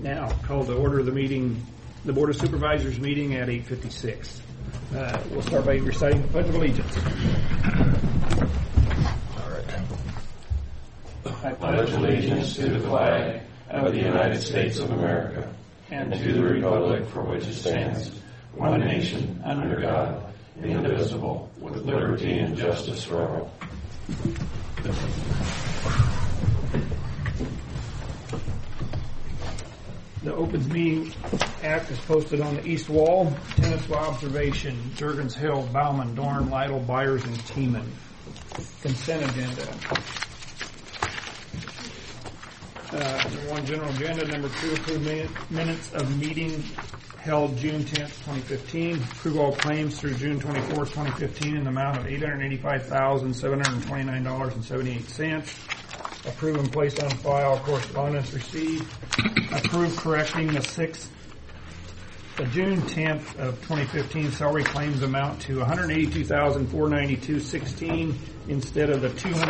Now, call to order the meeting, the Board of Supervisors meeting at 8:56. We'll start by reciting the Pledge of Allegiance. All right. I pledge allegiance to the flag of the United States of America and to the republic for which it stands, one nation, under God, indivisible, with liberty and justice for all. The Opens Meeting Act is posted on the east wall. Tenants for observation: Juergens, Hill, Bauman, Dorn, Lytle, Byers, and Tiemann. Consent agenda. Number 1, general agenda. Number 2, approve minutes of meeting held June 10th, 2015. Approve all claims through June 24th, 2015 in the amount of $885,729.78. Approve and place on file correspondence received. Approve correcting the June 10th of 2015 salary claims amount to $182,492.16 instead of the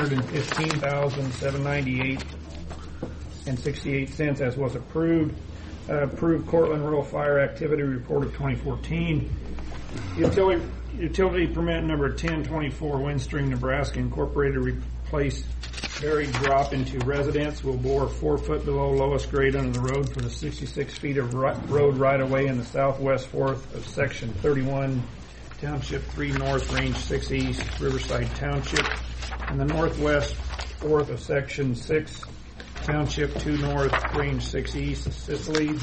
$215,798.68 as was approved. Approve Cortland Rural Fire Activity Report of 2014. Utility permit number 1024, Windstream, Nebraska Incorporated, replace buried drop into residence. Will bore 4 foot below lowest grade under the road for the 66 feet of road right-of-way in the southwest fourth of Section 31, Township 3 North, Range 6 East, Riverside Township, and the northwest fourth of Section 6, Township 2 North, Range 6 East, Sicily.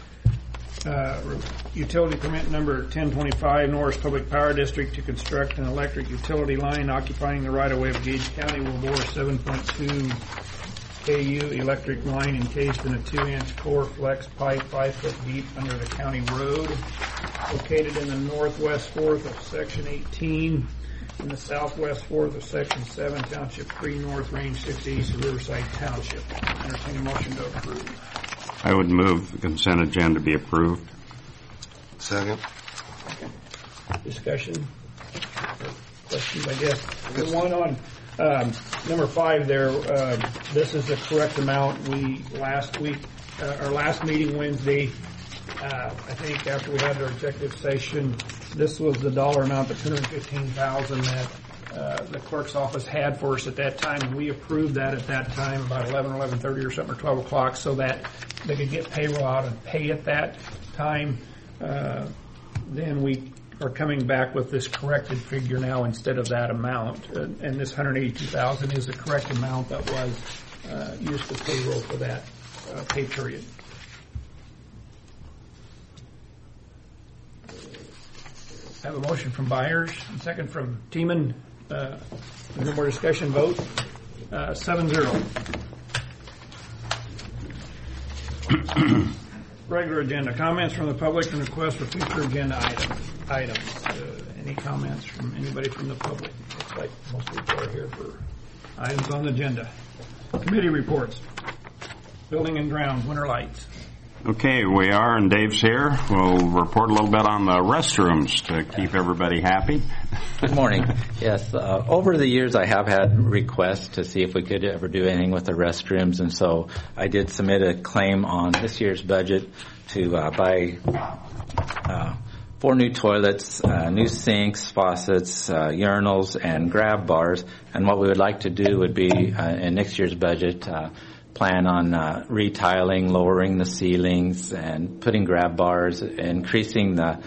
Utility permit number 1025, Norris Public Power District, to construct an electric utility line occupying the right-of-way of Gage County. Will bore 7.2 KU electric line encased in a 2-inch core flex pipe 5 foot deep under the county road. Located in the northwest fourth of Section 18, in the southwest fourth of Section 7, Township 3 North, Range 6 East, Riverside Township. Entertain a motion to approve. I would move the consent agenda be approved. Second. Discussion? Questions, I guess. The one on number 5 there, this is the correct amount. Our last meeting Wednesday, I think after we had our executive session, this was the dollar amount, the $215,000 that the clerk's office had for us at that time, and we approved that at that time about 11:30 or something, or 12 o'clock, so that they could get payroll out and pay at that time. Then we are coming back with this corrected figure now instead of that amount, and this $182,000 is the correct amount that was used for payroll for that pay period. I have a motion from Byers, and second from Tiemann. No more discussion. Vote 7-0. Regular agenda. Comments from the public and requests for future agenda items. Any comments from anybody from the public? Looks like most people are here for items on the agenda. Committee reports. Building and grounds, winter lights. Okay, we are, and Dave's here. We'll report a little bit on the restrooms to keep everybody happy. Good morning. Yes, over the years I have had requests to see if we could ever do anything with the restrooms, and so I did submit a claim on this year's budget to buy 4 new toilets, new sinks, faucets, urinals, and grab bars. And what we would like to do would be, in next year's budget, plan on retiling, lowering the ceilings, and putting grab bars, increasing the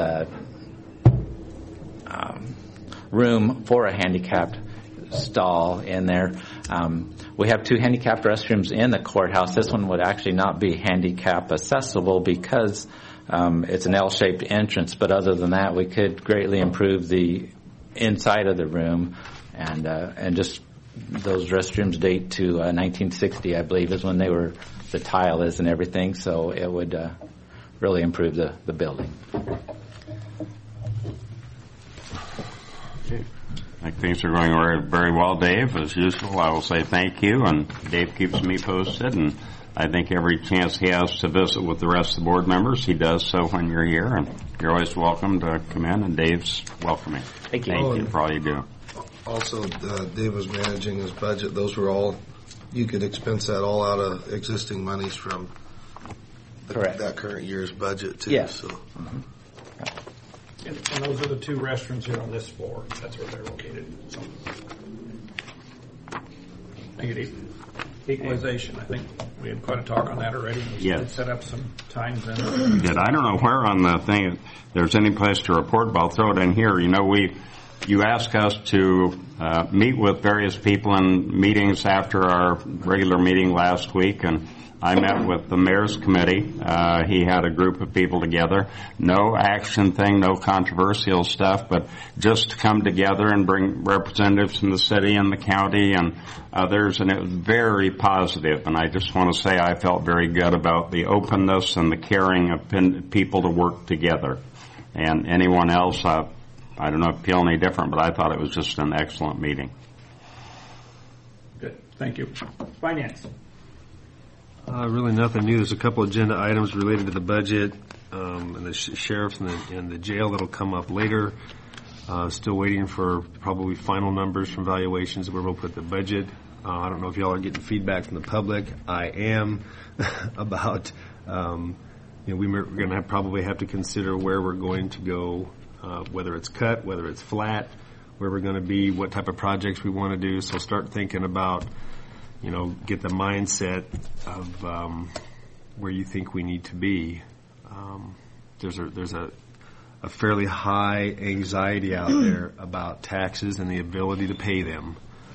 room for a handicapped stall in there. We have 2 handicapped restrooms in the courthouse. This one would actually not be handicap accessible because it's an L-shaped entrance, but other than that, we could greatly improve the inside of the room, and just those restrooms date to 1960, I believe, is when the tile is and everything, so it would really improve the building. Okay. I think things are going very, very well, Dave. As usual, I will say thank you, and Dave keeps me posted, and I think every chance he has to visit with the rest of the board members, he does so when you're here, and you're always welcome to come in, and Dave's welcoming. Thank you. Thank you for all you do. Also, Dave was managing his budget. Those were all, you could expense that all out of existing monies from Correct. that current year's budget too. Yes. So. And those are the two restrooms here on this floor. That's where they're located. So. Thank you, Dave. Equalization, I think we had quite a talk on that already. We Yes. did set up some times then. Did I don't know where on the thing if there's any place to report, but I'll throw it in here. You know, you asked us to meet with various people in meetings after our regular meeting last week, and I met with the mayor's committee. He had a group of people together. No action thing, no controversial stuff, but just to come together and bring representatives from the city and the county and others, and it was very positive. And I just want to say I felt very good about the openness and the caring of people to work together. And anyone else, I don't know if feel any different, but I thought it was just an excellent meeting. Good. Thank you. Finance. Really nothing new. There's a couple agenda items related to the budget and the sheriff and the jail that'll come up later. Still waiting for probably final numbers from valuations where we'll put the budget. I don't know if y'all are getting feedback from the public. I am about, we're going to probably have to consider where we're going to go, whether it's cut, whether it's flat, where we're going to be, what type of projects we want to do. So start thinking about, get the mindset of where you think we need to be. There's a fairly high anxiety out there about taxes and the ability to pay them.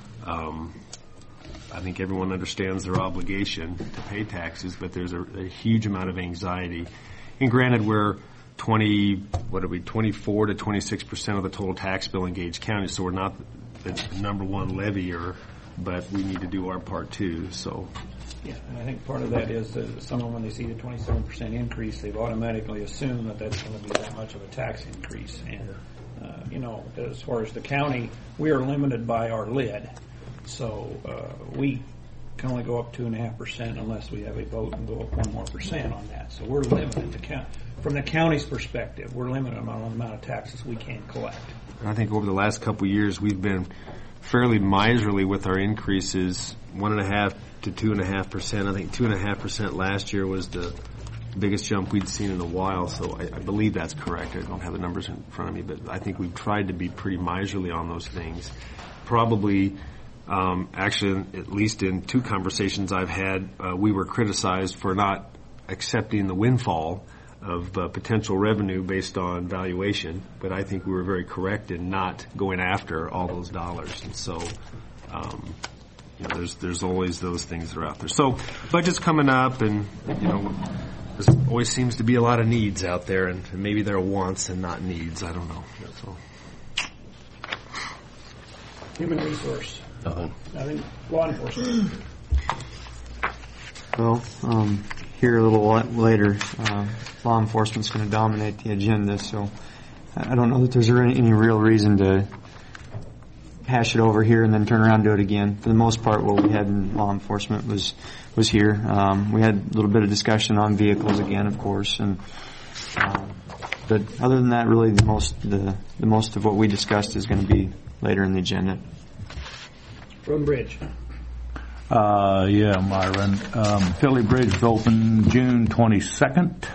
I think everyone understands their obligation to pay taxes, but there's a huge amount of anxiety. And granted, we're 24 to 26% of the total tax bill in Gage County, so we're not the number one levier, but we need to do our part too. So, Yeah, and I think part of that is that someone, when they see the 27% increase, they've automatically assumed that that's going to be that much of a tax increase. And, as far as the county, we are limited by our lid. So we can only go up 2.5% unless we have a vote and go up 1% more on that. So we're limited. From the county's perspective, we're limited on the amount of taxes we can collect. I think over the last couple of years, we've been fairly miserly with our increases, 1.5% to 2.5%. I think 2.5% last year was the biggest jump we'd seen in a while, so I believe that's correct. I don't have the numbers in front of me, but I think we've tried to be pretty miserly on those things. Probably, actually, at least in two conversations I've had, we were criticized for not accepting the windfall of potential revenue based on valuation, but I think we were very correct in not going after all those dollars. And so, there's always those things that are out there. So, budget's coming up, and there always seems to be a lot of needs out there, and maybe there are wants and not needs. I don't know. That's all. Human resource. Nothing. Law enforcement. Well, here a little later, law enforcement's going to dominate the agenda, so I don't know that there's any real reason to hash it over here and then turn around and do it again. For the most part, what we had in law enforcement was here. We had a little bit of discussion on vehicles again, of course, and but other than that, really the most of what we discussed is going to be later in the agenda. Road and Bridge. Yeah, Myron. Philly Bridge was open June 22nd.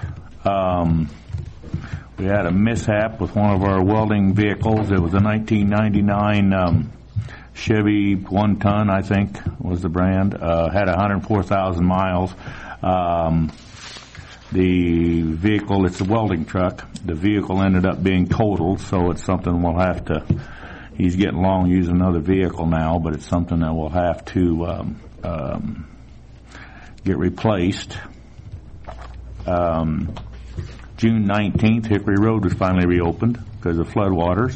We had a mishap with one of our welding vehicles. It was a 1999 Chevy 1 ton, I think was the brand. Had 104,000 miles. The vehicle, it's a welding truck. The vehicle ended up being totaled, so it's something we'll have to... He's getting along using another vehicle now, but it's something that we'll have to get replaced. June 19th, Hickory Road was finally reopened because of floodwaters.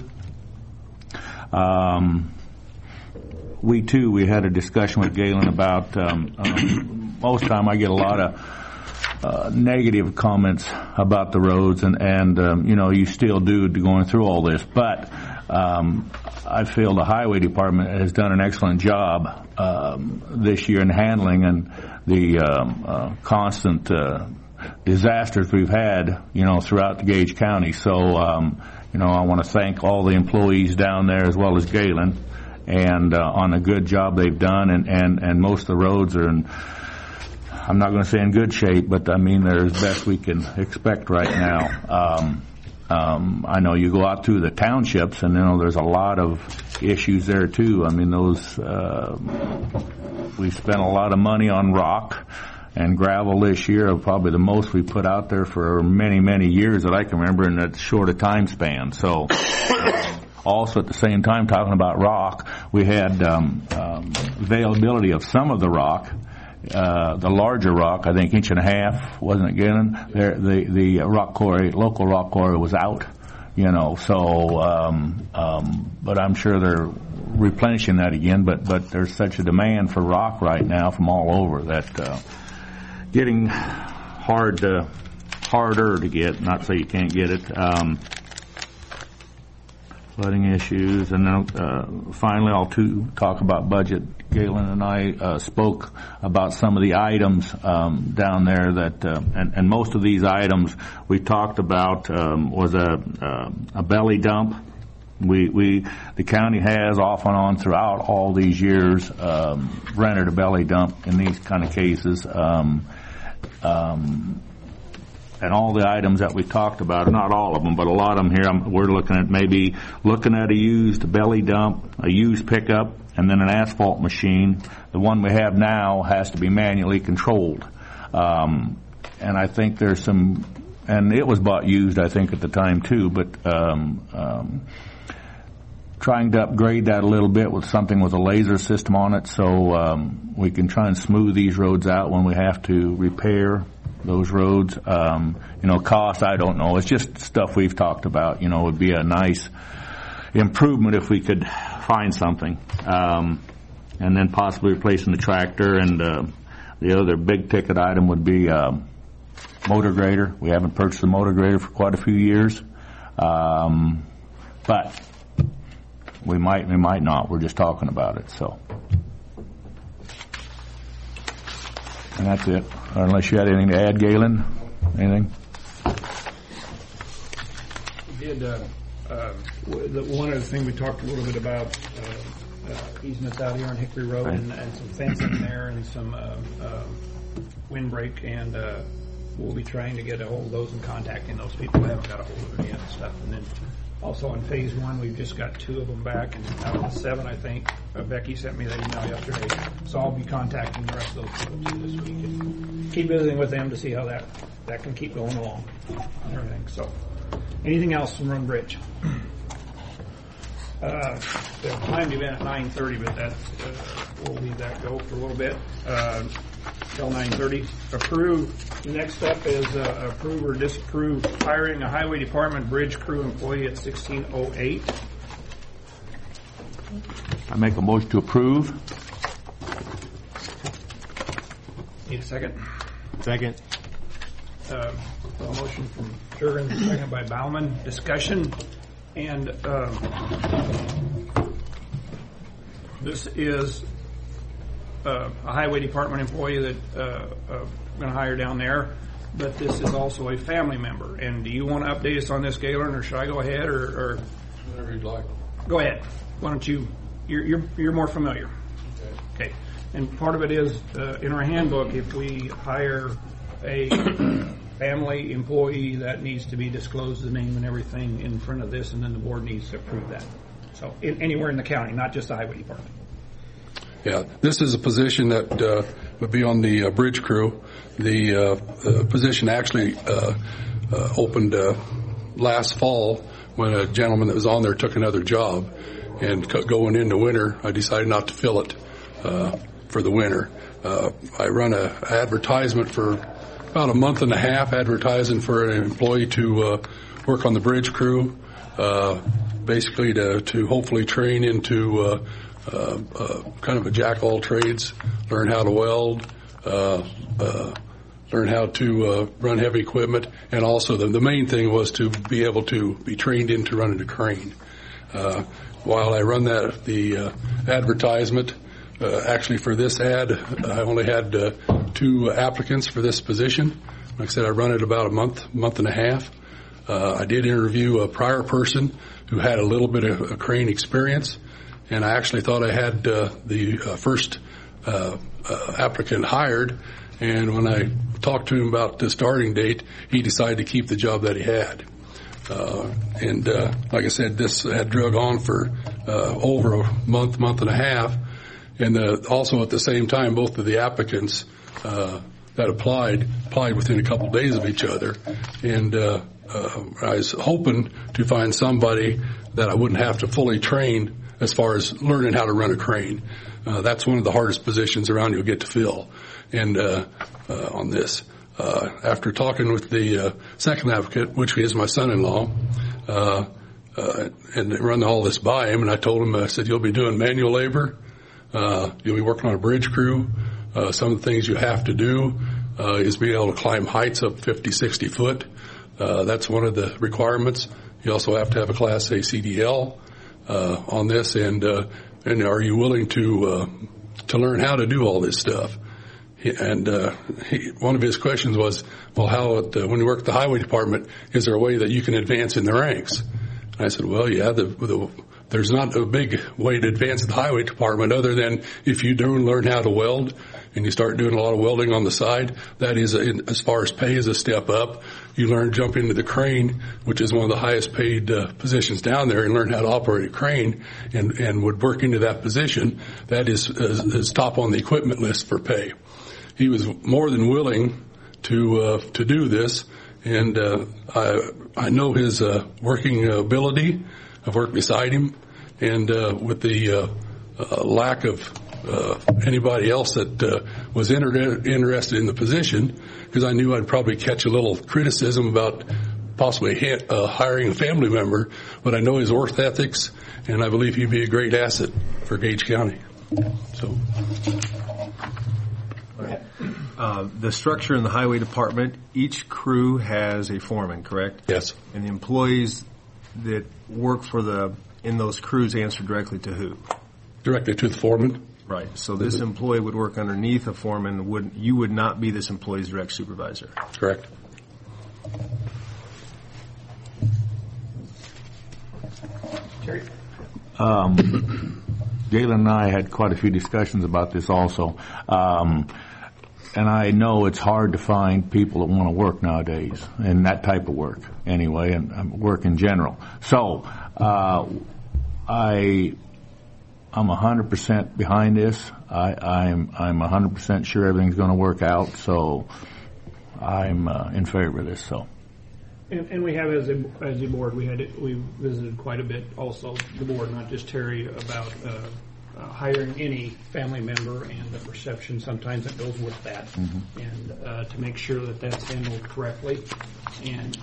We had a discussion with Galen about, most time I get a lot of negative comments about the roads, and you still do going through all this, but I feel the highway department has done an excellent job this year in handling and the constant disasters we've had, throughout the Gage County. So, I want to thank all the employees down there as well as Galen, and on a good job they've done, and most of the roads are in I'm not going to say in good shape, but I mean they're as best we can expect right now. I know you go out through the townships, and there's a lot of issues there too. I mean, we spent a lot of money on rock and gravel this year, probably the most we put out there for many, many years that I can remember in that short a time span. So, also at the same time talking about rock, we had availability of some of the rock. The larger rock, I think 1.5 inches, wasn't it, Galen? The rock quarry, local rock quarry was out, but I'm sure they're replenishing that again, but there's such a demand for rock right now from all over that, getting harder to get, not to say you can't get it, flooding issues, and then finally I'll talk about budget. Galen and I spoke about some of the items down there that, and most of these items we talked about was a belly dump. The county has off and on throughout all these years rented a belly dump in these kind of cases. And all the items that we talked about, not all of them, but a lot of them here, we're looking at a used belly dump, a used pickup, and then an asphalt machine. The one we have now has to be manually controlled. And I think there's some, and it was bought used, I think, at the time too, but trying to upgrade that a little bit with something with a laser system on it so we can try and smooth these roads out when we have to repair those roads. Cost, I don't know. It's just stuff we've talked about. It would be a nice improvement if we could find something. And then possibly replacing the tractor. And the other big ticket item would be motor grader. We haven't purchased a motor grader for quite a few years. But we might not. We're just talking about it. So. And that's it. Unless you had anything to add, Galen? Anything? We did, one other thing we talked a little bit about, easements out here on Hickory Road, right, and some fencing there and some windbreak, and we'll be trying to get a hold of those and contacting those people who haven't got a hold of them yet and stuff. And then also on phase 1, we've just got 2 of them back, and out of the 7, I think, Becky sent me that email yesterday. So I'll be contacting the rest of those people too this week and keep visiting with them to see how that can keep going along and everything. So, anything else from Road Bridge? The timed event at 9:30, but that's we'll leave that go for a little bit. Till 9:30. Approve. The next step is approve or disapprove hiring a highway department bridge crew employee at 1608. I make a motion to approve. Need a second? Second. A motion from Jurgen, second by Bauman. Discussion. And this is a highway department employee that we're going to hire down there, but this is also a family member. And do you want to update us on this, Galen, or should I go ahead, or whatever you'd like? Go ahead. Why don't you? You're more familiar. Okay. And part of it is in our handbook, if we hire a family employee, that needs to be disclosed, the name and everything in front of this, and then the board needs to approve that. So anywhere in the county, not just the highway department. Yeah, this is a position that would be on the bridge crew. The position actually opened last fall when a gentleman that was on there took another job. And going into winter, I decided not to fill it for the winter. I run an advertisement for about a month and a half, advertising for an employee to work on the bridge crew, basically to hopefully train into kind of a jack of all trades, learn how to weld, learn how to run heavy equipment, and also the main thing was to be able to be trained into running a crane. While I run the advertisement, actually for this ad, I only had 2 applicants for this position. Like I said, I run it about a month and a half. I did interview a prior person who had a little bit of a crane experience, and I actually thought I had the first applicant hired, And when I talked to him about the starting date, he decided to keep the job that he had. Like I said, this had drug on for over a month and a half. And also at the same time, both of the applicants that applied within a couple of days of each other. And I was hoping to find somebody that I wouldn't have to fully train as far as learning how to run a crane. That's one of the hardest positions around you'll get to fill. And on this, after talking with the second applicant, which is my son-in-law, and run all this by him, and I told him, I said, you'll be doing manual labor, you'll be working on a bridge crew. Some of the things you have to do is be able to climb heights up 50, 60 foot. That's one of the requirements. You also have to have a Class A CDL on this, and are you willing to learn how to do all this stuff? And one of his questions was, well, how when you work at the highway department, is there a way that you can advance in the ranks? And I said, well, yeah, there's not a big way to advance at the highway department other than if you do learn how to weld and you start doing a lot of welding on the side. That is, as far as pay, is a step up. You learn jump into the crane, which is one of the highest paid positions down there, and learn how to operate a crane and would work into that position. That is top on the equipment list for pay. He was more than willing to do this, and I know his working ability. I've worked beside him, and with the lack of anybody else that was interested in the position, because I knew I'd probably catch a little criticism about possibly hiring a family member, but I know his work ethics, and I believe he'd be a great asset for Gage County. So. The structure in the highway department, each crew has a foreman, correct? Yes. And the employees that work in those crews answer directly to who? Directly to the foreman. Right. So this employee would work underneath a foreman. You would not be this employee's direct supervisor. Correct. Jerry? Galen and I had quite a few discussions about this also. And I know it's hard to find people that want to work nowadays, and that type of work anyway, and work in general. So I'm 100% behind this. I'm 100% sure everything's going to work out. So I'm in favor of this. So. And we have, as a board, we visited quite a bit also, the board, not just Terry, about hiring any family member and the perception sometimes that goes with that, and to make sure that that's handled correctly, and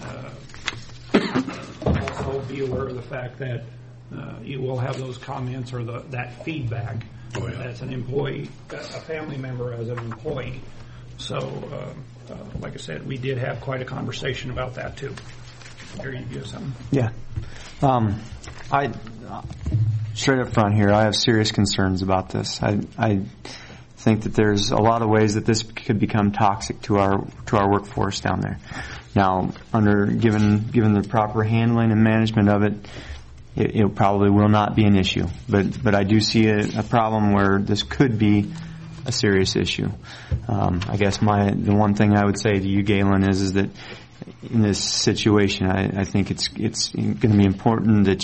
also be aware of the fact that you will have those comments or that feedback. Oh, yeah. That's an employee, a family member as an employee. So, like I said, we did have quite a conversation about that too. Jerry, you have something? Yeah. Straight up front here, I have serious concerns about this. I think that there's a lot of ways that this could become toxic to our workforce down there. Now, given the proper handling and management of it probably will not be an issue. But I do see a problem where this could be a serious issue. I guess the one thing I would say to you, Galen, is that in this situation, I think it's going to be important that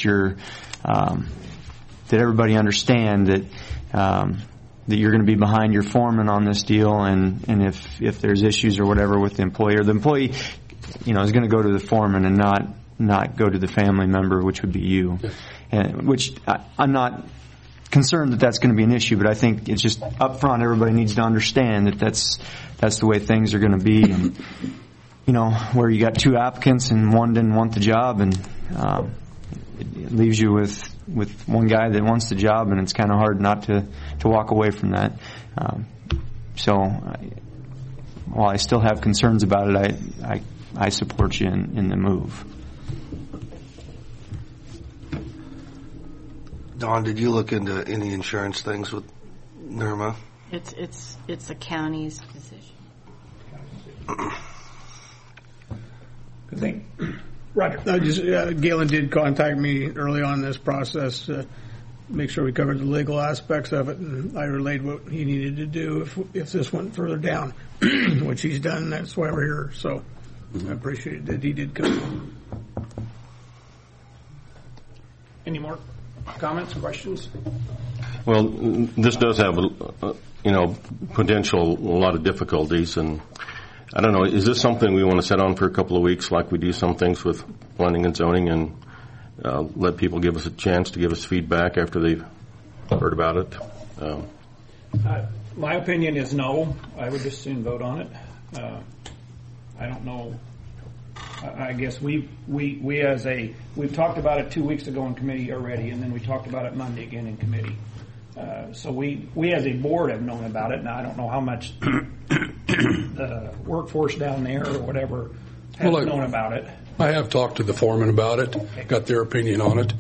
that everybody understand that you're going to be behind your foreman on this deal, and if there's issues or whatever with the employee, is going to go to the foreman and not go to the family member, which would be you. And which I'm not concerned that that's going to be an issue, but I think it's just up front everybody needs to understand that that's the way things are going to be, and where you got two applicants and one didn't want the job, and it leaves you with one guy that wants the job, and it's kind of hard not to walk away from that. So while I still have concerns about it, I support you in the move. Dawn, did you look into any insurance things with NERMA? It's a county's decision. Good thing. Roger. Galen did contact me early on in this process to make sure we covered the legal aspects of it, and I relayed what he needed to do if this went further down. which he's done. That's why we're here. So I appreciate that he did come. Any more comments, questions? Well, this does have, potential, a lot of difficulties, and I don't know, is this something we want to set on for a couple of weeks like we do some things with planning and zoning and let people give us a chance to give us feedback after they've heard about it? My opinion is no. I would just soon vote on it. I don't know. I guess we've talked about it 2 weeks ago in committee already, and then we talked about it Monday again in committee. So we as a board have known about it. Now I don't know how much the workforce down there or whatever has known about it. I have talked to the foreman about it, got their opinion on it.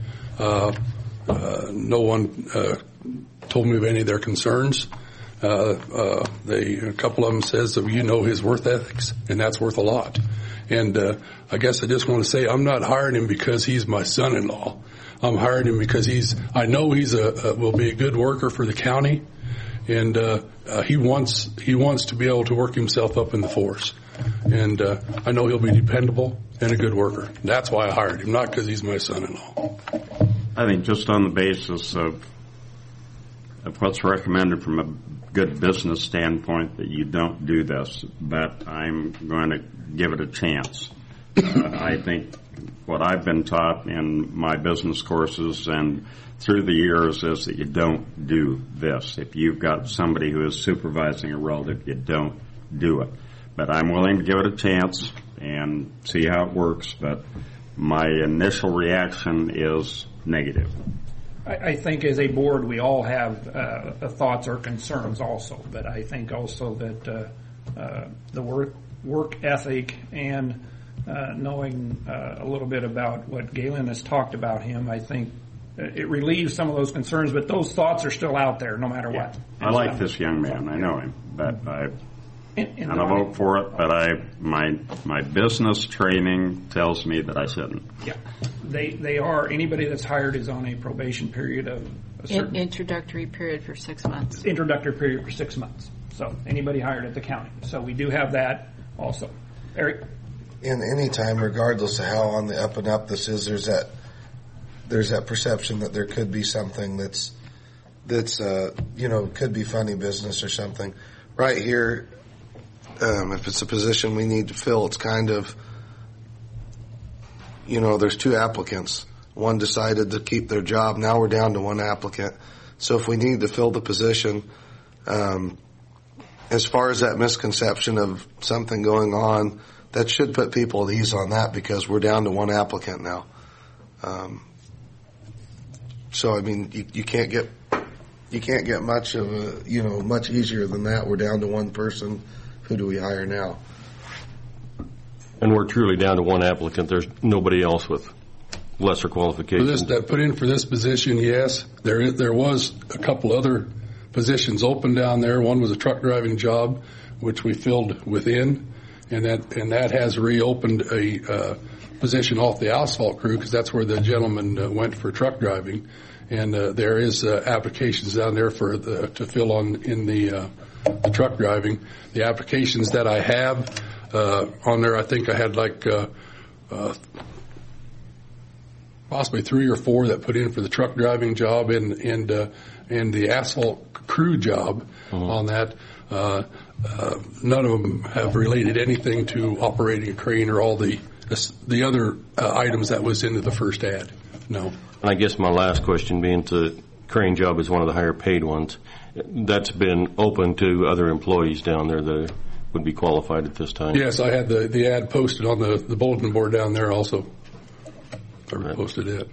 No one told me of any of their concerns. A couple of them says, his work ethics, and that's worth a lot. And I guess I just want to say I'm not hiring him because he's my son-in-law. I'm hiring him because I know he's will be a good worker for the county, and he wants to be able to work himself up in the force. And I know he'll be dependable and a good worker. That's why I hired him, not because he's my son-in-law. I think just on the basis of what's recommended from a good business standpoint that you don't do this, but I'm going to give it a chance. I think what I've been taught in my business courses and through the years is that you don't do this. If you've got somebody who is supervising a relative, you don't do it. But I'm willing to give it a chance and see how it works, but my initial reaction is negative. I think as a board we all have thoughts or concerns also, but I think also that the work ethic and knowing a little bit about what Galen has talked about him, I think it relieves some of those concerns, but those thoughts are still out there no matter what. I like this young man. I know him, but and I vote for it, but my business training tells me that I shouldn't. Yeah, they are. Anybody that's hired is on a probation period of a certain introductory period for 6 months. Introductory period for 6 months. So anybody hired at the county. So we do have that also. Eric? In any time, regardless of how on the up and up this is, there's that perception that there could be something that's could be funny business or something. Right here, if it's a position we need to fill, it's kind of, there's 2 applicants. One decided to keep their job. Now we're down to 1 applicant. So if we need to fill the position, as far as that misconception of something going on, that should put people at ease on that because we're down to 1 applicant now. So I mean, you can't get much of much easier than that. We're down to 1 person. Who do we hire now? And we're truly down to 1 applicant. There's nobody else with lesser qualifications. That put in for this position, yes. There was a couple other positions open down there. One was a truck driving job, which we filled within, and that has reopened a position off the asphalt crew because that's where the gentleman went for truck driving, and there is applications down there to fill in the truck driving. The applications that I have on there, I think I had possibly 3 or 4 that put in for the truck driving job and the asphalt crew job on that. None of them have related anything to operating a crane or all the other items that was into the first ad. No. And I guess my last question being the crane job is one of the higher paid ones. That's been open to other employees down there that would be qualified at this time. Yes, I had the ad posted on the bulletin board down there also. I posted it.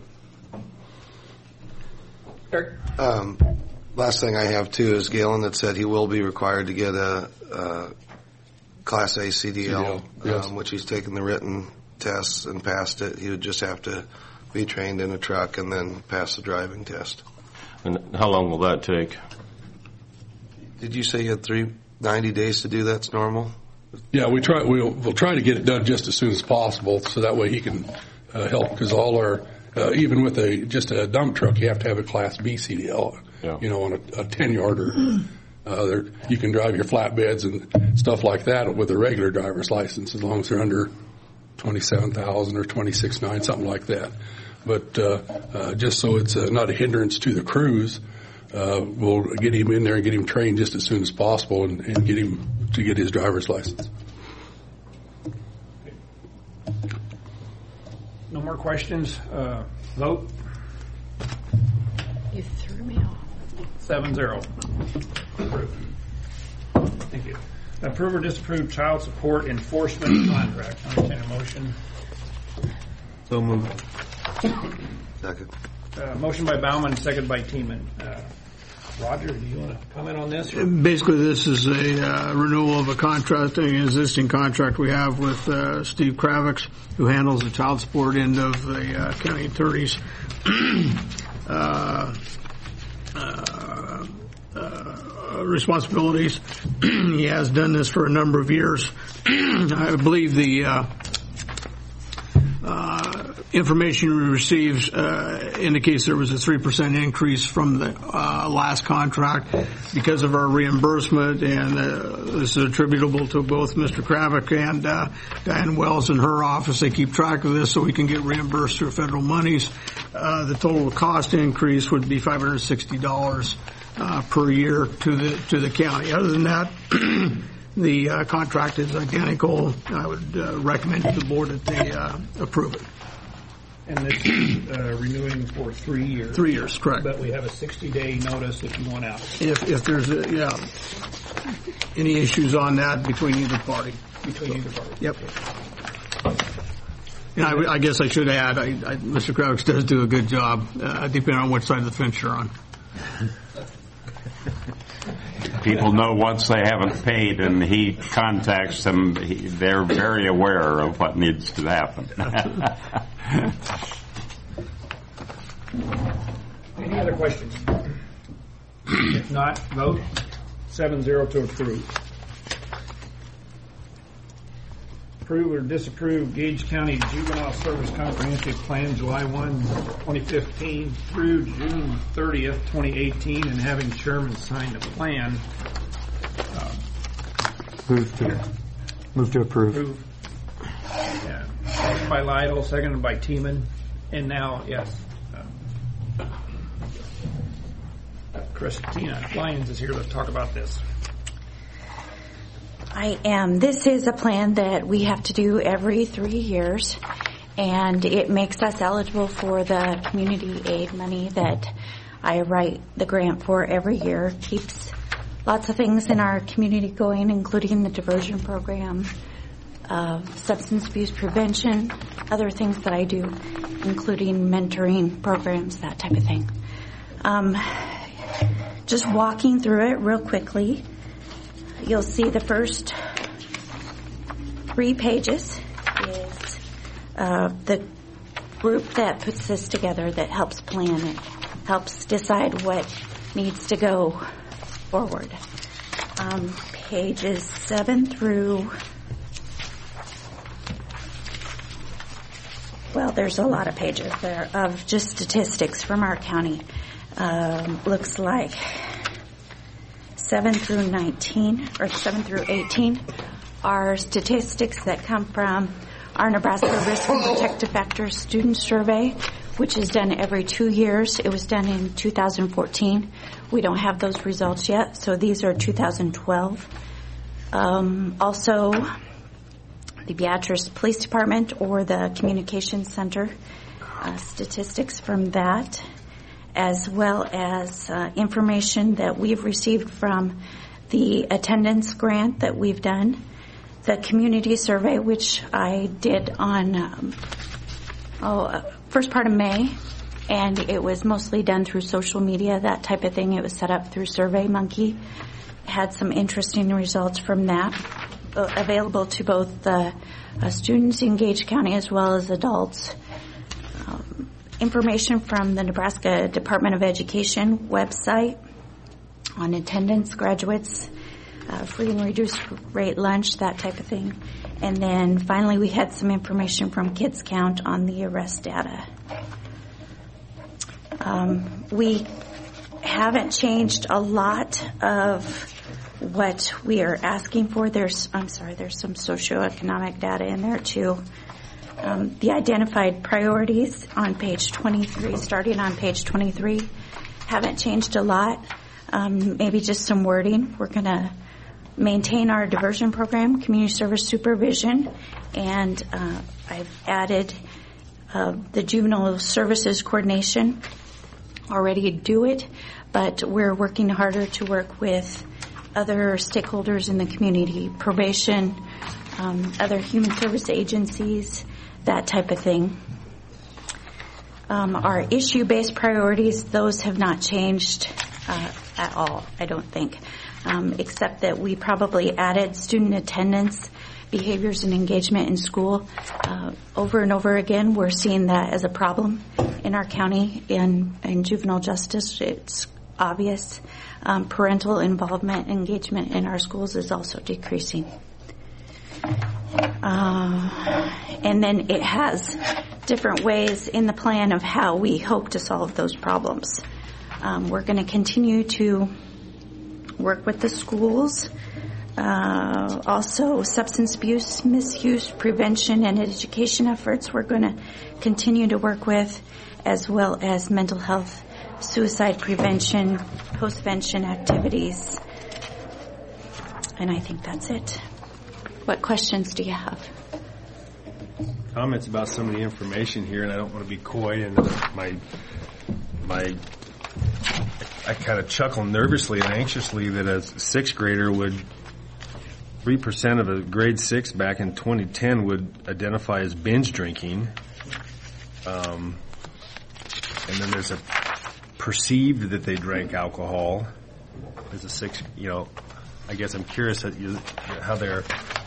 Last thing I have too is Galen that said he will be required to get a Class A CDL, yes. Which he's taken the written tests and passed it. He would just have to be trained in a truck and then pass the driving test. And how long will that take? Did you say you had 90 days to do that's normal? Yeah, we'll try to get it done just as soon as possible so that way he can help because all our even with just a dump truck you have to have a Class B CDL, on a 10-yarder. You can drive your flatbeds and stuff like that with a regular driver's license as long as they're under 27,000 or 26,900, something like that. But just so it's not a hindrance to the crews, we'll get him in there and get him trained just as soon as possible and get him to get his driver's license. No more questions. Vote. You threw me off. 7-0. Approved. Thank you. Approve or disapprove child support enforcement contract. Entertain a motion. So moved. Second. Motion by Bauman, second by Teeman. Roger, do you want to comment on this? Basically, this is a renewal of a contract, an existing contract we have with Steve Kravitz, who handles the child support end of the county attorney's responsibilities. He has done this for a number of years. I believe the information we received indicates there was a 3% increase from the last contract because of our reimbursement, and this is attributable to both Mr. Kravitz and Diane Wells in her office. They keep track of this so we can get reimbursed through federal monies. The total cost increase would be $560 per year to the county. Other than that, the contract is identical. I would recommend to the board that they approve it. And this is renewing for 3 years. 3 years, correct. But we have a 60-day notice if you want out. If there's any issues on that between either party. Yep. And I guess I should add, Mr. Kravitz does do a good job, depending on which side of the fence you're on. People know once they haven't paid and he contacts them, they're very aware of what needs to happen. Any other questions? If not, vote. 7-0 to approve. Approve or disapprove Gage County Juvenile Service Comprehensive Plan July 1, 2015 through June 30th, 2018, and having chairman sign the plan. Move to approve. Yeah. Motion by Lytle, seconded by Teeman. And now, yes, Christina Lyons is here to talk about this. I am. This is a plan that we have to do every 3 years, and it makes us eligible for the community aid money that I write the grant for every year. Keeps lots of things in our community going, including the diversion program, substance abuse prevention, other things that I do, including mentoring programs, that type of thing. Just walking through it real quickly. You'll see the first 3 pages is the group that puts this together, that helps plan it, helps decide what needs to go forward. Pages 7 through, well, there's a lot of pages there of just statistics from our county. Looks like 7 through 19, or 7 through 18, are statistics that come from our Nebraska Risk and Protective Factors Student Survey, which is done every 2 years. It was done in 2014. We don't have those results yet, so these are 2012. Also, the Beatrice Police Department or the Communications Center, statistics from that, as well as information that we've received from the attendance grant that we've done, the community survey, which I did on first part of May, and it was mostly done through social media, that type of thing. It was set up through SurveyMonkey. Had some interesting results from that, available to both the students in Gage County as well as adults. Information from the Nebraska Department of Education website on attendance, graduates, free and reduced rate lunch, that type of thing. And then finally we had some information from Kids Count on the arrest data. We haven't changed a lot of what we are asking for. There's some socioeconomic data in there too. The identified priorities on page 23, starting on page 23, haven't changed a lot. Maybe just some wording. We're going to maintain our diversion program, community service supervision, and I've added the juvenile services coordination. Already do it, but we're working harder to work with other stakeholders in the community, probation, other human service agencies, that type of thing. Our issue-based priorities, those have not changed at all, I don't think, except that we probably added student attendance, behaviors, and engagement in school. Over and over again, we're seeing that as a problem in our county in juvenile justice. It's obvious. Parental involvement, engagement in our schools is also decreasing. And then it has different ways in the plan of how we hope to solve those problems. We're going to continue to work with the schools. Also, substance abuse, misuse, prevention, and education efforts we're going to continue to work with, as well as mental health, suicide prevention, postvention activities. And I think that's it. What questions do you have? Comments about some of the information here, and I don't want to be coy, and I kind of chuckle nervously and anxiously that a sixth grader would 3% of a grade 6 back in 2010 would identify as binge drinking. And then there's a perceived that they drank alcohol as a sixth, I guess I'm curious how they're,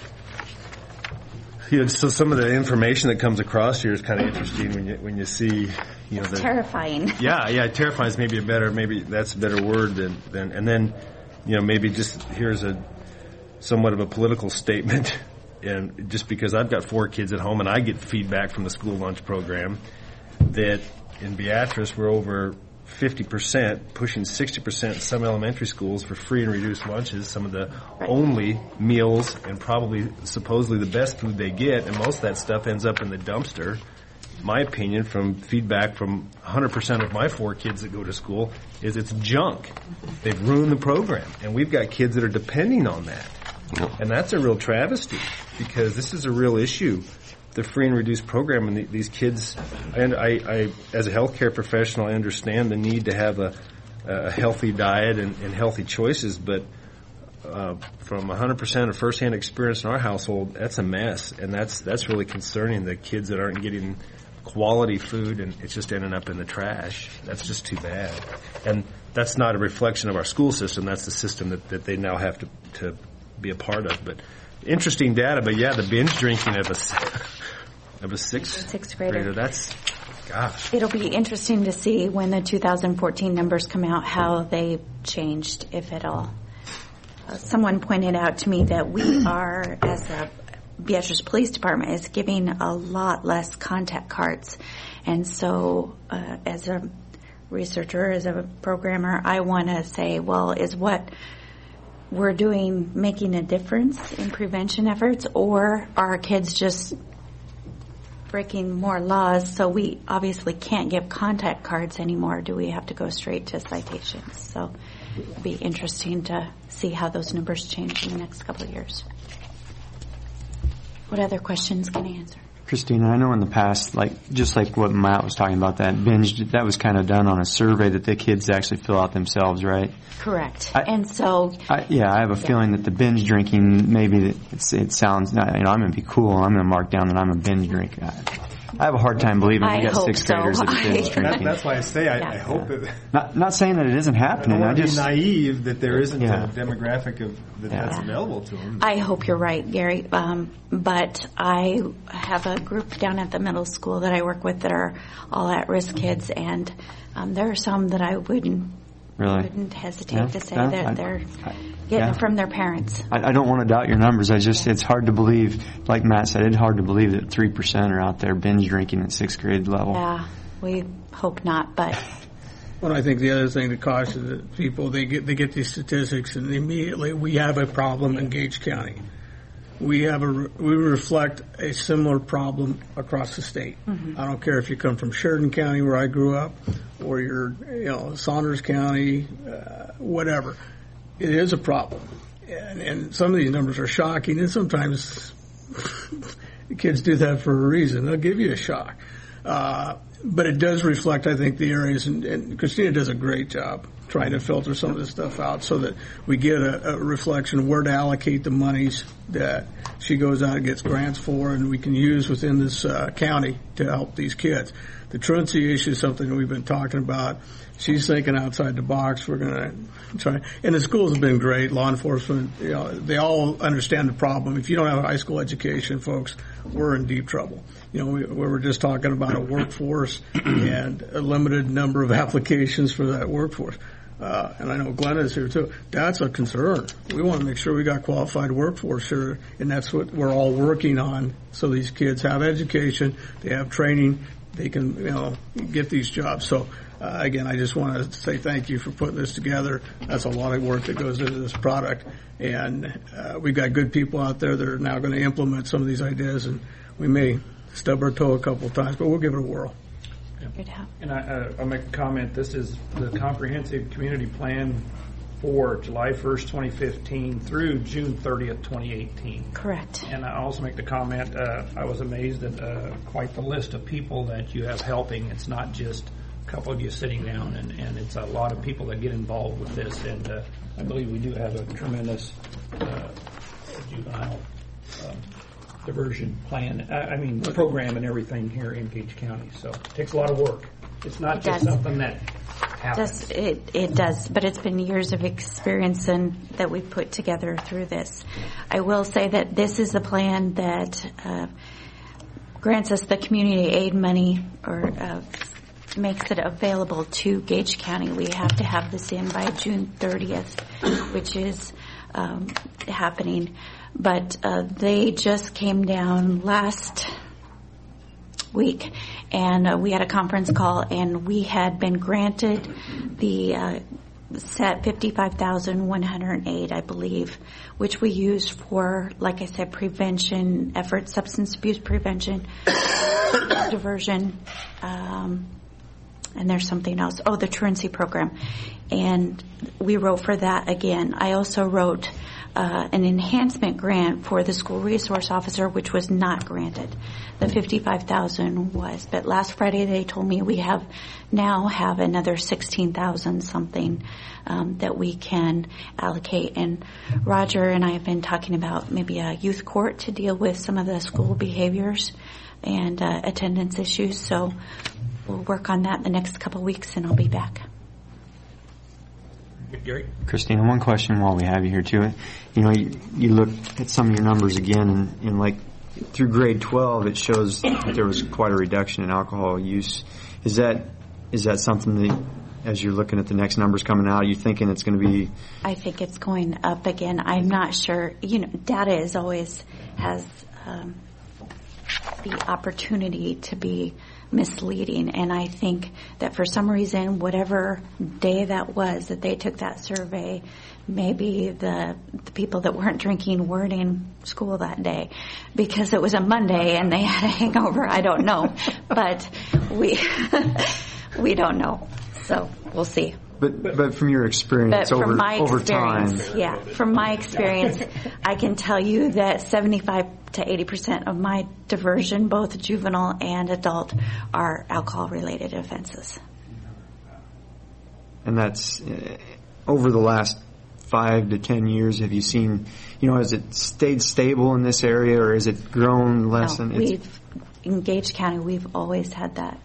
so some of the information that comes across here is kind of interesting when you see, it's terrifying. Yeah, terrifying is maybe that's a better word than, and then, maybe just here's somewhat of a political statement, and just because I've got 4 kids at home and I get feedback from the school lunch program that in Beatrice we're over 50%, pushing 60% in some elementary schools for free and reduced lunches, some of the only meals and probably supposedly the best food they get, and most of that stuff ends up in the dumpster. My opinion from feedback from 100% of my 4 kids that go to school is it's junk. They've ruined the program, and we've got kids that are depending on that. And that's a real travesty because this is a real issue, the free and reduced program, and these kids, and I as a healthcare professional, I understand the need to have a healthy diet and healthy choices, but from 100% of firsthand experience in our household, that's a mess, and that's really concerning, the kids that aren't getting quality food and it's just ending up in the trash. That's just too bad. And that's not a reflection of our school system, that's the system that they now have to be a part of. But interesting data, but yeah, the binge drinking of a sixth grader, that's, gosh. It'll be interesting to see when the 2014 numbers come out how they changed, if at all. Someone pointed out to me that we are, as a Beatrice Police Department, is giving a lot less contact cards. And so as a researcher, as a programmer, I want to say, well, is what we're doing making a difference in prevention efforts, or are kids just breaking more laws, so we obviously can't give contact cards anymore? Do we have to go straight to citations? So it'll be interesting to see how those numbers change in the next couple of years. What other questions can I answer? Christina, I know in the past, just like what Matt was talking about, that binge, that was kind of done on a survey that the kids actually fill out themselves, right? Correct. And so... I have a feeling that the binge drinking, maybe it sounds, I'm going to be cool, I'm going to mark down that I'm a binge drinker. I have a hard time believing we got sixth graders that are binge drinking. That's why I say I hope that... Not saying that it isn't happening. I don't want to be naive that there isn't a demographic that's available to them. I hope you're right, Gary. But I have a group down at the middle school that I work with that are all at-risk kids, and there are some that I wouldn't hesitate to say that they're getting it from their parents. I don't want to doubt your numbers. It's hard to believe, like Matt said, it's hard to believe that 3% are out there binge drinking at sixth grade level. Yeah, we hope not, but Well, I think the other thing to caution the people, they get these statistics, and immediately we have a problem in Gage County. We reflect a similar problem across the state. I don't care if you come from Sheridan County, where I grew up, or you're, Saunders County, whatever. It is a problem, and some of these numbers are shocking, and sometimes the kids do that for a reason. They'll give you a shock. But it does reflect, I think, the areas, and Christina does a great job trying to filter some of this stuff out so that we get a reflection of where to allocate the monies that she goes out and gets grants for, and we can use within this county to help these kids. The truancy issue is something that we've been talking about. She's thinking outside the box. We're going to try. And the schools have been great. Law enforcement, they all understand the problem. If you don't have a high school education, folks, we're in deep trouble. We were just talking about a workforce and a limited number of applications for that workforce. And I know Glenn is here too. That's a concern. We want to make sure we got qualified workforce here, and that's what we're all working on. So these kids have education, they have training, they can, get these jobs. So, again, I just want to say thank you for putting this together. That's a lot of work that goes into this product, and we've got good people out there that are now going to implement some of these ideas, and we may stub our toe a couple of times, but we'll give it a whirl. And I'll make a comment. This is the comprehensive community plan for July 1st, 2015 through June 30th, 2018. Correct. And I also make the comment, I was amazed at quite the list of people that you have helping. It's not just a couple of you sitting down, and it's a lot of people that get involved with this. And I believe we do have a tremendous juvenile diversion plan, program and everything here in Gage County. So it takes a lot of work. It's not just something that happens. It does, but it's been years of experience that we've put together through this. I will say that this is a plan that grants us the community aid money or makes it available to Gage County. We have to have this in by June 30th, which is happening. But they just came down last week, and we had a conference call, and we had been granted the set $55,108, I believe, which we used for, like I said, prevention efforts, substance abuse prevention, diversion, and there's something else. Oh, the truancy program. And we wrote for that again. I also wrote an enhancement grant for the school resource officer, which was not granted. The $55,000 was, but last Friday they told me we now have another $16,000 something that we can allocate. And Roger and I have been talking about maybe a youth court to deal with some of the school behaviors and attendance issues. So we'll work on that the next couple of weeks, and I'll be back. Gary? Christina, one question while we have you here too. You look at some of your numbers again, and like through grade 12, it shows that there was quite a reduction in alcohol use. Is that something that, as you're looking at the next numbers coming out, are you thinking it's going to be? I think it's going up again. I'm not sure. Data has the opportunity to be misleading, and I think that for some reason, whatever day that was that they took that survey, maybe the people that weren't drinking weren't in school that day because it was a Monday and they had a hangover. I don't know, but we don't know, so we'll see. But from your experience, over time. Yeah, from my experience, I can tell you that 75 to 80% of my diversion, both juvenile and adult, are alcohol-related offenses. And that's over the last 5 to 10 years. Have you seen, has it stayed stable in this area, or has it grown less? No, in Gage County, we've always had that.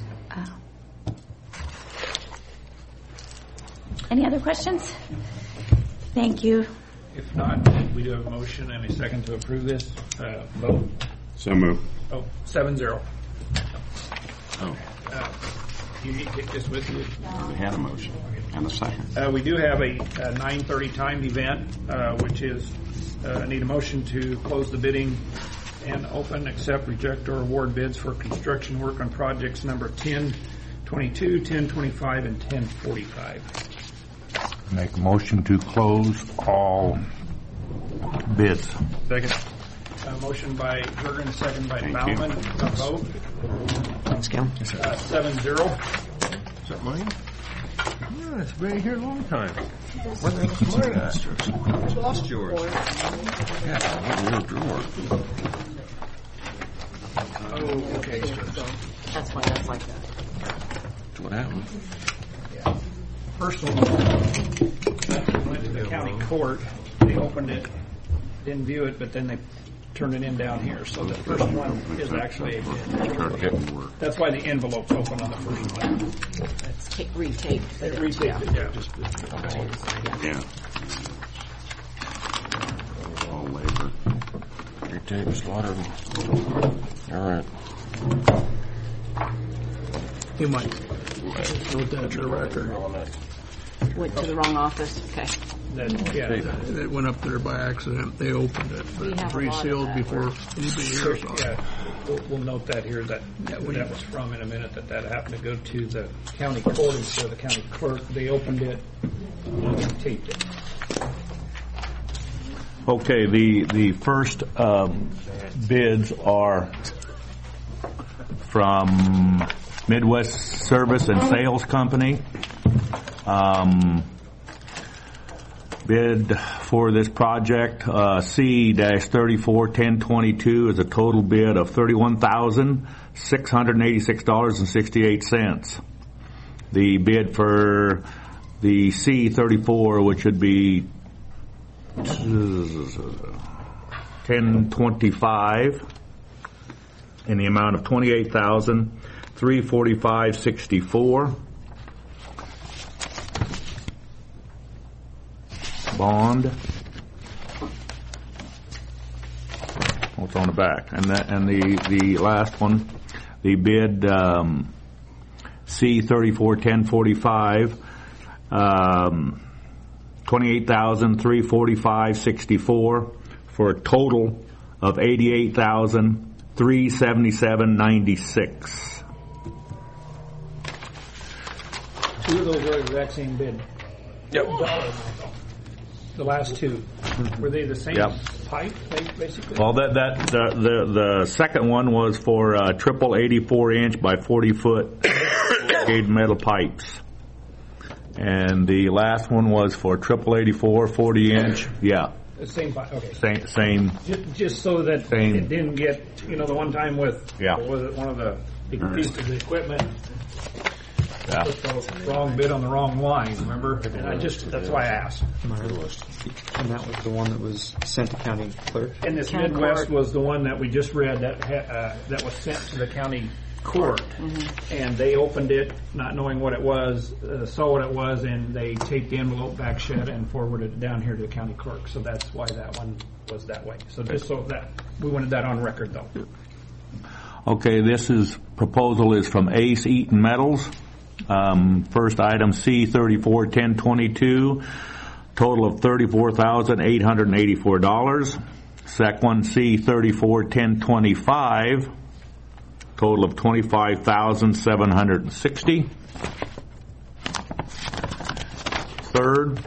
Any other questions? Thank you. If not, we do have a motion and a second to approve this. Vote. So moved. 7-0. Oh. You need to take this with you. We had a motion and a second. We do have a 9:30 timed event, which is I need a motion to close the bidding and open, accept, reject, or award bids for construction work on projects number 10, 22, 1025, and 1045. Make a motion to close all bids. Second. Motion by Bergen, second by Bauman. A vote. Thanks, Cal. 7-0. Is that mine? Yeah, it's been here a long time. Where the hell's mine at? You lost yours. Yeah, in your drawer. Oh, okay. That's why that's like that. That's what happened. First one went to the county court. They opened it, didn't view it, but then they turned it in down here. So the first one is actually a bid. That's why the envelope's open on the first one. It's retaped. It retaped it, yeah. Yeah. All labor. Retake, slaughter. All right. You might note that to the record. Went to the wrong office. Okay. That went up there by accident. They opened it, but it's resealed before anybody here saw it. Yeah, we'll note that here that was from in a minute that happened to go to the county court instead of the county clerk. They opened it and taped it. Okay, the first bids are from Midwest Service and Sales Company. Bid for this project, C-341022 is a total bid of $31,686.68. The bid for the C-34, which would be 1025, in the amount of $28,345.64. Bond. What's on the back? And the last one, the bid C-341045, $28,345.64 for a total of $88,377.96. Two of those are the exact same bid. Yep. The last two, were they the same pipe, basically? Well, the second one was for triple 84-inch by 40-foot gauge metal pipes, and the last one was for triple 84 40-inch. Yeah. The same pipe. Okay. Same. Just so that it didn't get, the one time with was it one of the big pieces of equipment. Yeah. Put the wrong bid on the wrong line, remember? And that's why I asked. And that was the one that was sent to county clerk? And this Midwest was the one that we just read that was sent to the county court. Mm-hmm. And they opened it, not knowing what it was, saw what it was, and they taped the envelope back shut and forwarded it down here to the county clerk. So that's why that one was that way. So just so that, we wanted that on record, though. Okay, proposal is from Ace Eaton Metals. First item, C-341022, total of $34,884. Second one, C-341025, total of $25,760. Third,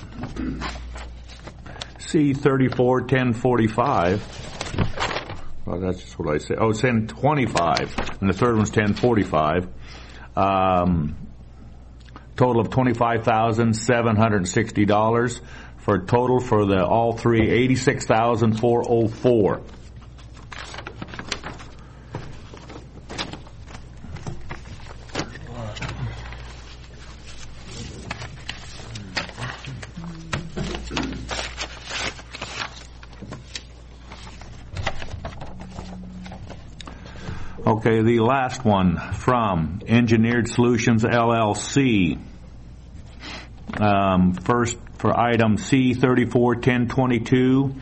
C-341045. Well, that's just what I said. Oh, it's 1025, and the third one's 1045. Total of $25,760 for a total for all three $86,404. Okay, the last one from Engineered Solutions LLC. First for item C-341022,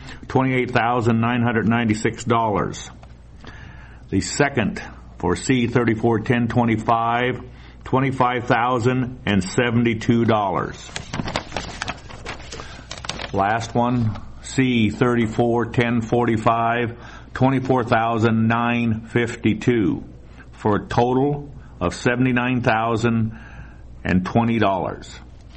$28,996. The second for C-341025, $25,072. Last one, C-341045, $24,952 for a total of $79,020.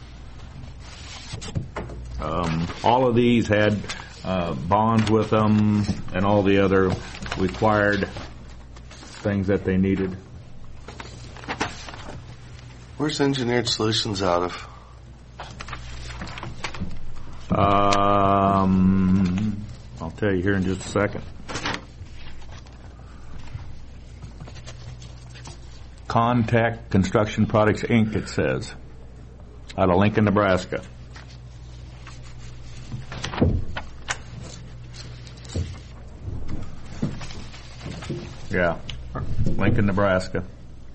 All of these had bonds with them and all the other required things that they needed. Where's Engineered Solutions out of? I'll tell you here in just a second. Contech Construction Products, Inc., it says, out of Lincoln, Nebraska. Yeah, Lincoln, Nebraska.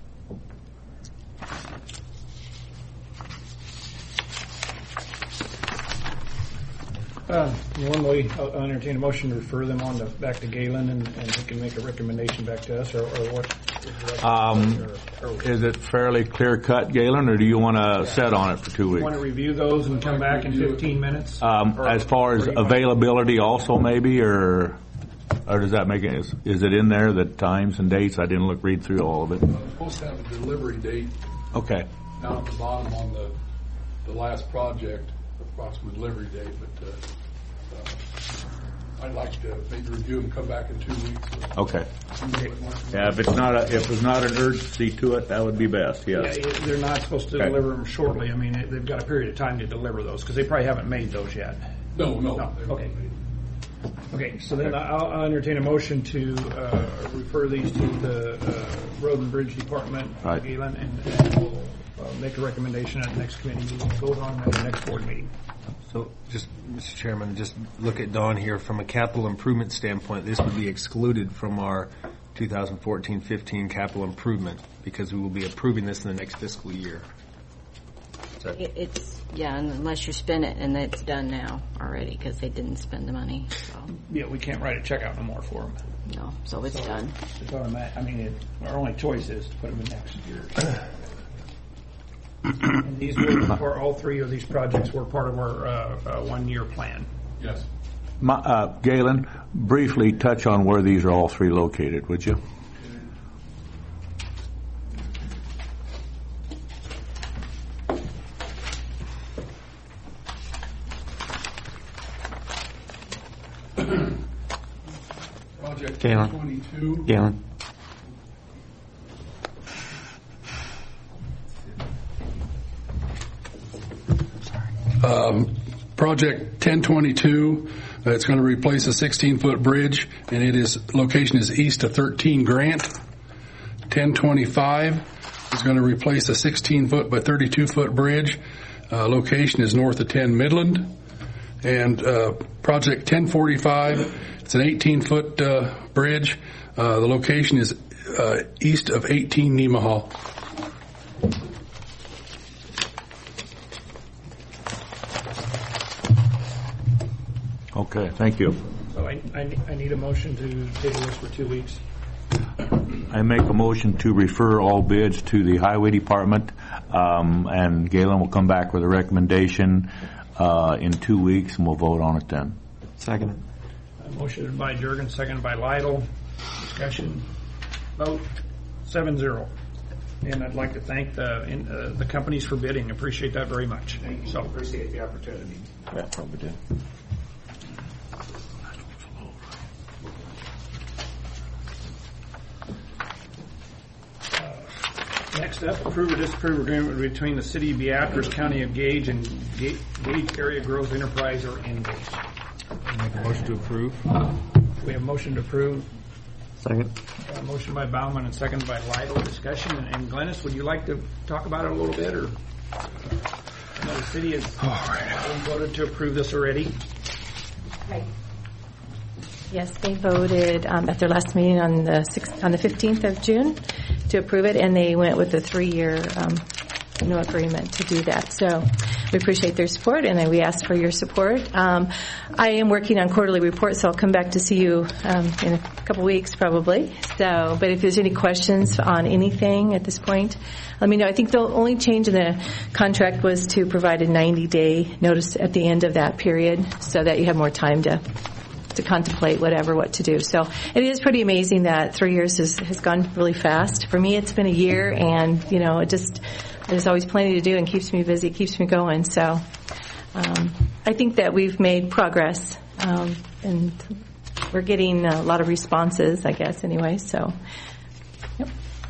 Normally, I'll entertain a motion to refer them on back to Galen, and he can make a recommendation back to us, or what? Is it fairly clear cut, Galen, or do you want to set on it for 2 weeks? Want to review those and come back in 15 minutes? As far as availability also maybe, or does that make it, is it in there, the times and dates? I didn't read through all of it. We're supposed to have a delivery date. Okay. Down at the bottom on the last project, approximate delivery date, but I'd like to maybe review and come back in 2 weeks. Okay. Yeah, if it's not an urgency to it, that would be best. Yes. Yeah, they're not supposed to deliver them shortly. I mean, they've got a period of time to deliver those because they probably haven't made those yet. No. Okay. Okay. So then I'll entertain a motion to refer these to the Road and Bridge Department, right. Galen, and we'll make a recommendation at the next committee meeting. Vote on at the next board meeting. So, just, Mr. Chairman, just look at Don here. From a capital improvement standpoint, this would be excluded from our 2014-15 capital improvement because we will be approving this in the next fiscal year. It's, unless you spend it, and it's done now already because they didn't spend the money. So. Yeah, we can't write a check out no more for them. No, so it's done. It's automatic. I mean, our only choice is to put them in next year. And these were, all three of these projects were part of our 1-year plan. Yes. Galen, briefly touch on where these are all three located, would you? Project Galen. 22. Galen. Project 1022, it's going to replace a 16-foot bridge, and location is east of 13 Grant. 1025 is going to replace a 16-foot by 32-foot bridge. Location is north of 10 Midland. And Project 1045, it's an 18-foot bridge. The location is east of 18 Nemaha. Okay, thank you. So I need a motion to table this for 2 weeks. I make a motion to refer all bids to the Highway Department, and Galen will come back with a recommendation in 2 weeks, and we'll vote on it then. Second. Motion by Jurgen, seconded by Lytle. Discussion. Vote 7-0. And I'd like to thank the companies for bidding. Appreciate that very much. Thank you. So appreciate the opportunity. Yeah, probably did. Next up, approve or disapprove agreement between the City of Beatrice, County of Gage, and Gage Area Growth Enterprise, or Engage. Make a motion to approve. We have a motion to approve. Second. Motion by Bauman and second by Lytle. Discussion. And Glennis, would you like to talk about it a little bit, or? I know the city has voted to approve this already. Right. Yes, they voted at their last meeting on the 15th of June to approve it, and they went with a 3-year agreement to do that. So we appreciate their support, and we ask for your support. I am working on quarterly reports, so I'll come back to see you in a couple weeks probably. So, but if there's any questions on anything at this point, let me know. I think the only change in the contract was to provide a 90-day notice at the end of that period so that you have more time to to contemplate what to do. So it is pretty amazing that 3 years has gone really fast. For me, it's been a year, and there's always plenty to do and keeps me busy, keeps me going. So I think that we've made progress, and we're getting a lot of responses, I guess, anyway. So, yep.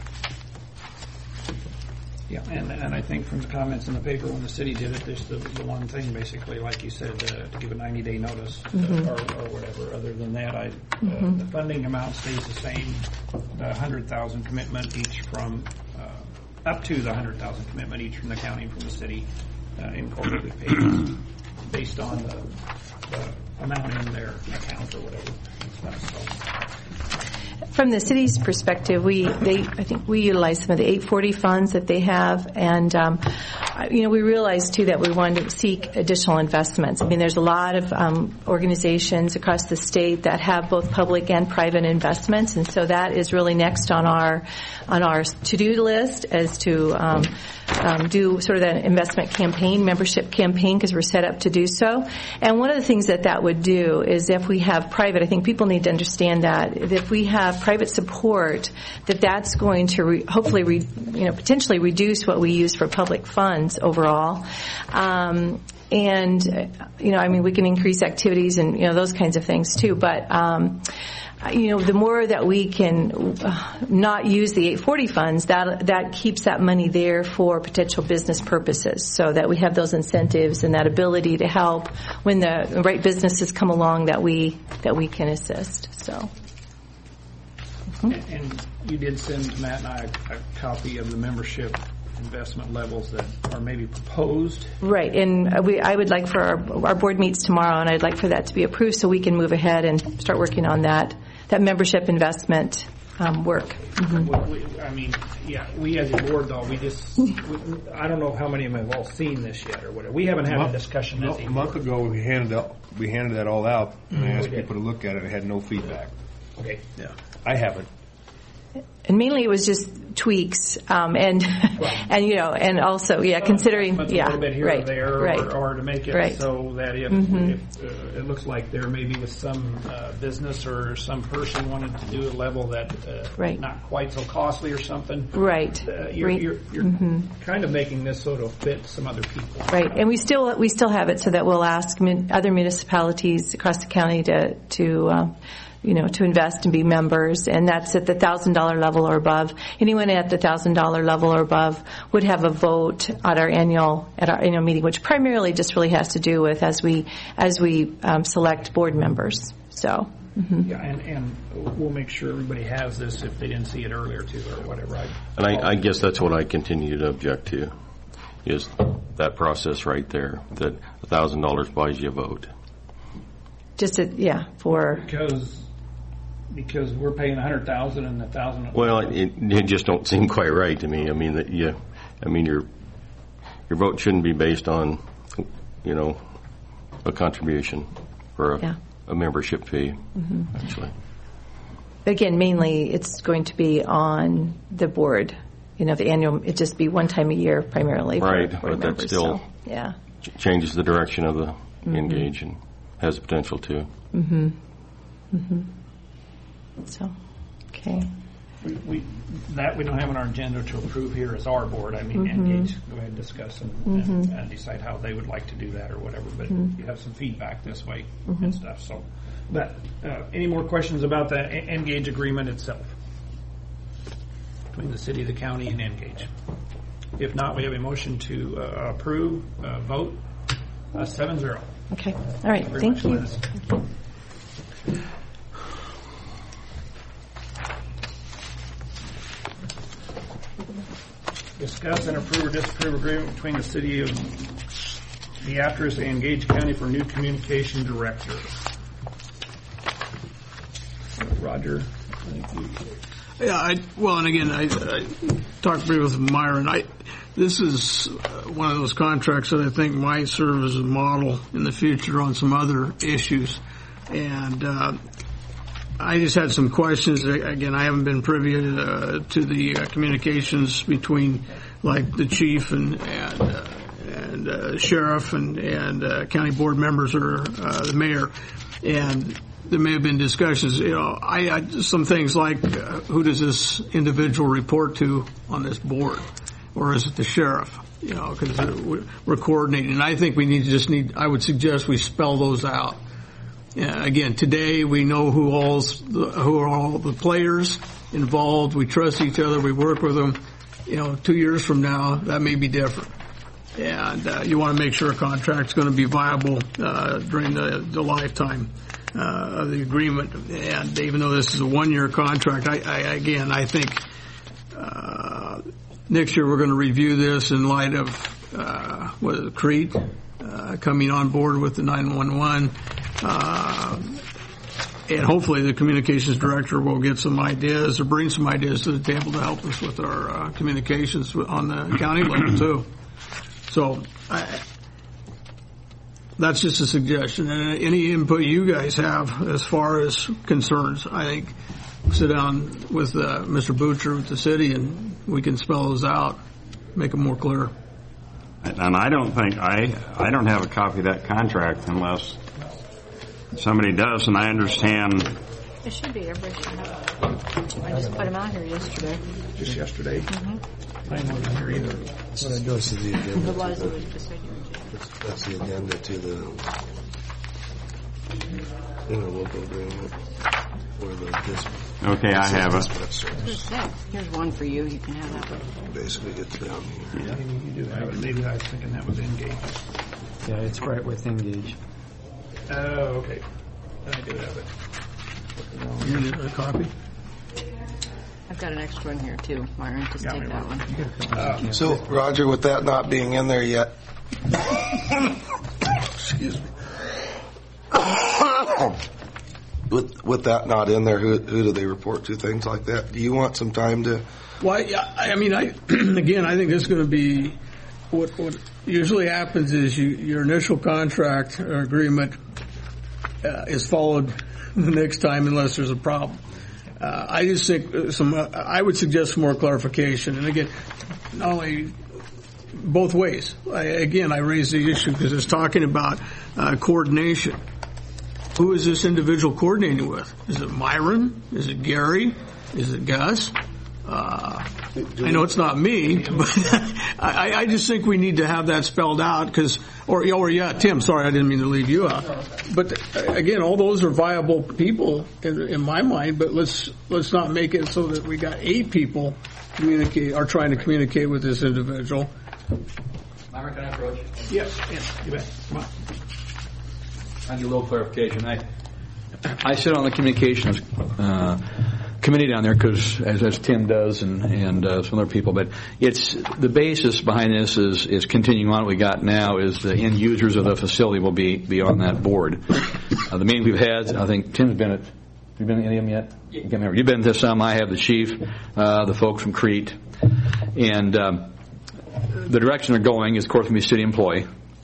Yeah, and I think from the comments in the paper when the city did it, there's the one thing basically, like you said, to give a 90-day notice or whatever. Other than that, the funding amount stays the same. The 100,000 commitment each from up to the 100,000 commitment each from the county and from the city in quarterly payments based on the amount in their account or whatever. From the city's perspective, I think we utilize some of the 840 funds that they have, and we realized too that we wanted to seek additional investments. I mean, there's a lot of organizations across the state that have both public and private investments, and so that is really next on our to-do list as to do sort of that investment campaign, membership campaign, because we're set up to do so. And one of the things that would do is if we have private, I think people need to understand that if we have private support, that's going to hopefully potentially reduce what we use for public funds overall. And we can increase activities and those kinds of things too. But the more that we can not use the 840 funds, that keeps that money there for potential business purposes, so that we have those incentives and that ability to help when the right businesses come along that we can assist. So. And you did send Matt and I a copy of the membership investment levels that are maybe proposed. Right, and I would like for our board meets tomorrow, and I'd like for that to be approved so we can move ahead and start working on that membership investment work. Mm-hmm. We as a board, though, I don't know how many of them have all seen this yet or whatever. We haven't had a discussion. A month ago, we handed that all out, and I asked people to look at it. I had no feedback. Okay. Yeah. I haven't. And mainly it was just tweaks, and also considering a little bit here or there, or to make it so that if it looks like there may be with some business or some person wanted to do a level that not quite so costly or something. Right. You're kind of making this sort of fit some other people. Right, and we still have it so that we'll ask other municipalities across the county to invest and be members, and that's at the $1,000 level or above. Anyone at the $1,000 level or above would have a vote at our annual meeting, which primarily just really has to do with as we select board members. So. Mm-hmm. Yeah, and we'll make sure everybody has this if they didn't see it earlier too, or whatever. And I guess that's what I continue to object to, is that process right there, that $1,000 buys you a vote. Because we're paying $100,000 and $1,000. Well, it just don't seem quite right to me. I mean your vote shouldn't be based on a contribution or a membership fee. Mm-hmm. Actually, again, mainly it's going to be on the board. The annual, it just be one time a year primarily. Right, for but members, that still changes the direction of the engage and has the potential to. Mm-hmm. Mm-hmm. So, okay. We don't have on our agenda to approve here as our board. Engage, go ahead and discuss and decide how they would like to do that or whatever. But you have some feedback this way and stuff. So, but any more questions about the Engage agreement itself between the city, the county, and Engage? If not, we have a motion to approve. Vote 7-0. Okay. All right. Thank you. Discuss and approve or disapprove agreement between the city of Beatrice and Engage County for new communication director. Roger. Yeah, I talked briefly with Myron. This is one of those contracts that I think might serve as a model in the future on some other issues. And I just had some questions. Again, I haven't been privy to the communications between, like, the chief and sheriff and county board members or the mayor. And there may have been discussions. Some things like who does this individual report to on this board, or is it the sheriff? Because we're coordinating. And I think I would suggest we spell those out. Again, today we know who are all the players involved. We trust each other. We work with them. 2 years from now, that may be different. And you want to make sure a contract's going to be viable during the lifetime of the agreement. And even though this is a 1-year contract, I think next year we're going to review this in light of Crete coming on board with the 911. And hopefully the communications director will get some ideas or bring some ideas to the table to help us with our communications on the county level too. So that's just a suggestion. And any input you guys have as far as concerns, I think sit down with Mr. Butcher with the city and we can spell those out, make them more clear. And I don't think I don't have a copy of that contract unless somebody does, and I understand. It should be. Everybody should have it. I just put them out here yesterday. Just yesterday? Mm-hmm. I wasn't here either. So that goes to the agenda. It was just That's the agenda to the interlocal agreement. Okay, I have it. Here's one for you. You can have that one. Basically, it's down here. Yeah, you do have it. Maybe I was thinking that was Engage. Yeah, it's right with Engage. Oh, okay. I do have it. You need a copy? I've got an extra one here too, Myron. Just take that one. So, Roger, with that not being in there yet, excuse me. With that not in there, who do they report to? Things like that. Do you want some time to? Well, again, I think this is going to be what usually happens is your initial contract or agreement is followed the next time unless there's a problem. I just think I would suggest some more clarification. And again, not only both ways. I raise the issue because it's talking about coordination. Who is this individual coordinating with? Is it Myron? Is it Gary? Is it Gus? I know it's not me, but I just think we need to have that spelled out Tim, sorry, I didn't mean to leave you out. But again, all those are viable people in my mind, but let's not make it so that we got 8 people trying to communicate with this individual. Myron, can I approach? Yes, you bet. Come on. I need a little clarification. I sit on the communications committee down there because, as Tim does and some other people, but it's the basis behind this is continuing on what we got now is the end users of the facility will be on that board. The meetings we've had, I think Tim's been at. Have you been to any of them yet? Yeah. I can't remember. You've been to some. I have the chief, the folks from Crete, and the direction they're going is, of course, to be a city employee.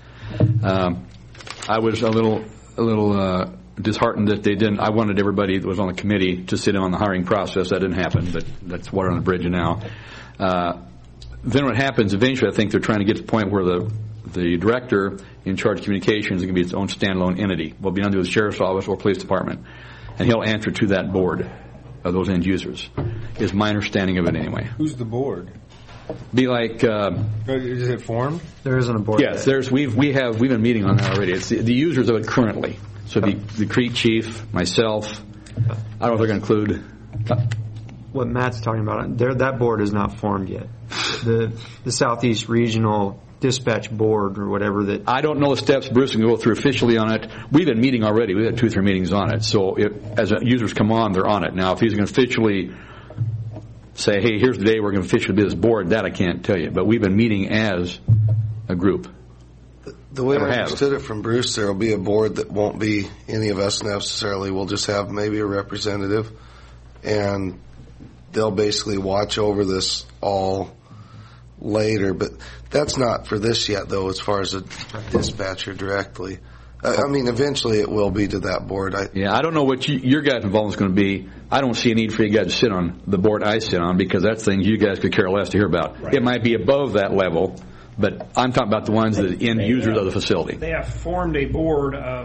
I was a little disheartened that they didn't. I wanted everybody that was on the committee to sit in on the hiring process. That didn't happen, but that's water on the bridge now. Then what happens eventually, I think they're trying to get to the point where the director in charge of communications is going to be its own standalone entity. Will be under the sheriff's office or police department, and he'll answer to that board of those end users. Is my understanding of it anyway. Who's the board? Be like. Is it formed? There isn't a board. Yes, we've been meeting on that already. It's the users of it currently. So the Crete chief, myself. I don't know if they're going to include. What Matt's talking about, that board is not formed yet. The Southeast Regional Dispatch Board or whatever that. I don't know the steps Bruce can go through officially on it. We've been meeting already. We've had 2 or 3 meetings on it. So as users come on, they're on it. Now, if he's going to officially say, hey, here's the day we're going to officially be this board, that I can't tell you. But we've been meeting as a group. The way I understood it from Bruce, there will be a board that won't be any of us necessarily. We'll just have maybe a representative, and they'll basically watch over this all later. But that's not for this yet, though, as far as a dispatcher directly. I mean, eventually it will be to that board. I don't know what your guys' involvement is going to be. I don't see a need for you guys to sit on the board I sit on because that's things you guys could care less to hear about. Right. It might be above that level, but I'm talking about the ones that end users of the facility. They have formed a board of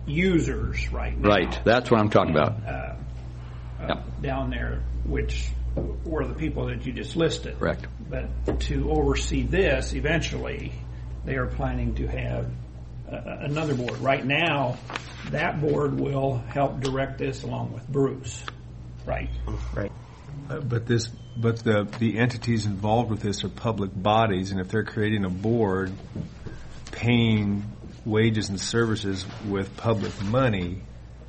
users right now. Right. That's what I'm talking about. Down there, which were the people that you just listed. Correct. But to oversee this, eventually, they are planning to have another board. Right now, that board will help direct this along with Bruce. Right. Right. But the entities involved with this are public bodies, and if they're creating a board paying wages and services with public money,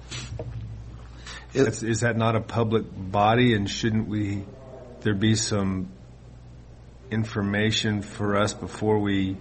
is that not a public body? And shouldn't there be some information for us before we?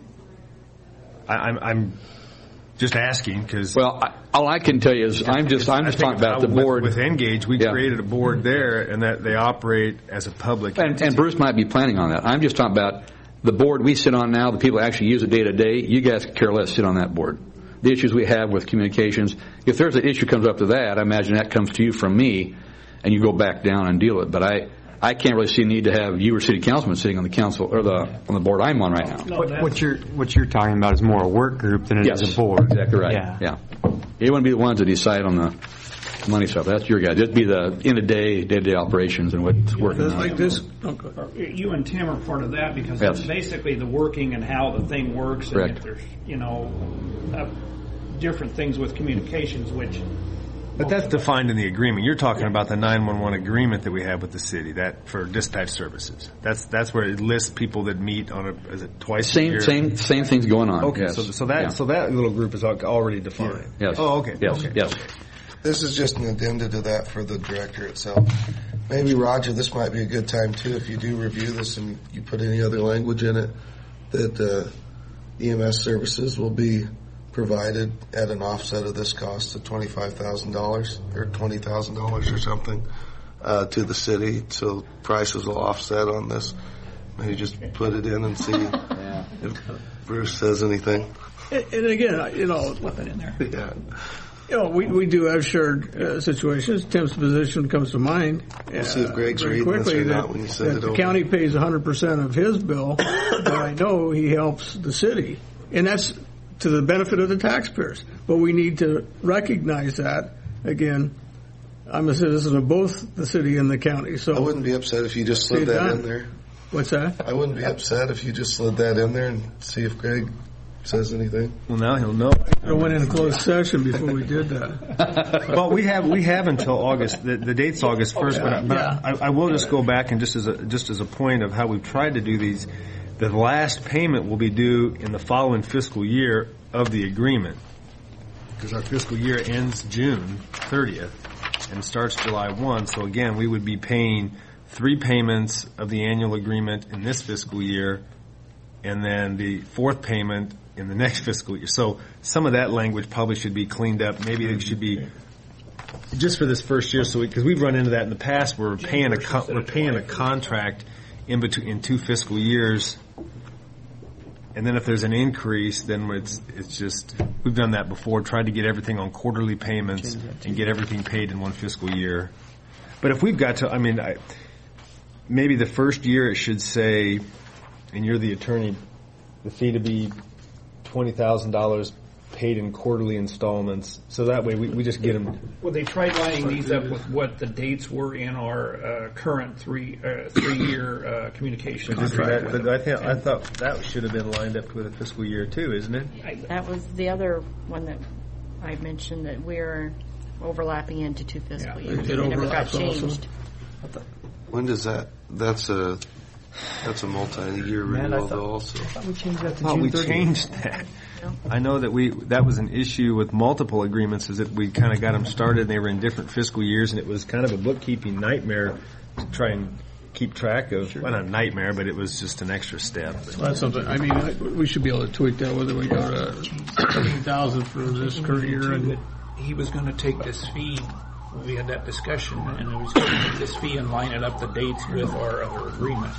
I'm just asking because. Well, all I can tell you is I'm just talking about the board. With Engage, we created a board there, and that they operate as a public entity. And Bruce might be planning on that. I'm just talking about the board we sit on now, the people who actually use it day to day. You guys could care less sit on that board. The issues we have with communications, if there's an issue comes up to that, I imagine that comes to you from me, and you go back down and deal with it. But I can't really see a need to have you or city councilman sitting on the council or on the board I'm on right now. What you're talking about is more a work group than it is a board. Exactly right. Yeah. You wouldn't be the ones that decide on the money stuff. That's your guy. Just be the day-to-day operations and what's working. Like this. You and Tim are part of that because it's basically the working and how the thing works. Correct. And if there's different things with communications, which. But that's defined in the agreement. You're talking about the 911 agreement that we have with the city that for dispatch services. That's where it lists people that meet on twice a year. Same things going on. Okay, yes. so that little group is already defined. Yes. Oh, okay. Yes. Okay. Yes. This is just an addenda to that for the director itself. Maybe, Roger, this might be a good time, too, if you do review this and you put any other language in it, that EMS services will be provided at an offset of this cost of $25,000 or $20,000 or something to the city, so prices will offset on this. Maybe just put it in and see if Bruce says anything. And again, flip it in there. Yeah. We do have shared situations. Tim's position comes to mind. We'll see if Greg's reading this or not when you send it over. The county pays 100% of his bill, but I know he helps the city. And that's to the benefit of the taxpayers. But we need to recognize that. Again, I'm a citizen of both the city and the county. So I wouldn't be upset if you just slid that in there. What's that? I wouldn't be upset if you just slid that in there and see if Greg says anything. Well, now he'll know. I went in a closed session before we did that. Well, we have until August. The date's August 1st, but I will just go back and just as a point of how we've tried to do these. The last payment will be due in the following fiscal year of the agreement, because our fiscal year ends June 30th and starts July 1. So again, we would be paying 3 payments of the annual agreement in this fiscal year, and then the 4th payment in the next fiscal year. So some of that language probably should be cleaned up. Maybe it should be just for this first year. So because we've run into that in the past, we're paying a contract in 2 fiscal years. And then if there's an increase, then it's just, we've done that before, tried to get everything on quarterly payments and get everything paid in 1 fiscal year. But if we've got to, maybe the first year it should say, and you're the attorney, the fee to be $20,000 paid in quarterly installments. So that way we just get them. Well, they tried lining these up with what the dates were in our current 3-year communication contract. But I thought that should have been lined up with a fiscal year too, isn't it? That was the other one that I mentioned, that we're overlapping into 2 fiscal years. It never got changed. When does that? That's a multi-year renewal also. I thought we changed that to June 30th. We 30th. changed that. I know that that was an issue with multiple agreements, is that we kind of got them started and they were in different fiscal years, and it was kind of a bookkeeping nightmare to try and keep track of. Well, not a nightmare, but it was just an extra step. Well, that's something. We should be able to tweak that, whether we go to $13,000 for this current year. And he was going to take this fee. We had that discussion, and it was going to take this fee and line it up the dates with our other agreement.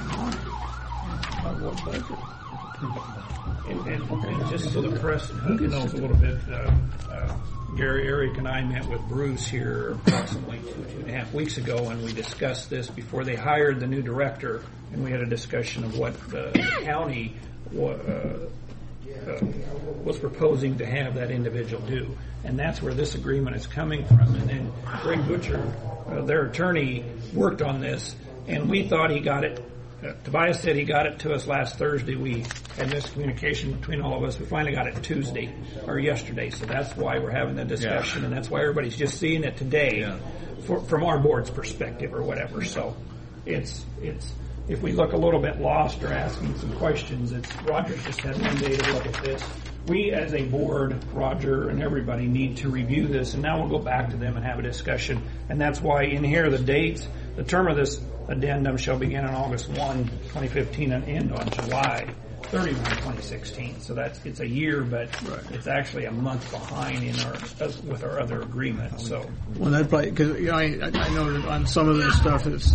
And just so the press knows a little bit, Gary, Eric, and I met with Bruce here approximately 2.5 weeks ago, and we discussed this before they hired the new director, and we had a discussion of what the county was proposing to have that individual do. And that's where this agreement is coming from. And then Greg Butcher, their attorney, worked on this, and we thought he got it. Tobias said he got it to us last Thursday. We had miscommunication between all of us. We finally got it Tuesday or yesterday, so that's why we're having the discussion, and that's why everybody's just seeing it today from our board's perspective or whatever. So it's if we look a little bit lost or asking some questions, Roger's just had one day to look at this. We as a board, Roger and everybody, need to review this, and now we'll go back to them and have a discussion. And that's why in here the dates, the term of this addendum shall begin on August 1, 2015 and end on July 31, 2016. So it's a year, but it's actually a month behind with our other agreement. So well, that probably, because I know that on some of this stuff it's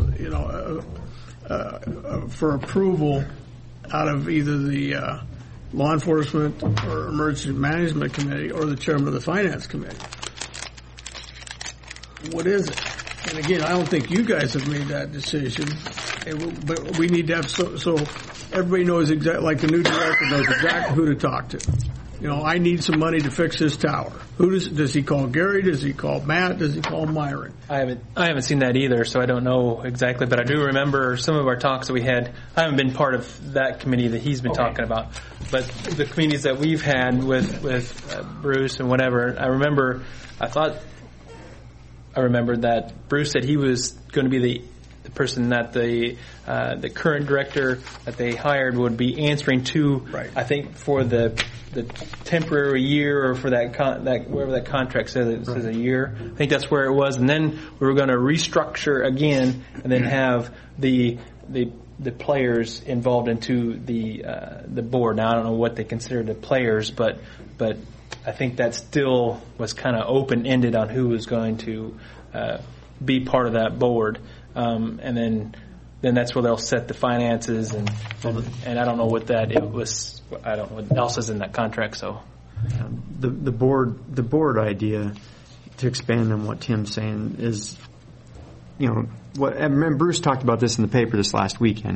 for approval out of either the Law Enforcement or Emergency Management Committee or the chairman of the Finance Committee. What is it? And again, I don't think you guys have made that decision, but we need to have so everybody knows exactly, like the new director knows exactly who to talk to. I need some money to fix this tower. Who does he call? Gary? Does he call Matt? Does he call Myron? I haven't seen that either, so I don't know exactly. But I do remember some of our talks that we had. I haven't been part of that committee that he's been talking about, but the committees that we've had with Bruce and whatever. I remember that Bruce said he was going to be the person that the current director that they hired would be answering to. Right. I think for the temporary year, or for that wherever that contract says it says a year. I think that's where it was, and then we were going to restructure again, and then have the players involved into the board. Now I don't know what they consider the players, but I think that still was kind of open-ended on who was going to be part of that board, and then that's where they'll set the finances, and I don't know what that it was. I don't know what else is in that contract. So the board idea, to expand on what Tim's saying, is what I remember Bruce talked about this in the paper this last weekend.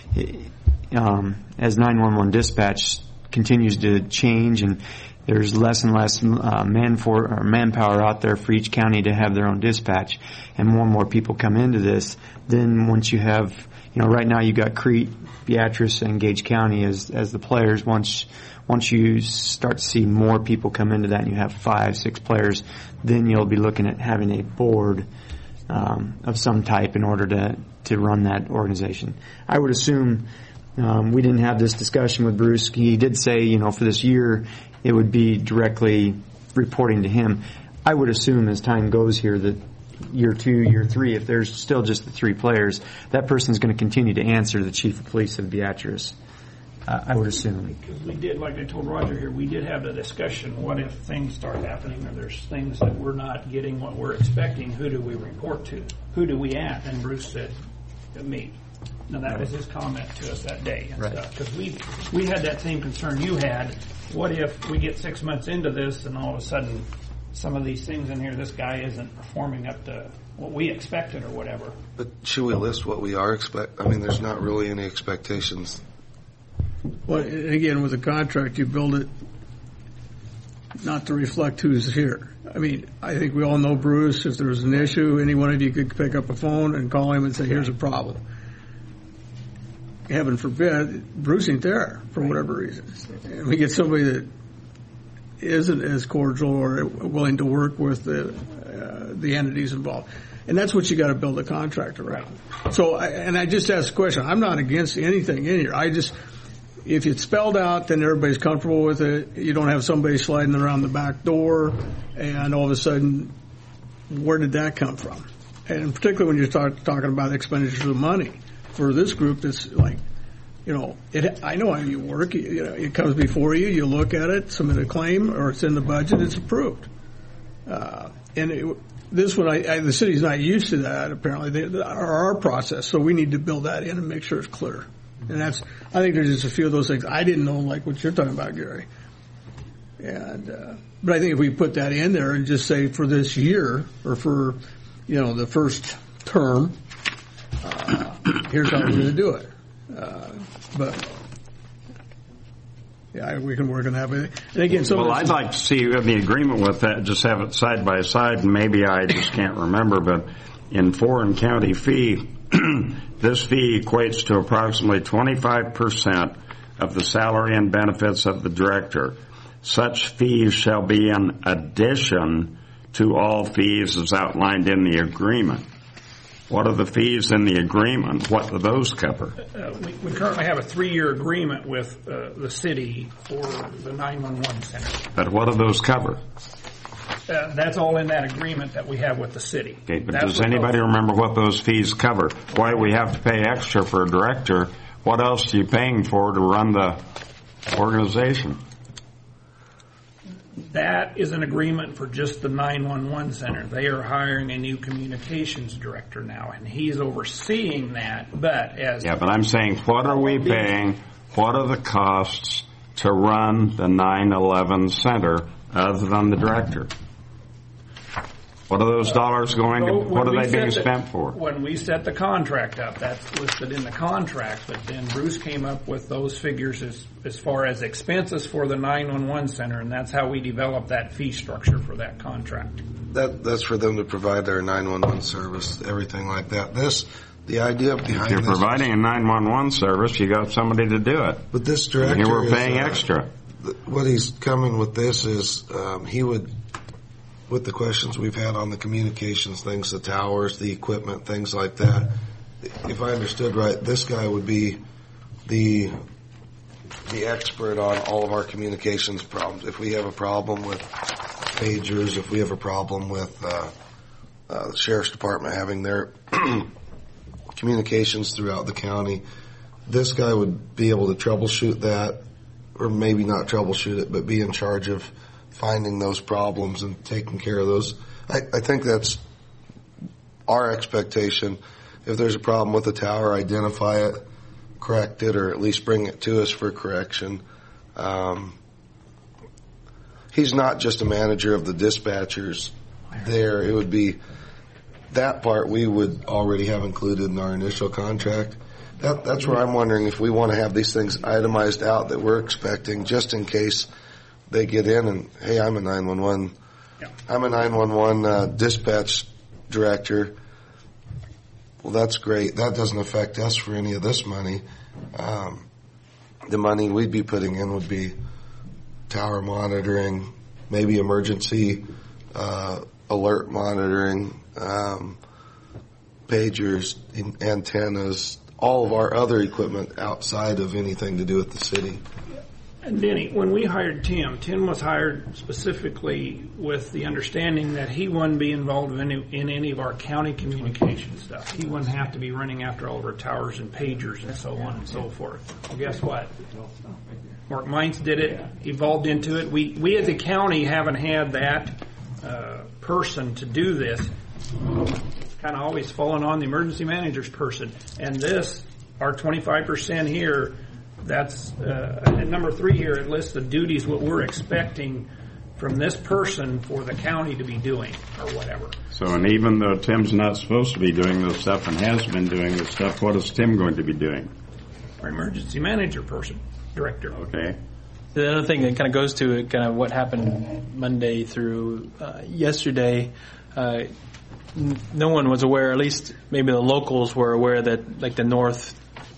As 911 dispatch continues to change and there's less and less manpower out there for each county to have their own dispatch, and more people come into this. Then once you have, right now you got Crete, Beatrice, and Gage County as the players. Once you start to see more people come into that, and you have 5-6 players, then you'll be looking at having a board of some type in order to run that organization. I would assume we didn't have this discussion with Bruce. He did say, for this year, it would be directly reporting to him. I would assume as time goes here that year 2, year 3, if there's still just the 3 players, that person's going to continue to answer the chief of police of Beatrice. I would assume. Because we did, like I told Roger here, we did have the discussion, what if things start happening or there's things that we're not getting what we're expecting, who do we report to? Who do we at? And Bruce said, me. Now that was his comment to us that day and stuff. Because we had that same concern you had. What if we get 6 months into this and all of a sudden some of these things in here, this guy isn't performing up to what we expected or whatever? But should we list what we are there's not really any expectations. Well, again, with a contract, you build it not to reflect who's here. I think we all know Bruce. If there's an issue, any one of you could pick up a phone and call him and say, here's a problem. Heaven forbid, Bruce ain't there for whatever reason. And we get somebody that isn't as cordial or willing to work with the entities involved. And that's what you got to build a contract around. So, I just asked a question. I'm not against anything in here. If it's spelled out, then everybody's comfortable with it. You don't have somebody sliding around the back door, and all of a sudden, where did that come from? And particularly when you start talking about expenditures of money for this group, that's like, I know how you work. It comes before you. You look at it, submit a claim, or it's in the budget. It's approved. This one, the city's not used to that. Apparently, our process. So we need to build that in and make sure it's clear. And I think there's just a few of those things I didn't know, like what you're talking about, Gary. But I think if we put that in there and just say for this year or for, the first term, here's how we're going to do it. But Yeah, we can work on that. But and again, well, I'd like to see you have the agreement with that. Just have it side by side, and maybe I just can't remember. But in foreign county fee, this fee equates to approximately 25% of the salary and benefits of the director. Such fees shall be in addition to all fees as outlined in the agreement. What are the fees in the agreement? What do those cover? We currently have a 3-year agreement with the city for the 911 center. But what do those cover? That's all in that agreement that we have with the city. Okay, but does anybody remember what those fees cover? Why we have to pay extra for a director? What else are you paying for to run the organization? That is an agreement for just the 911 center. They are hiring a new communications director now, and he's overseeing that. But I'm saying, what are we paying? What are the costs to run the 911 center other than the director? What are those dollars going to? What are they being spent for? When we set the contract up, that's listed in the contract. But then Bruce came up with those figures as far as expenses for the 911 center, and that's how we developed that fee structure for that contract. That's for them to provide their 911 service, everything like that. The idea behind if you're providing a 911 service, you got somebody to do it. But this director, and we're paying extra. What he's coming with this is he would. With the questions we've had on the communications things, the towers, the equipment, things like that, if I understood right, this guy would be the expert on all of our communications problems. If we have a problem with pagers, if we have a problem with the sheriff's department having their communications throughout the county, this guy would be able to troubleshoot that, or maybe not troubleshoot it, but be in charge of finding those problems and taking care of those. I think that's our expectation. If there's a problem with the tower, identify it, correct it, or at least bring it to us for correction. He's not just a manager of the dispatchers there. It would be that part we would already have included in our initial contract. That's where I'm wondering if we want to have these things itemized out that we're expecting just in case they get in and, hey, I'm a 911. Yeah. I'm a 911 dispatch director. Well, that's great. That doesn't affect us for any of this money. The money we'd be putting in would be tower monitoring, maybe emergency alert monitoring, pagers, antennas, all of our other equipment outside of anything to do with the city. And Denny, when we hired Tim was hired specifically with the understanding that he wouldn't be involved in any of our county communication stuff. He wouldn't have to be running after all of our towers and pagers and so on and so forth. Well, guess what? Mark Mines did it, evolved into it. We as a county haven't had that person to do this. It's kind of always fallen on the emergency manager's person. And this, our 25% here, that's at number 3 here. It lists the duties, what we're expecting from this person for the county to be doing or whatever. So, and even though Tim's not supposed to be doing this stuff and has been doing this stuff, what is Tim going to be doing? Our emergency manager person, director. Okay. The other thing that kind of goes to kind of what happened Monday through yesterday, no one was aware, at least maybe the locals were aware that like the North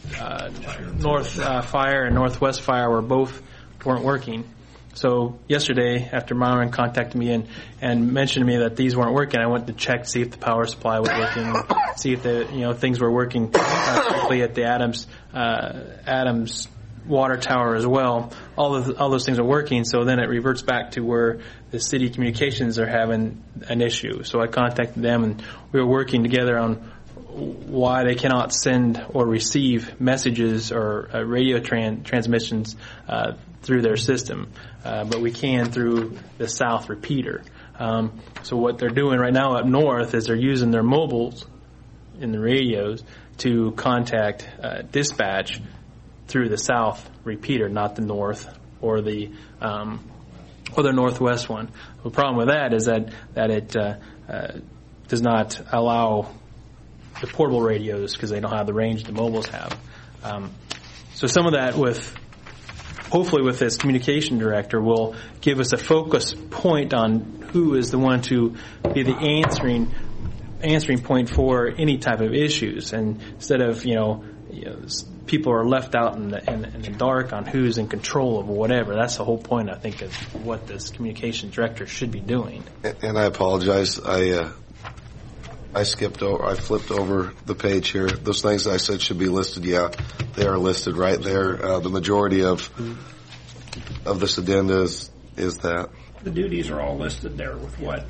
Fire and Northwest Fire weren't working. So yesterday, after Myron contacted me and mentioned to me that these weren't working, I went to check to see if the power supply was working, see if the things were working correctly at the Adams water tower as well. All those things are working. So then it reverts back to where the city communications are having an issue. So I contacted them and we were working together on why they cannot send or receive messages or radio transmissions through their system, but we can through the south repeater. So what they're doing right now up north is they're using their mobiles in the radios to contact dispatch through the south repeater, not the north or the northwest one. The problem with that is that it does not allow the portable radios because they don't have the range the mobiles have. So some of that with hopefully with this communication director, will give us a focus point on who is the one to be the answering point for any type of issues, and instead of people are left out in the dark on who's in control of whatever. That's the whole point, I think, of what this communication director should be doing. And I apologize. I flipped over the page here. Those things I said should be listed. Yeah, they are listed right there. The majority of this addenda is that. The duties are all listed there with what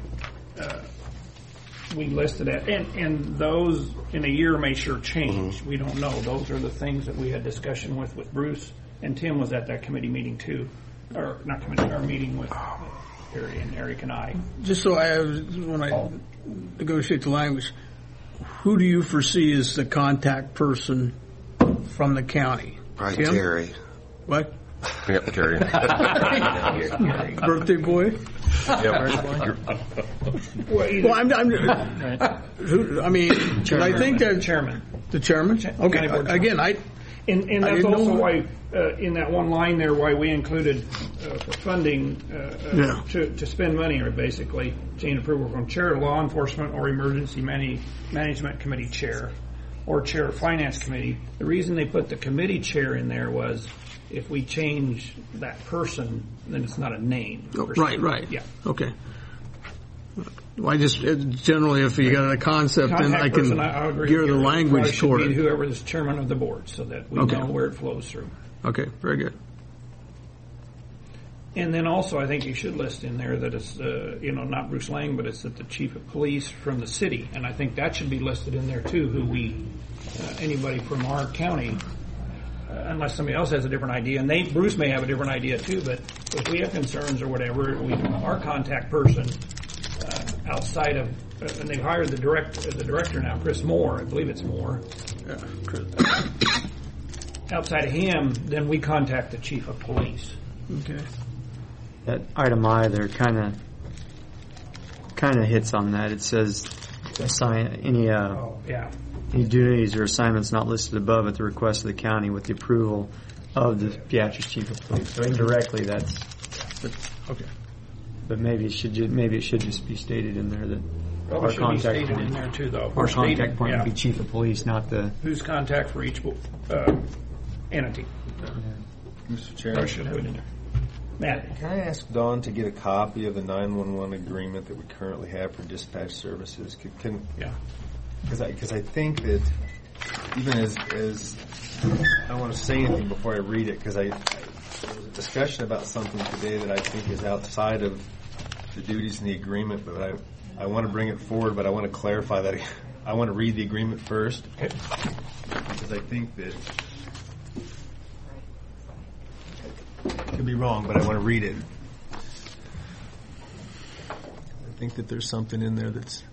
we listed at, and those in a year may sure change. We don't know. Those are the things that we had discussion with Bruce, and Tim was at that committee meeting too, or not committee, our meeting with Harry and Eric and I. Just so when I negotiate the language, who do you foresee as the contact person from the county? Right, Tim? Terry. What? Yep, Terry. Birthday boy? Well, I mean, I think that chairman. The chairman? Okay. Again, and that's also why in that one line there, why we included funding to spend money, or basically chain approval from chair of law enforcement or emergency management committee chair or chair of finance committee. The reason they put the committee chair in there was if we change that person, then it's not a name. Right. Yeah. Okay. Well, I just generally, if you got a concept, then I can gear the language toward it. Whoever is chairman of the board, so that we know where it flows through. Okay, very good. And then also, I think you should list in there that it's not Bruce Lang, but it's that the chief of police from the city, and I think that should be listed in there too. Who anybody from our county. Unless somebody else has a different idea, and Bruce may have a different idea too, but if we have concerns or whatever, our contact person outside of, and they've hired the director now, Chris Moore, I believe it's Moore. Outside of him, then we contact the chief of police. Okay. That item I there kind of hits on that. It says assign any duties or assignments not listed above at the request of the county with the approval of the Beatrice chief of police. So indirectly, that's okay. But maybe it should just be stated in there that our contact point in there too, though. Our contact point would be chief of police, not the who's contact for each entity. Mr. Chairman, I should have it in there. Matt, can I ask Dawn to get a copy of the 911 agreement that we currently have for dispatch services? Because I think that even as I don't want to say anything before I read it, because there was a discussion about something today that I think is outside of the duties in the agreement, but I want to bring it forward, but I want to clarify that. I want to read the agreement first, because I think that I could be wrong, but I want to read it. I think that there's something in there that's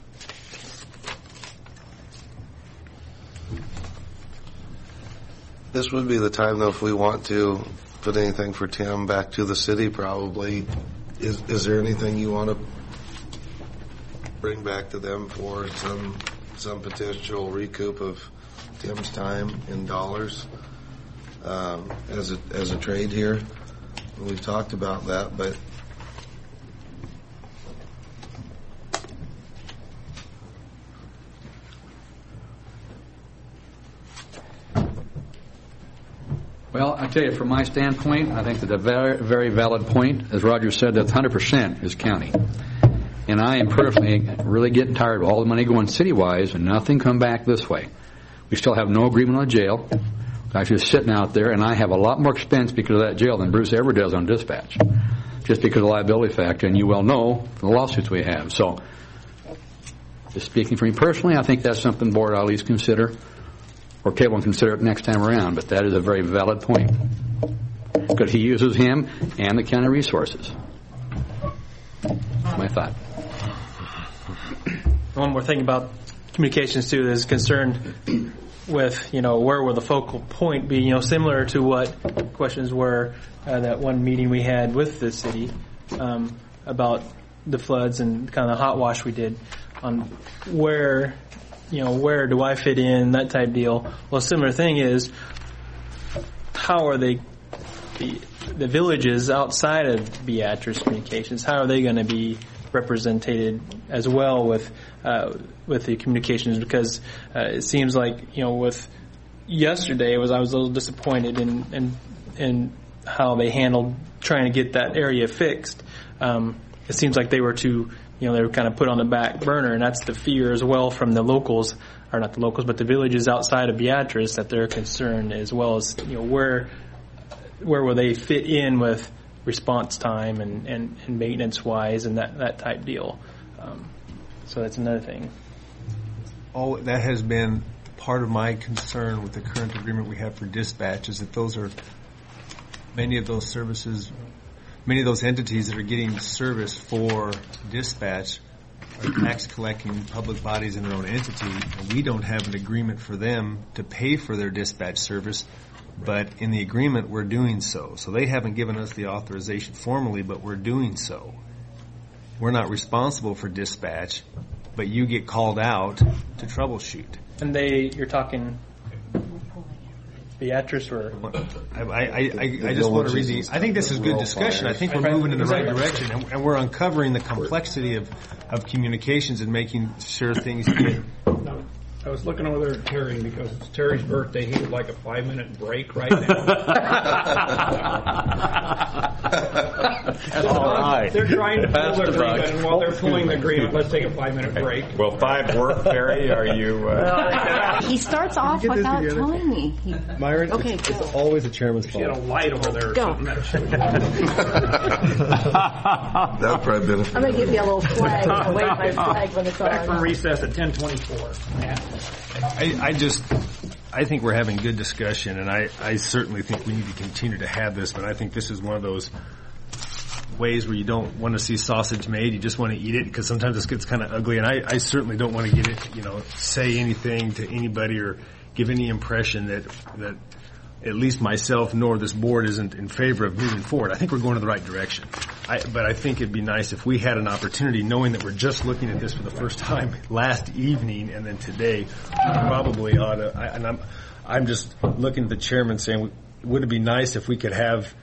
This would be the time, though, if we want to put anything for Tim back to the city, probably. Is there anything you want to bring back to them for some potential recoup of Tim's time in dollars as a trade here? We've talked about that, but Well, I tell you, from my standpoint, I think that a very, very valid point, as Roger said, that 100% is county. And I am personally really getting tired of all the money going city-wise and nothing come back this way. We still have no agreement on jail. I'm just sitting out there, and I have a lot more expense because of that jail than Bruce ever does on dispatch, just because of the liability factor, and you well know the lawsuits we have. So, just speaking for me personally, I think that's something the board ought to at least consider, or table and consider it next time around, but that is a very valid point. Because he uses him and the county resources. That's my thought. One more thing about communications too is concerned with, where will the focal point be, similar to what questions were that one meeting we had with the city about the floods and kind of the hot wash we did on where do I fit in, that type deal. Well, a similar thing is, how are they the villages outside of Beatrice Communications, how are they going to be represented as well with the communications? Because it seems like, with yesterday I was a little disappointed in how they handled trying to get that area fixed. It seems like they were they were kind of put on the back burner, and that's the fear as well from the locals, or not the locals, but the villages outside of Beatrice, that they're concerned, as well as where will they fit in with response time and maintenance wise and that type deal. So that's another thing. Oh, that has been part of my concern with the current agreement we have for dispatch, is that many of those services, many of those entities that are getting service for dispatch are tax collecting public bodies in their own entity, and we don't have an agreement for them to pay for their dispatch service, but in the agreement we're doing so. So they haven't given us the authorization formally, but we're doing so. We're not responsible for dispatch, but you get called out to troubleshoot. And you're talking Beatrice, or I just want to read these. I think this is good discussion. I think we're moving in the right direction, and we're uncovering the complexity of communications and making sure things get. I was looking over there at Terry because it's Terry's birthday. He would like a 5-minute break right now. All right. They're trying to pull their agreement, and while they're pulling the agreement, let's take a 5-minute break. Will 5 work, Terry? Are you... He starts off without telling me. Myron, okay, it's always the chairman's fault. She had a light over there or something. That'd probably benefit. I'm going to give you a little flag. I'll wave my flag when it's Back on. from recess at 10:24. Matt? I think we're having good discussion, and I certainly think we need to continue to have this, but I think this is one of those ways where you don't want to see sausage made, you just want to eat it, because sometimes this gets kind of ugly, and I certainly don't want to get it, say anything to anybody or give any impression that at least myself nor this board isn't in favor of moving forward. I think we're going in the right direction. But I think it'd be nice if we had an opportunity, knowing that we're just looking at this for the first time last evening and then today, we probably ought to, and I'm just looking at the chairman saying, would it be nice if we could have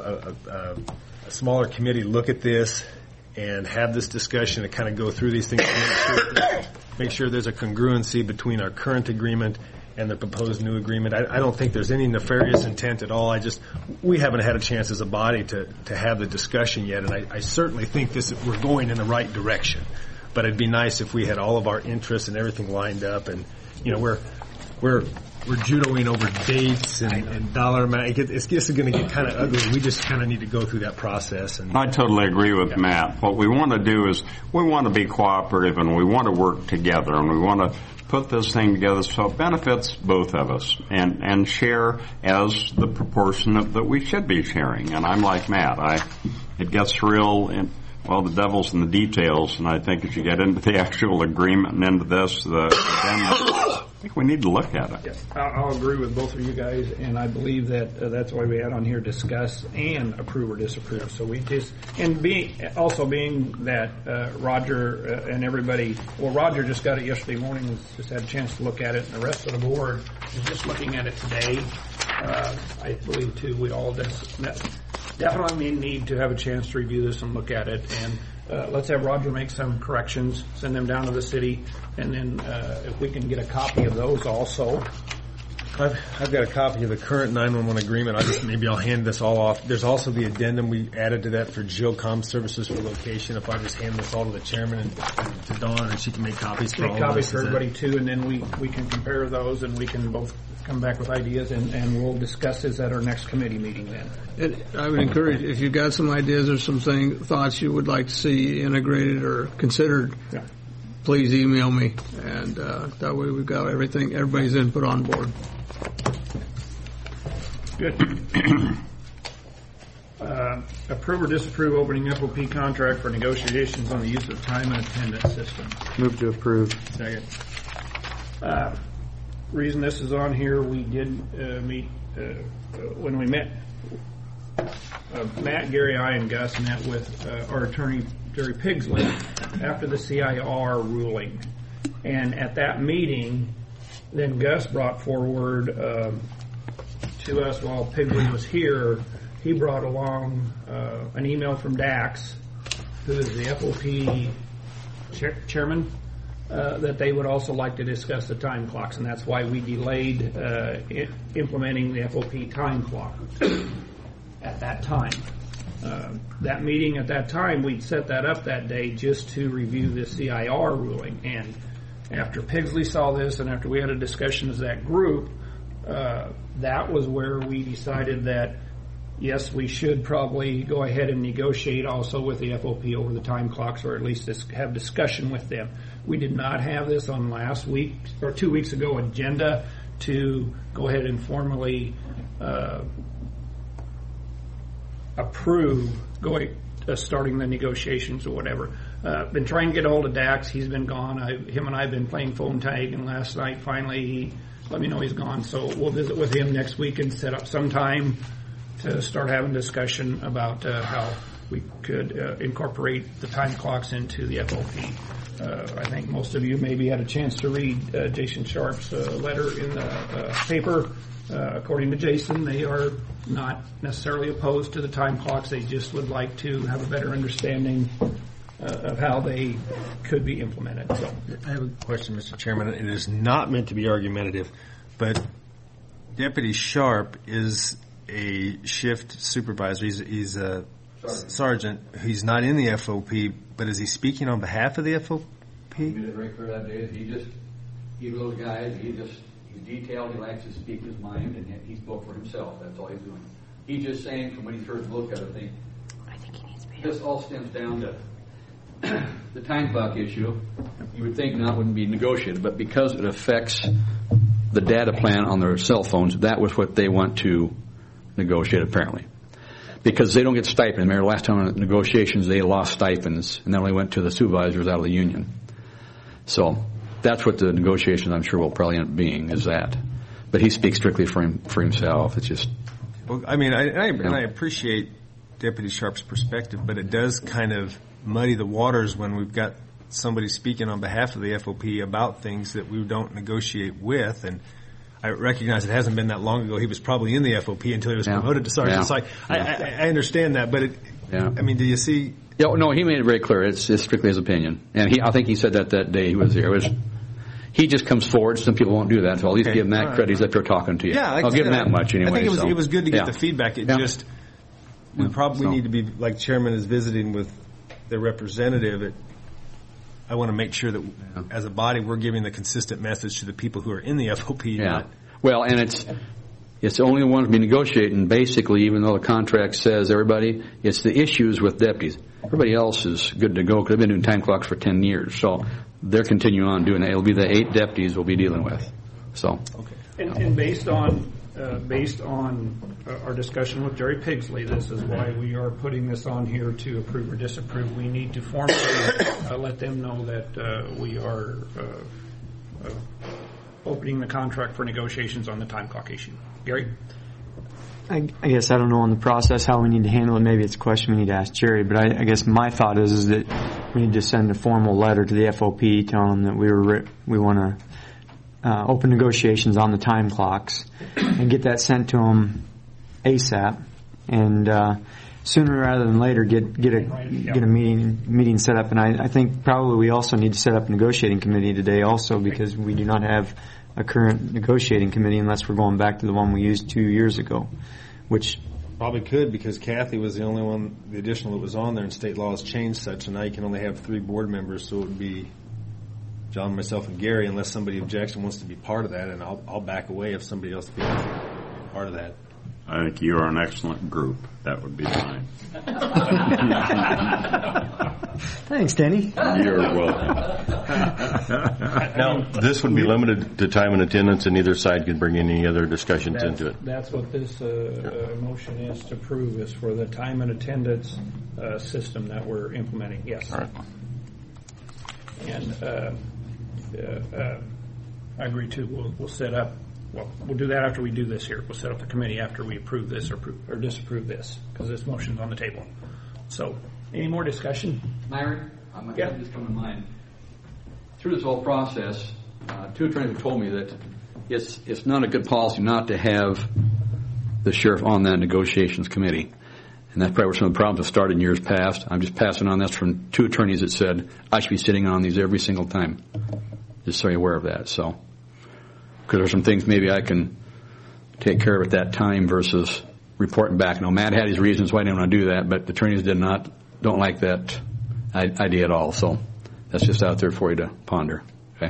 a smaller committee look at this and have this discussion and kind of go through these things and make sure there's a congruency between our current agreement and the proposed new agreement. I don't think there's any nefarious intent at all. We haven't had a chance as a body to have the discussion yet, and I certainly think we're going in the right direction. But it'd be nice if we had all of our interests and everything lined up, and we're judoing over dates and dollar amount. It's just going to get kind of ugly. We just kind of need to go through that process. And I totally agree with Matt. What we want to do is we want to be cooperative, and we want to work together, and we want to put this thing together so it benefits both of us and share as the proportion that we should be sharing. And I'm like Matt. It gets real, the devil's in the details, and I think as you get into the actual agreement and into this, I think we need to look at it. Yes, I'll agree with both of you guys, and I believe that that's why we had on here discuss and approve or disapprove. So we just, and being that Roger and everybody, Roger just got it yesterday morning, just had a chance to look at it, and the rest of the board is just looking at it today. I believe too, we all definitely need to have a chance to review this and look at it, and let's have Roger make some corrections, send them down to the city, and then if we can get a copy of those also. I've got a copy of the current 911 agreement. Maybe I'll hand this all off. There's also the addendum we added to that for GeoCom services for location. If I just hand this all to the chairman and to Dawn, and she can make copies for all of us. Make copies for everybody too, and then we can compare those, and we can both come back with ideas, and we'll discuss this at our next committee meeting then. And I would encourage, if you've got some ideas or some thoughts you would like to see integrated or considered, please email me, and that way we've got everybody's input on board. Good. Approve or disapprove opening FOP contract for negotiations on the use of time and attendance system. Move to approve. Second. Reason this is on here, we did meet when we met. Matt, Gary, I, and Gus met with our attorney Jerry Pigsley after the CIR ruling, and at that meeting, then Gus brought forward to us while Pigsley was here he brought along an email from Dax, who is the FOP chairman, that they would also like to discuss the time clocks, and that's why we delayed implementing the FOP time clock at that time. That meeting at that time, we'd set that up that day just to review the CIR ruling. And after Pigsley saw this, and after we had a discussion as that group, that was where we decided that, yes, we should probably go ahead and negotiate also with the FOP over the time clocks, or at least have discussion with them. We did not have this on last week or 2 weeks ago agenda to go ahead and formally approve starting the negotiations or whatever. Been trying to get a hold of Dax. He's been gone. Him and I have been playing phone tag, and last night finally he let me know he's gone. So we'll visit with him next week and set up some time to start having discussion about how we could incorporate the time clocks into the FOP. I think most of you maybe had a chance to read Jason Sharp's letter in the paper. According to Jason, they are not necessarily opposed to the time clocks. They just would like to have a better understanding of how they could be implemented. So, I have a question, Mr. Chairman. It is not meant to be argumentative, but Deputy Sharp is a shift supervisor. He's a sergeant. He's not in the FOP, but is he speaking on behalf of the FOP? He made it very clear that day that he's a little guy. He's detailed. He likes to speak his mind, and he spoke for himself. That's all he's doing. He's just saying, from what he's heard and looked at, I think he needs to be. This all stems down to the time clock issue. You would think not wouldn't be negotiated, but because it affects the data plan on their cell phones, that was what they want to negotiate apparently. Because they don't get stipends. Remember, last time in negotiations they lost stipends, and that only went to the supervisors out of the union. So that's what the negotiation, I'm sure, will probably end up being, is that. But he speaks strictly for himself. It's just. Well, I mean, I appreciate Deputy Sharp's perspective, but it does kind of muddy the waters when we've got somebody speaking on behalf of the FOP about things that we don't negotiate with. And I recognize it hasn't been that long ago. He was probably in the FOP until he was promoted to sergeant. So I understand that, but I mean, do you see? Yeah, no, he made it very clear. It's strictly his opinion, and I think he said that day he was here. He just comes forward. Some people won't do that, so I'll at least give him that credit. He's up here talking to you. Yeah, I'll give him that much anyway. I think it was good to get the feedback. We probably need to be, like Chairman is visiting with the representative. I want to make sure that as a body we're giving the consistent message to the people who are in the FOP. Yeah. Well, and it's only the ones to be negotiating. Basically, even though the contract says everybody, it's the issues with deputies. Everybody else is good to go because they've been doing time clocks for 10 years. So they're continuing on doing it. It'll be the 8 deputies we'll be dealing with. So. Okay. And based on our discussion with Jerry Pigsley, this is why we are putting this on here to approve or disapprove. We need to formally let them know that we are opening the contract for negotiations on the time clock issue. Gary? I guess I don't know on the process how we need to handle it. Maybe it's a question we need to ask Jerry, but I guess my thought is that we need to send a formal letter to the FOP telling them that we want to open negotiations on the time clocks and get that sent to them ASAP, and sooner rather than later get a meeting set up. And I think probably we also need to set up a negotiating committee today also, because we do not have a current negotiating committee unless we're going back to the one we used 2 years ago, which probably could, because Kathy was the only one, the additional that was on there, and state laws changed such, and now you can only have 3 board members, so it would be John, myself, and Gary, unless somebody objects and wants to be part of that, and I'll back away if somebody else feels part of that. I think you are an excellent group. That would be fine. Thanks, Denny. You're welcome. Now, this would be limited to time and attendance, and neither side can bring any other discussions into it. That's what this motion is to prove, is for the time and attendance system that we're implementing. Yes. All right. And I agree too. We'll set up. Well, we'll do that after we do this here. We'll set up the committee after we approve this or disapprove this, because this motion's on the table. So, any more discussion? Myron, this come to mind. Through this whole process, 2 attorneys have told me that it's not a good policy not to have the sheriff on that negotiations committee. And that's probably where some of the problems have started in years past. I'm just passing on this from 2 attorneys that said I should be sitting on these every single time. Just so you're aware of that. So, because there's some things maybe I can take care of at that time versus reporting back. Now, Matt had his reasons why he didn't want to do that, but the attorneys don't like that idea at all. So that's just out there for you to ponder. Okay.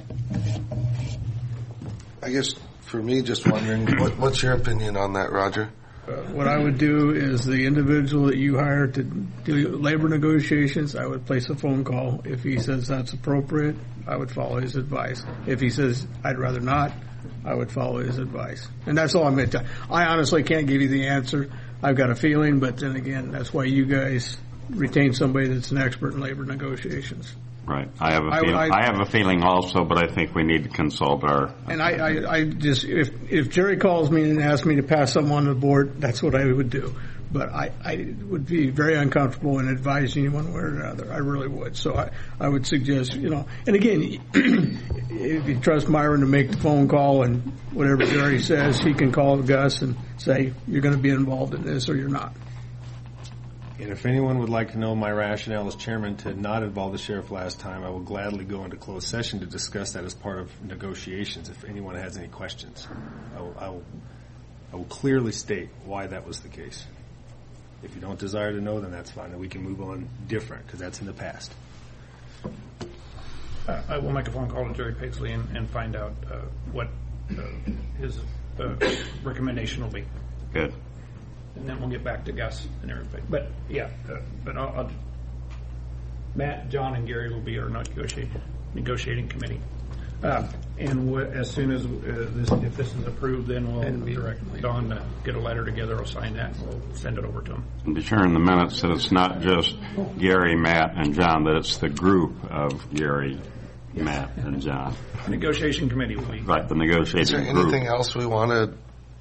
I guess for me, just wondering, what's your opinion on that, Roger? What I would do is the individual that you hire to do labor negotiations, I would place a phone call. If he says that's appropriate, I would follow his advice. If he says I'd rather not, I would follow his advice. And that's all I'm going to tell. I honestly can't give you the answer. I've got a feeling, but then again, that's why you guys retain somebody that's an expert in labor negotiations. Right. I have a feeling also, but I think we need to consult our. And I just, if Jerry calls me and asks me to pass something on the board, that's what I would do. But I would be very uncomfortable in advising you one way or another. I really would. So I would suggest, and again, if you trust Myron to make the phone call and whatever Jerry says, he can call Gus and say, you're going to be involved in this or you're not. And if anyone would like to know my rationale as chairman to not involve the sheriff last time, I will gladly go into closed session to discuss that as part of negotiations if anyone has any questions. I will clearly state why that was the case. If you don't desire to know, then that's fine. Then we can move on different because that's in the past. I will make a phone call to Jerry Paisley and find out what his recommendation will be. Good. And then we'll get back to Gus and everybody. But yeah, but I'll Matt, John, and Gary will be our negotiating committee. And as soon as if this is approved, then we'll direct Don to get a letter together. We'll sign that and we'll send it over to him. And be sure in the minutes that it's not just Gary, Matt, and John, that it's the group of Gary, Matt, and John. The negotiation committee will be. Right, the negotiating Is there group. anything else we want to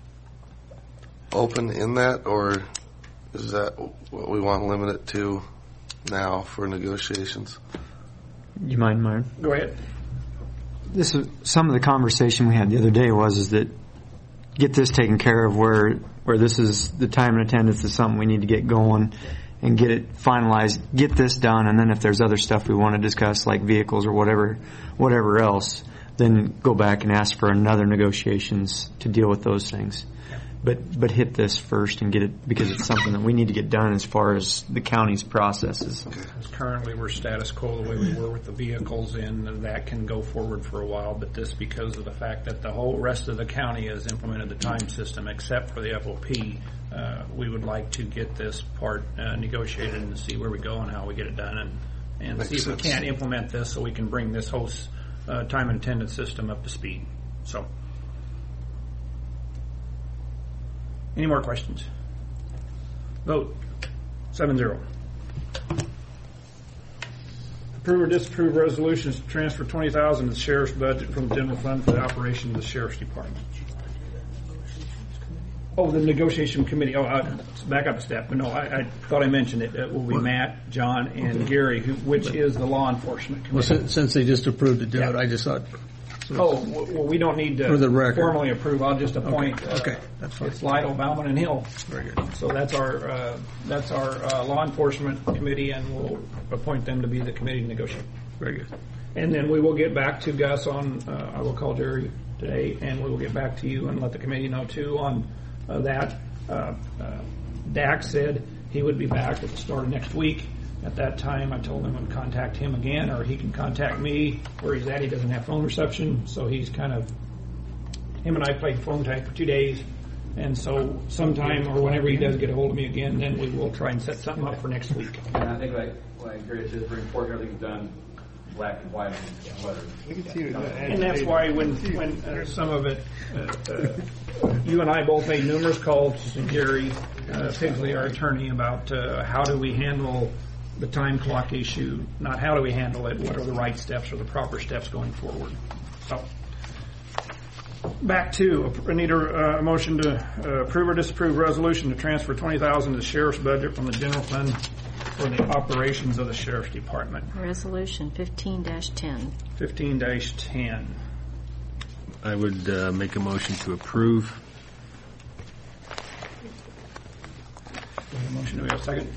open in that, or is that what we want to limit it to now for negotiations? You mind, Myron? Go ahead. This is some of the conversation we had the other day is that get this taken care of where this is the time and attendance is something we need to get going and get it finalized, get this done, and then if there's other stuff we want to discuss like vehicles or whatever else, then go back and ask for another negotiations to deal with those things. But hit this first and get it because it's something that we need to get done as far as the county's processes. Currently, we're status quo the way we were with the vehicles, and that can go forward for a while. But this, because of the fact that the whole rest of the county has implemented the time system except for the FOP, we would like to get this part negotiated and see where we go and how we get it done, and see if we can't implement this so we can bring this whole time and attendance system up to speed. So. Any more questions? Vote. 7-0. Approve or disapprove resolutions to transfer $20,000 to the sheriff's budget from the general fund for the operation of the sheriff's department. Oh, the negotiation committee. Oh, back up a step. No, I thought I mentioned it. It will be Matt, John, and Gary, which is the law enforcement committee. Well, since they just approved to do it, I just thought. Oh, well, we don't need to formally approve. I'll just appoint. Okay, that's fine. It's Lytle, Bauman, and Hill. Very good. So that's our law enforcement committee, and we'll appoint them to be the committee negotiator. Very good. And then we will get back to Gus on. I will call Jerry today, and we will get back to you and let the committee know too on that. Dax said he would be back at the start of next week. At that time, I told him I would contact him again, or he can contact me. Where he's at, he doesn't have phone reception, so he's him and I played phone tag for 2 days. And so sometime or whenever he does get a hold of me again, then we will try and set something up for next week. And I think like Gary said, it's very important everything's done black and white on letters. And that's why when some of it, you and I both made numerous calls to Gary Paisley, our attorney, about how do we handle the time clock issue, not how do we handle it, what are the right steps or the proper steps going forward. So, back to, I need a motion to approve or disapprove resolution to transfer $20,000 to the sheriff's budget from the general fund for the operations of the sheriff's department. Resolution 15-10. I would make a motion to approve. motion. Do we have a second?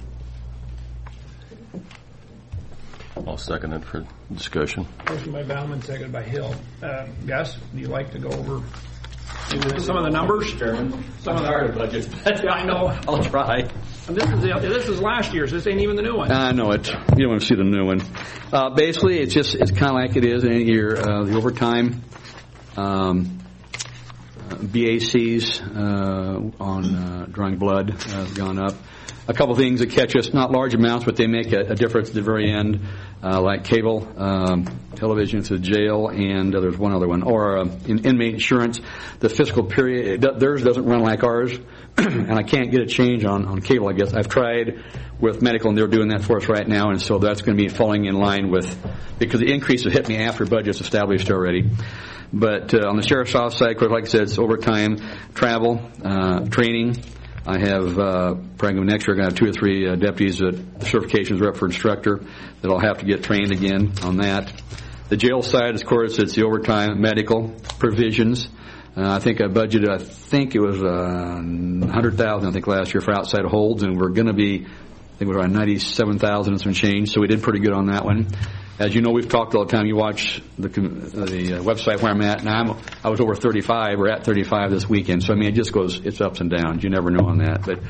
I'll second it for discussion. Motion by Bauman, seconded by Hill. Gus, do you like to go over some of the numbers? Chairman, Some I'm of tired of budgets. Yeah, I know. I'll try. And this is last year's. This ain't even the new one. I know it. You don't want to see the new one. Basically, it's kind of like it is any year. The overtime, BACs on drawing blood have gone up. A couple things that catch us, not large amounts, but they make a difference at the very end, like cable, television to the jail, and there's one other one, or inmate insurance. The fiscal period, theirs doesn't run like ours, and I can't get a change on cable, I guess. I've tried with medical, and they're doing that for us right now, and so that's going to be falling in line with, because the increase will hit me after budget's established already. But on the sheriff's office side, of course, like I said, it's overtime, travel, training. I have, probably next year, I'm going to have 2 or 3 deputies that the certifications are up for instructor that I'll have to get trained again on that. The jail side, of course, it's the overtime, medical, provisions. I think I budgeted, I think it was $100,000, I think, last year for outside holds, and we're going to be, I think it was around $97,000 and some change, so we did pretty good on that one. As you know, we've talked all the time. You watch the website where I'm at, and I was over 35, or at 35 this weekend. So I mean, it just goes, it's ups and downs. You never know on that. But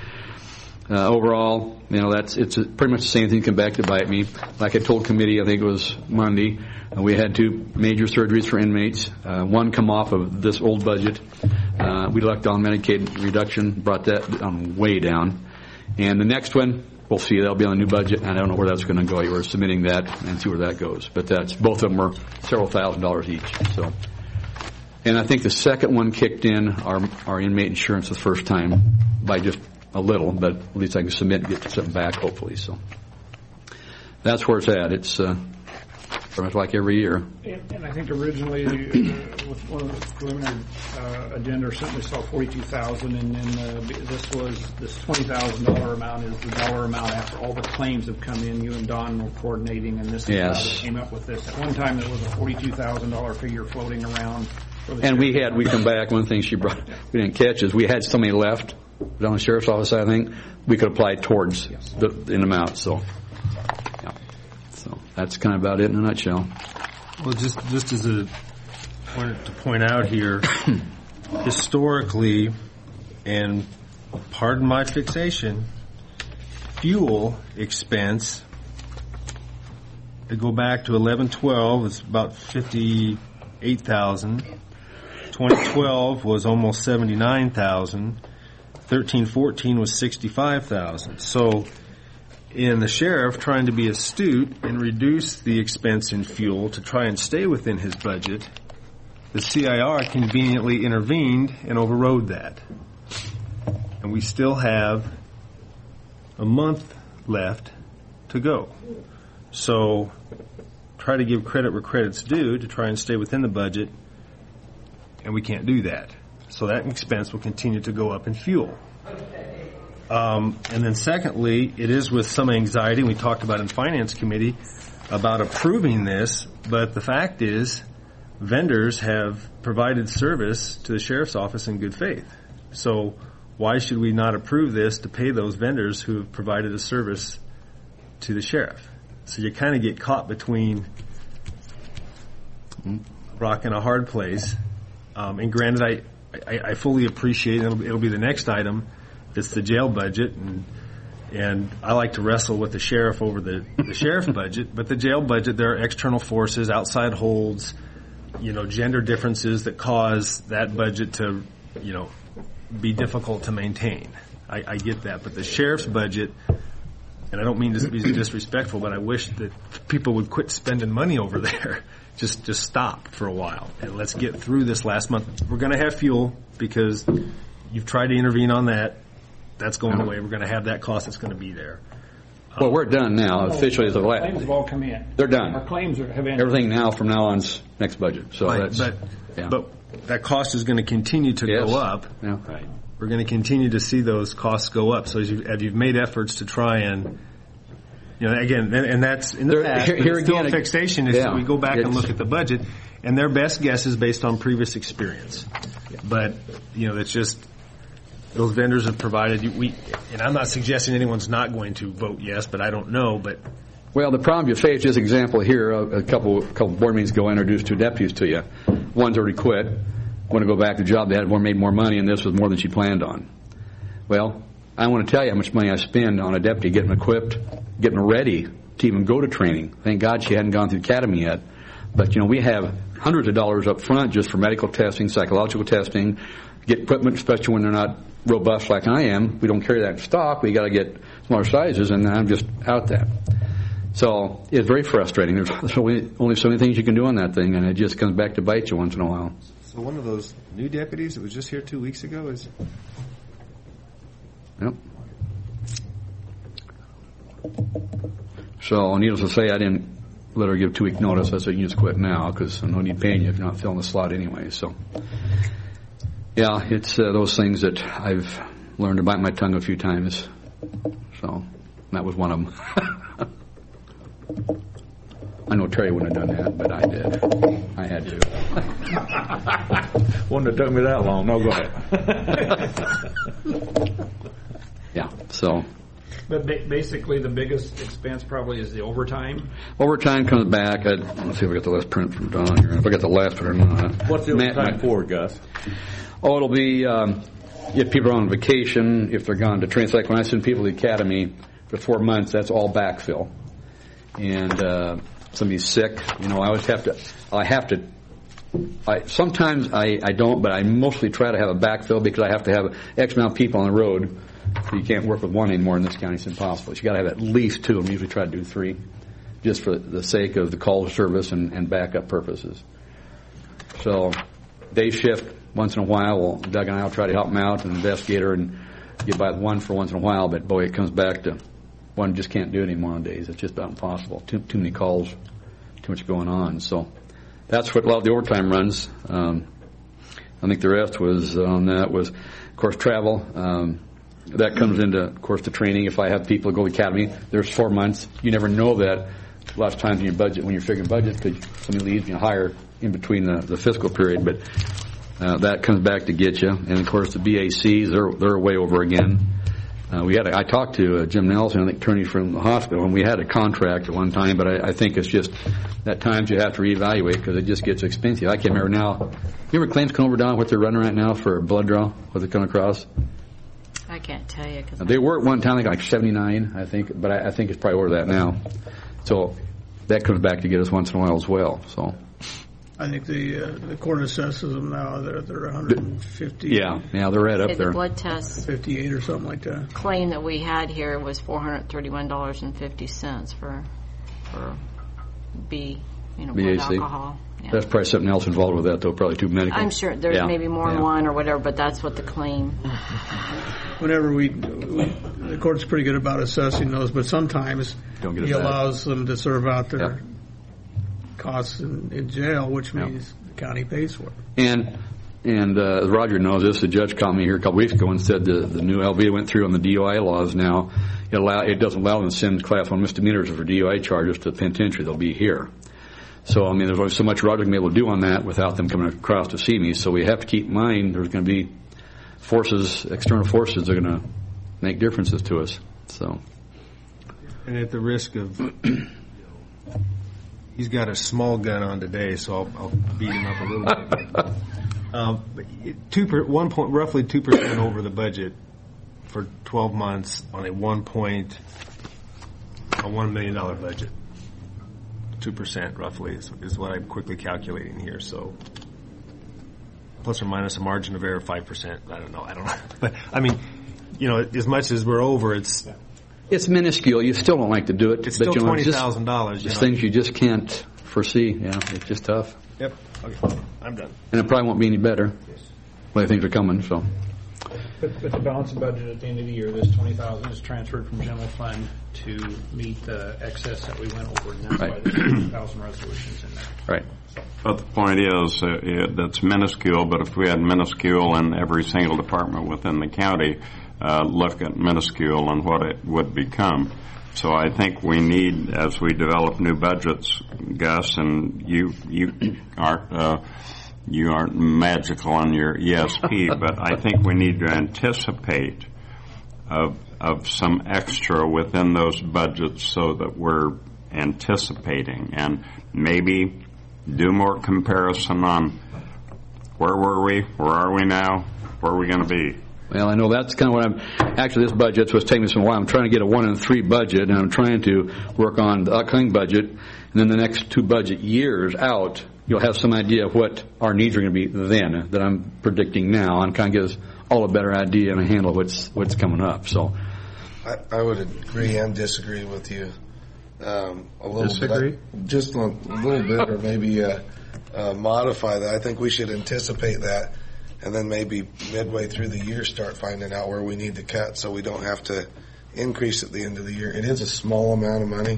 overall, you know, it's pretty much the same thing come back to bite me. Like I told committee, I think it was Monday, we had 2 major surgeries for inmates. One come off of this old budget. We looked on Medicaid reduction, brought that way down, and the next one. We'll see. That'll be on the new budget, and I don't know where that's going to go. We're submitting that and see where that goes. But both of them are several $1,000s each. So, and I think the second one kicked in our inmate insurance the first time by just a little, but at least I can submit and get something back, hopefully. So that's where it's at. It's pretty much like every year. And I think originally with one of the preliminary agenda or something, we saw $42,000, and then this $20,000 amount is the dollar amount after all the claims have come in. You and Don were coordinating, and this is how they came up with this. At one time, there was a $42,000 figure floating around. And we come back. One thing she brought, we didn't catch is we had so many left down the sheriff's office. I think we could apply towards in amount. So. That's kind of about it in a nutshell. Well, just as a point to point out here, historically, and pardon my fixation, fuel expense, to go back to 11-12, it's about $58,000. 2012 was almost $79,000. 13-14 was $65,000. So, in the sheriff trying to be astute and reduce the expense in fuel to try and stay within his budget, the CIR conveniently intervened and overrode that. And we still have a month left to go. So try to give credit where credit's due to try and stay within the budget, and we can't do that. So that expense will continue to go up in fuel. And then secondly, it is with some anxiety, we talked about in Finance Committee, about approving this, but the fact is vendors have provided service to the Sheriff's Office in good faith. So why should we not approve this to pay those vendors who have provided a service to the Sheriff? So you kind of get caught between a rock and a hard place. And granted, I fully appreciate, it'll be the next item, it's the jail budget, and I like to wrestle with the sheriff over the sheriff budget, but the jail budget, there are external forces, outside holds, gender differences that cause that budget to, be difficult to maintain. I get that, but the sheriff's budget, and I don't mean to be disrespectful, but I wish that people would quit spending money over there. Just stop for a while, and let's get through this last month. We're going to have fuel because you've tried to intervene on that. That's going away. We're going to have that cost that's going to be there. Well, we're done now. Officially, as of last. Claims have all come in. They're done. Our claims have ended. Everything now from now on's next budget. So right, but that cost is going to continue to go up. Yeah. Right. We're going to continue to see those costs go up. So as you've made efforts to try and, again, and that's in the past. Here again, still fixation is that we go back and look at the budget, and their best guess is based on previous experience. Yeah. But it's just. those vendors have provided. And I'm not suggesting anyone's not going to vote yes, but I don't know. But well, the problem you face, just example here, a couple board meetings ago, I introduced 2 deputies to you. One's already quit, want to go back to the job they had, made more money, and this was more than she planned on. Well, I want to tell you how much money I spend on a deputy getting equipped, getting ready to even go to training. Thank God she hadn't gone through the academy yet. But, we have hundreds of dollars up front just for medical testing, psychological testing, get equipment, especially when they're not robust like I am. We don't carry that in stock. We got to get smaller sizes, and I'm just out that. So it's very frustrating. There's only so many things you can do on that thing, and it just comes back to bite you once in a while. So one of those new deputies that was just here 2 weeks ago is... Yep. So needless to say, I didn't let her give 2-week notice. I said, you just quit now, because no need paying you if you're not filling the slot anyway. So, yeah, it's those things that I've learned to bite my tongue a few times. So that was one of them. I know Terry wouldn't have done that, but I did. I had to. Wouldn't have took me that long. No, go ahead. Yeah, so. But basically, the biggest expense probably is the overtime. Overtime comes back. Let's see if I got the last print from Don here. If I got the last one or not. What's the overtime for, Gus? Oh, it'll be if people are on vacation, if they're gone to train. It's like when I send people to the academy for 4 months, that's all backfill. And somebody's sick, I always have to. Sometimes I don't, but I mostly try to have a backfill because I have to have X amount of people on the road. So you can't work with one anymore in this county. It's impossible. So you got to have at least 2. I usually try to do 3, just for the sake of the call service and backup purposes. So day shift once in a while. Doug and I will try to help them out and investigate her and get by with 1 for once in a while. But boy, it comes back to one just can't do it anymore nowadays. It's just about impossible. Too many calls, too much going on. So that's what a lot of the overtime runs. I think the rest was on that was, of course, travel. That comes into, of course, the training. If I have people go to the academy, there's 4 months. You never know that a lot of times in your budget, when you're figuring budgets, because somebody leaves, hire in between the fiscal period. But that comes back to get you. And, of course, the BACs, they're way over again. I talked to Jim Nelson, I think attorney from the hospital, and we had a contract at one time, but I think it's just at times you have to reevaluate because it just gets expensive. I can't remember now. You remember claims come over, Don, what they're running right now for a blood draw? What they come across? I can't tell you. They were at one time like 79, I think, but I think it's probably over that now. So that comes back to get us once in a while as well. So I think the court assesses them now. They're 150. Yeah, they're right up there. The blood test 58 or something like that. Claim that we had here was $431.50 for blood alcohol. Yeah. That's probably something else involved with that, though. Probably too medical. I'm sure there's maybe more than one or whatever, but that's what the claim. Whenever the court's pretty good about assessing those, but sometimes he allows them to serve out their costs in jail, which means the county pays for it. And Roger knows this. The judge called me here a couple weeks ago and said the new LV went through on the DUI laws now. It doesn't allow them to send Class 1 misdemeanors for DUI charges to the penitentiary. They'll be here. So, there's only so much Roger can be able to do on that without them coming across to see me. So we have to keep in mind there's going to be external forces that are going to make differences to us. So, and at the risk of, he's got a small gun on today, so I'll beat him up a little bit. Roughly 2% over the budget for 12 months on a $1 million budget. 2% roughly is what I'm quickly calculating here. So plus or minus a margin of error of 5%. I don't know. But as much as we're over, it's minuscule. You still don't like to do it. It's still $20,000. It's things you just can't foresee. Yeah, it's just tough. Yep. Okay. I'm done. And it probably won't be any better. The way things are coming. So. But the balance of budget at the end of the year, this $20,000 is transferred from general fund to meet the excess that we went over, and that's why there's 2,000 resolutions in there. Right. But the point is, that's minuscule, but if we had minuscule in every single department within the county, look at minuscule and what it would become. So I think we need, as we develop new budgets, Gus, and you are you aren't magical on your ESP, but I think we need to anticipate of some extra within those budgets so that we're anticipating, and maybe do more comparison on where were we, where are we now, where are we going to be. Well, I know that's kind of what actually this budget was taking me some while. I'm trying to get a 1 and 3 budget, and I'm trying to work on the upcoming budget, and then the next 2 budget years out, you'll have some idea of what our needs are going to be then that I'm predicting now, and kind of gives all a better idea and a handle of what's coming up. So, I would agree and disagree with you a little Disagree? bit. Just a little bit, or maybe modify that. I think we should anticipate that, and then maybe midway through the year start finding out where we need to cut, so we don't have to increase at the end of the year. It is a small amount of money.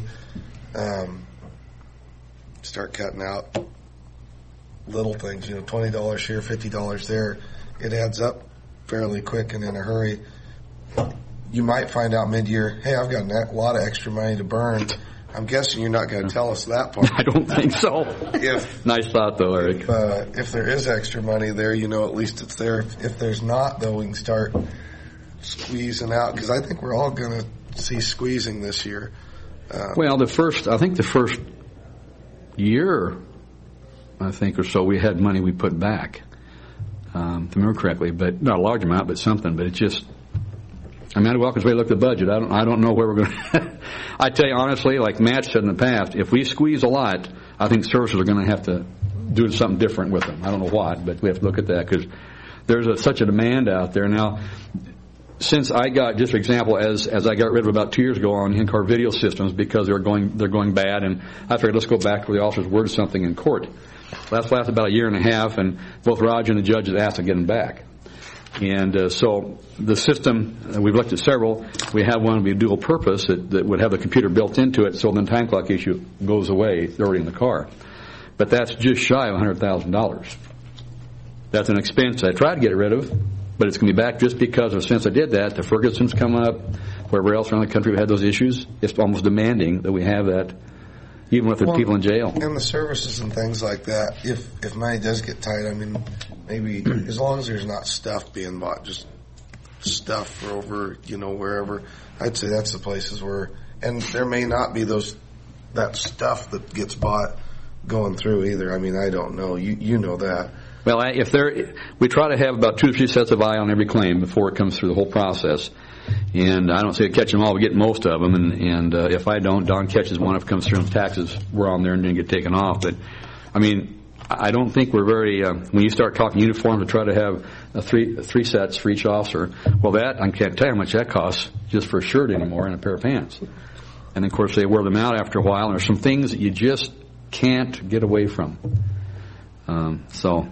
Start cutting out little things, $20 here, $50 there. It adds up fairly quick and in a hurry. You might find out mid-year, hey, I've got a lot of extra money to burn. I'm guessing you're not going to tell us that part. I don't think so. Nice thought, though, Eric. If there is extra money there, at least it's there. If there's not, though, we can start squeezing out, because I think we're all going to see squeezing this year. Well, the first year, or so, we had money we put back, if I remember correctly, but not a large amount, but something. But it's just, I'd welcome as we look at the budget. I don't know where we're going to. I tell you honestly, like Matt said in the past, if we squeeze a lot, I think services are going to have to do something different with them. I don't know what, but we have to look at that because there's such a demand out there now. Since I got, just for example, as I got rid of about 2 years ago on in-car video systems because they're going bad, and I figured let's go back to the officer's word something in court. That's lasted about a year and a half, and both Roger and the judges asked to get them back. And so the system, we've looked at several. We have one to be dual purpose that would have the computer built into it, so then time clock issue goes away. It's already in the car. But that's just shy of $100,000. That's an expense I tried to get rid of, but it's going to be back just because since I did that, the Ferguson's come up, wherever else around the country we had those issues. It's almost demanding that we have that, even with the people in jail. And the services and things like that, if money does get tight, maybe as long as there's not stuff being bought, just stuff for over, wherever, I'd say that's the places where, and there may not be that stuff that gets bought going through either. I don't know. You know that. Well, we try to have about 2 or 3 sets of eye on every claim before it comes through the whole process. And I don't say catch them all, we get most of them. And if I don't, Don catches one. If it comes through in taxes, we're on there and didn't get taken off. But, I don't think we're very, when you start talking uniform to try to have three sets for each officer, well, that, I can't tell you how much that costs just for a shirt anymore and a pair of pants. And, of course, they wear them out after a while. And there's some things that you just can't get away from. So,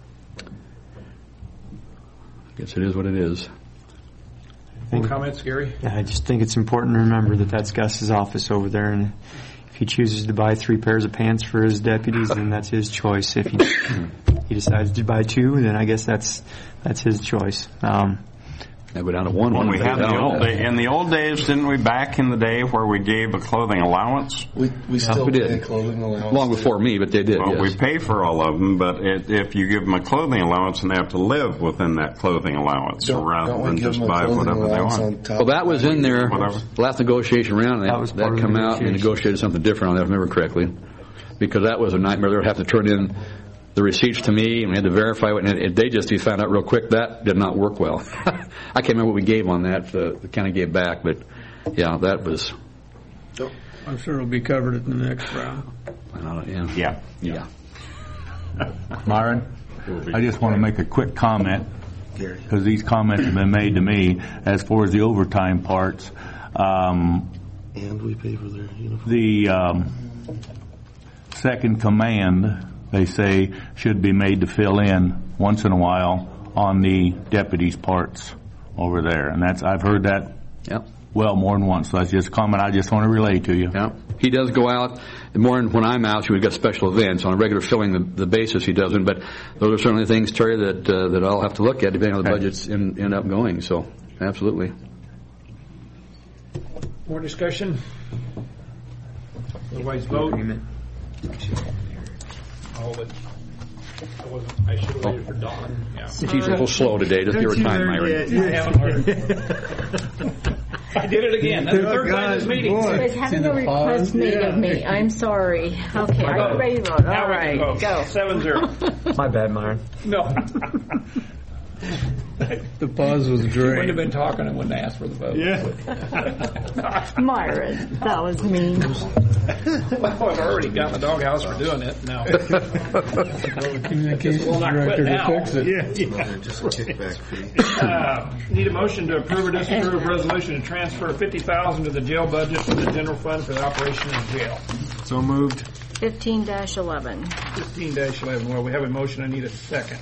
I guess it is what it is. Any comments, Gary? Yeah, I just think it's important to remember that that's Gus's office over there, and if he chooses to buy 3 pairs of pants for his deputies, then that's his choice. If he decides to buy 2, then I guess that's his choice. I go down to one. We had in the old days, didn't we? Back in the day, where we gave a clothing allowance. We still did pay clothing allowance. Long before me, but they did. Well, yes. We pay for all of them, but if you give them a clothing allowance, and they have to live within that clothing allowance, rather than just buy whatever they want. Well, that was in there. Last negotiation round, that come out and negotiated something different on that, if I remember correctly, because that was a nightmare. They would have to turn in the receipts to me, and we had to verify it, and he found out real quick that did not work well. I can't remember what we gave on that, the county gave back, but yeah, that was... I'm sure it'll be covered at the next round. Yeah. Myron, I just want to make a quick comment, because these comments have been made to me as far as the overtime parts. And we pay for their uniform. The second command, they say, should be made to fill in once in a while on the deputies' parts over there. And I've heard that well more than once. So that's just a comment I just want to relay to you. Yeah. He does go out more than when I'm out. We've got special events on a regular filling the basis. He doesn't, but those are certainly things, Terry, that I'll have to look at depending on the budgets end up going. So absolutely. More discussion? Otherwise, vote. All that I should have waited for Dawn. Yeah. She's a little slow today. Just give her time, Myron. I did it again. That's the third time this meeting. You guys having a request made of me. I'm sorry. Okay, are you ready to vote? All right, go. 7-0. My bad, Myron. No. The pause was You great. wouldn't have been talking and wouldn't have asked for the vote. Yeah. Myron, that was mean. Well, I've already got the doghouse for doing it. No. Communications Will not quit director to now. fix it. Yeah. Just a kickback fee. Need a motion to approve or disapprove resolution to transfer $50,000 to the jail budget from the general fund for the operation of the jail. So moved. 15-11. 15-11. Well, we have a motion. I need a second.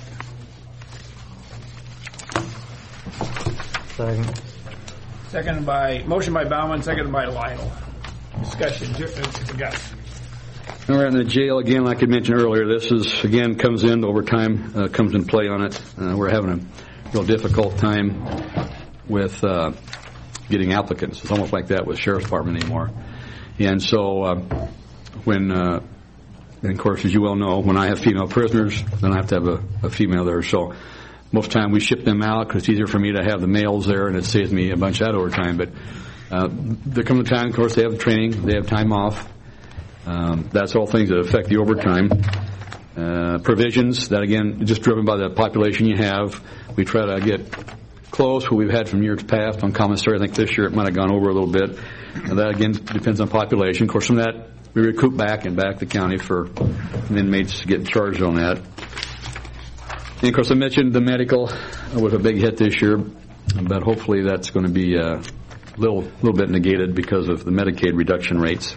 Second. Motion by Bauman, seconded by Lytle. Discussion. Gus. We're in the jail again, like I mentioned earlier. This is again comes in overtime, comes in play on it. We're having a real difficult time with getting applicants. It's almost like that with Sheriff's Department anymore. And so when, and of course, as you well know, when I have female prisoners, then I have to have a female there. So most of the time we ship them out because it's easier for me to have the males there, and it saves me a bunch of that overtime. But there comes a time, of course, they have training, they have time off. That's all things that affect the overtime. Provisions, that again, just driven by the population you have. We try to get close what we've had from years past on commissary. I think this year it might have gone over a little bit. And that again depends on population. Of course, from that we recoup back the county for inmates getting charged on that. And of course, I mentioned the medical was a big hit this year, but hopefully that's going to be a little bit negated because of the Medicaid reduction rates.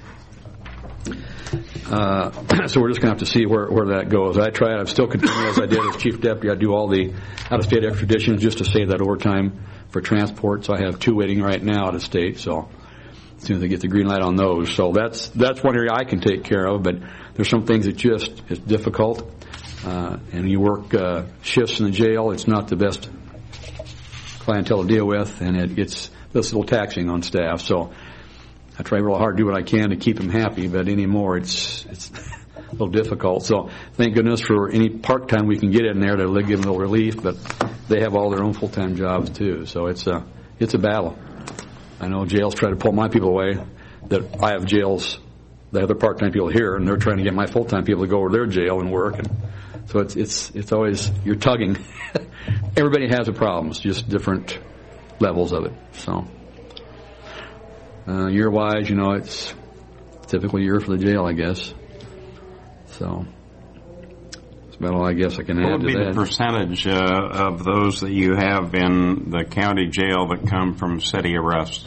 So we're just going to have to see where that goes. I try it. I'm still continuing as I did as chief deputy. I do all the out-of-state extraditions just to save that overtime for transport. So I have 2 waiting right now out of state. So as soon as I get the green light on those, so that's one area I can take care of. But there's some things that it's difficult. And you work shifts in the jail. It's not the best clientele to deal with, and it's a little taxing on staff. So I try real hard to do what I can to keep them happy, but anymore it's a little difficult. So thank goodness for any part-time we can get in there to give them a little relief, but they have all their own full-time jobs too. So it's a battle. I know jails try to pull my people away. That I have jails, they have their part-time people here, and they're trying to get my full-time people to go over to their jail and work. And so it's always, you're tugging. Everybody has a problem. It's just different levels of it. So year-wise, it's typical year for the jail, I guess. So that's about all I guess I can add to that. What would be the percentage of those that you have in the county jail that come from city arrest?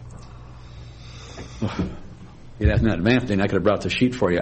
You'd ask me in advance, then I could have brought the sheet for you.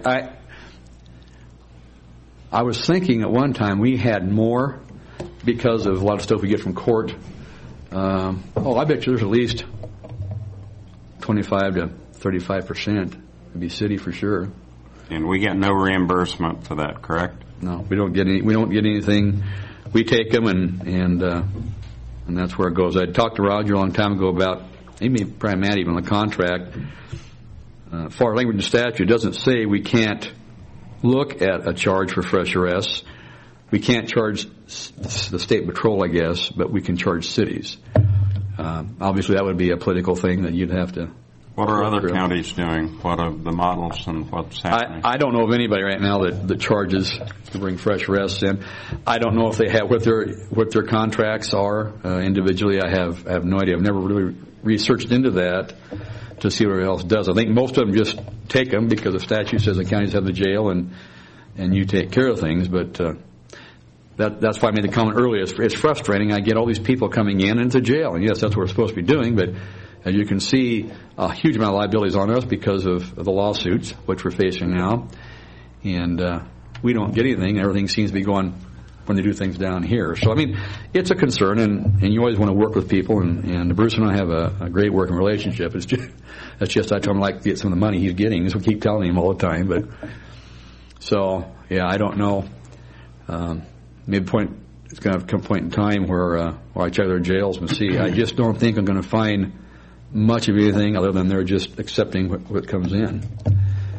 I was thinking at one time we had more because of a lot of stuff we get from court. I bet you there's at least 25 to 35% would be city for sure. And we get no reimbursement for that, correct? No, we don't get anything. We take them and that's where it goes. I talked to Roger a long time ago about maybe probably Matt even on the contract. FAR language and statute doesn't say we can't look at a charge for fresh arrests. We can't charge the state patrol, I guess, but we can charge cities. Obviously, that would be a political thing that you'd have to. What are other counties doing? What are the models and what's happening? I don't know of anybody right now that charges to bring fresh arrests in. I don't know if they have what their contracts are individually. I have no idea. I've never really researched into that to see what else does. I think most of them just take them because the statute says the counties have the jail and you take care of things. But that's why I made the comment earlier. It's frustrating. I get all these people coming in into jail, and yes, that's what we're supposed to be doing. But as you can see, a huge amount of liabilities on us because of the lawsuits which we're facing now, and we don't get anything. Everything seems to be going when they do things down here. So I mean, it's a concern, and you always want to work with people. And Bruce and I have a great working relationship. It's just I told him I'd like to get some of the money he's getting. So we keep telling him all the time. But so yeah, I don't know. Maybe it's going to come a point in time where I check their jails and see. I just don't think I'm going to find much of anything other than they're just accepting what comes in.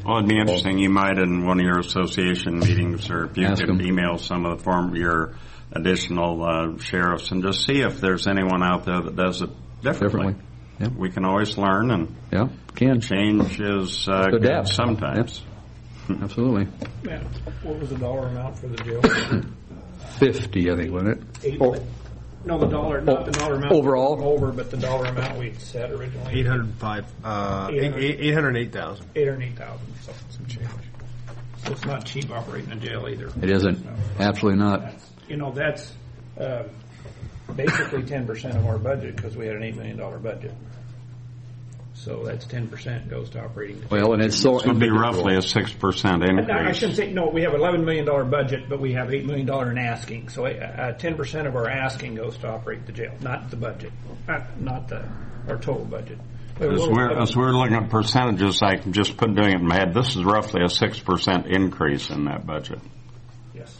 Well, it'd be interesting. You might, in one of your association meetings, or if you Ask could them. email some of the your additional sheriffs and just see if there's anyone out there that does it differently. Yeah. We can always learn, and change is adapt. good sometimes. Yep. Absolutely. Yeah. What was the dollar amount for the jail? 50, I think, wasn't it? No, the dollar, not the dollar amount overall, but the dollar amount we set originally. 805, 808,000. 808,000, some change. So it's not cheap operating a jail either. It isn't. Absolutely not. That's basically 10% of our budget because we had an $8 million budget. So that's 10% goes to operating. Well, and it's so it would be roughly a 6% increase. I shouldn't say no. We have $11 million budget, but we have $8 million in asking. So 10% of our asking goes to operate the jail, not the budget, not our total budget. As we're looking at percentages, I can just doing it in my head. This is roughly a 6% increase in that budget. Yes.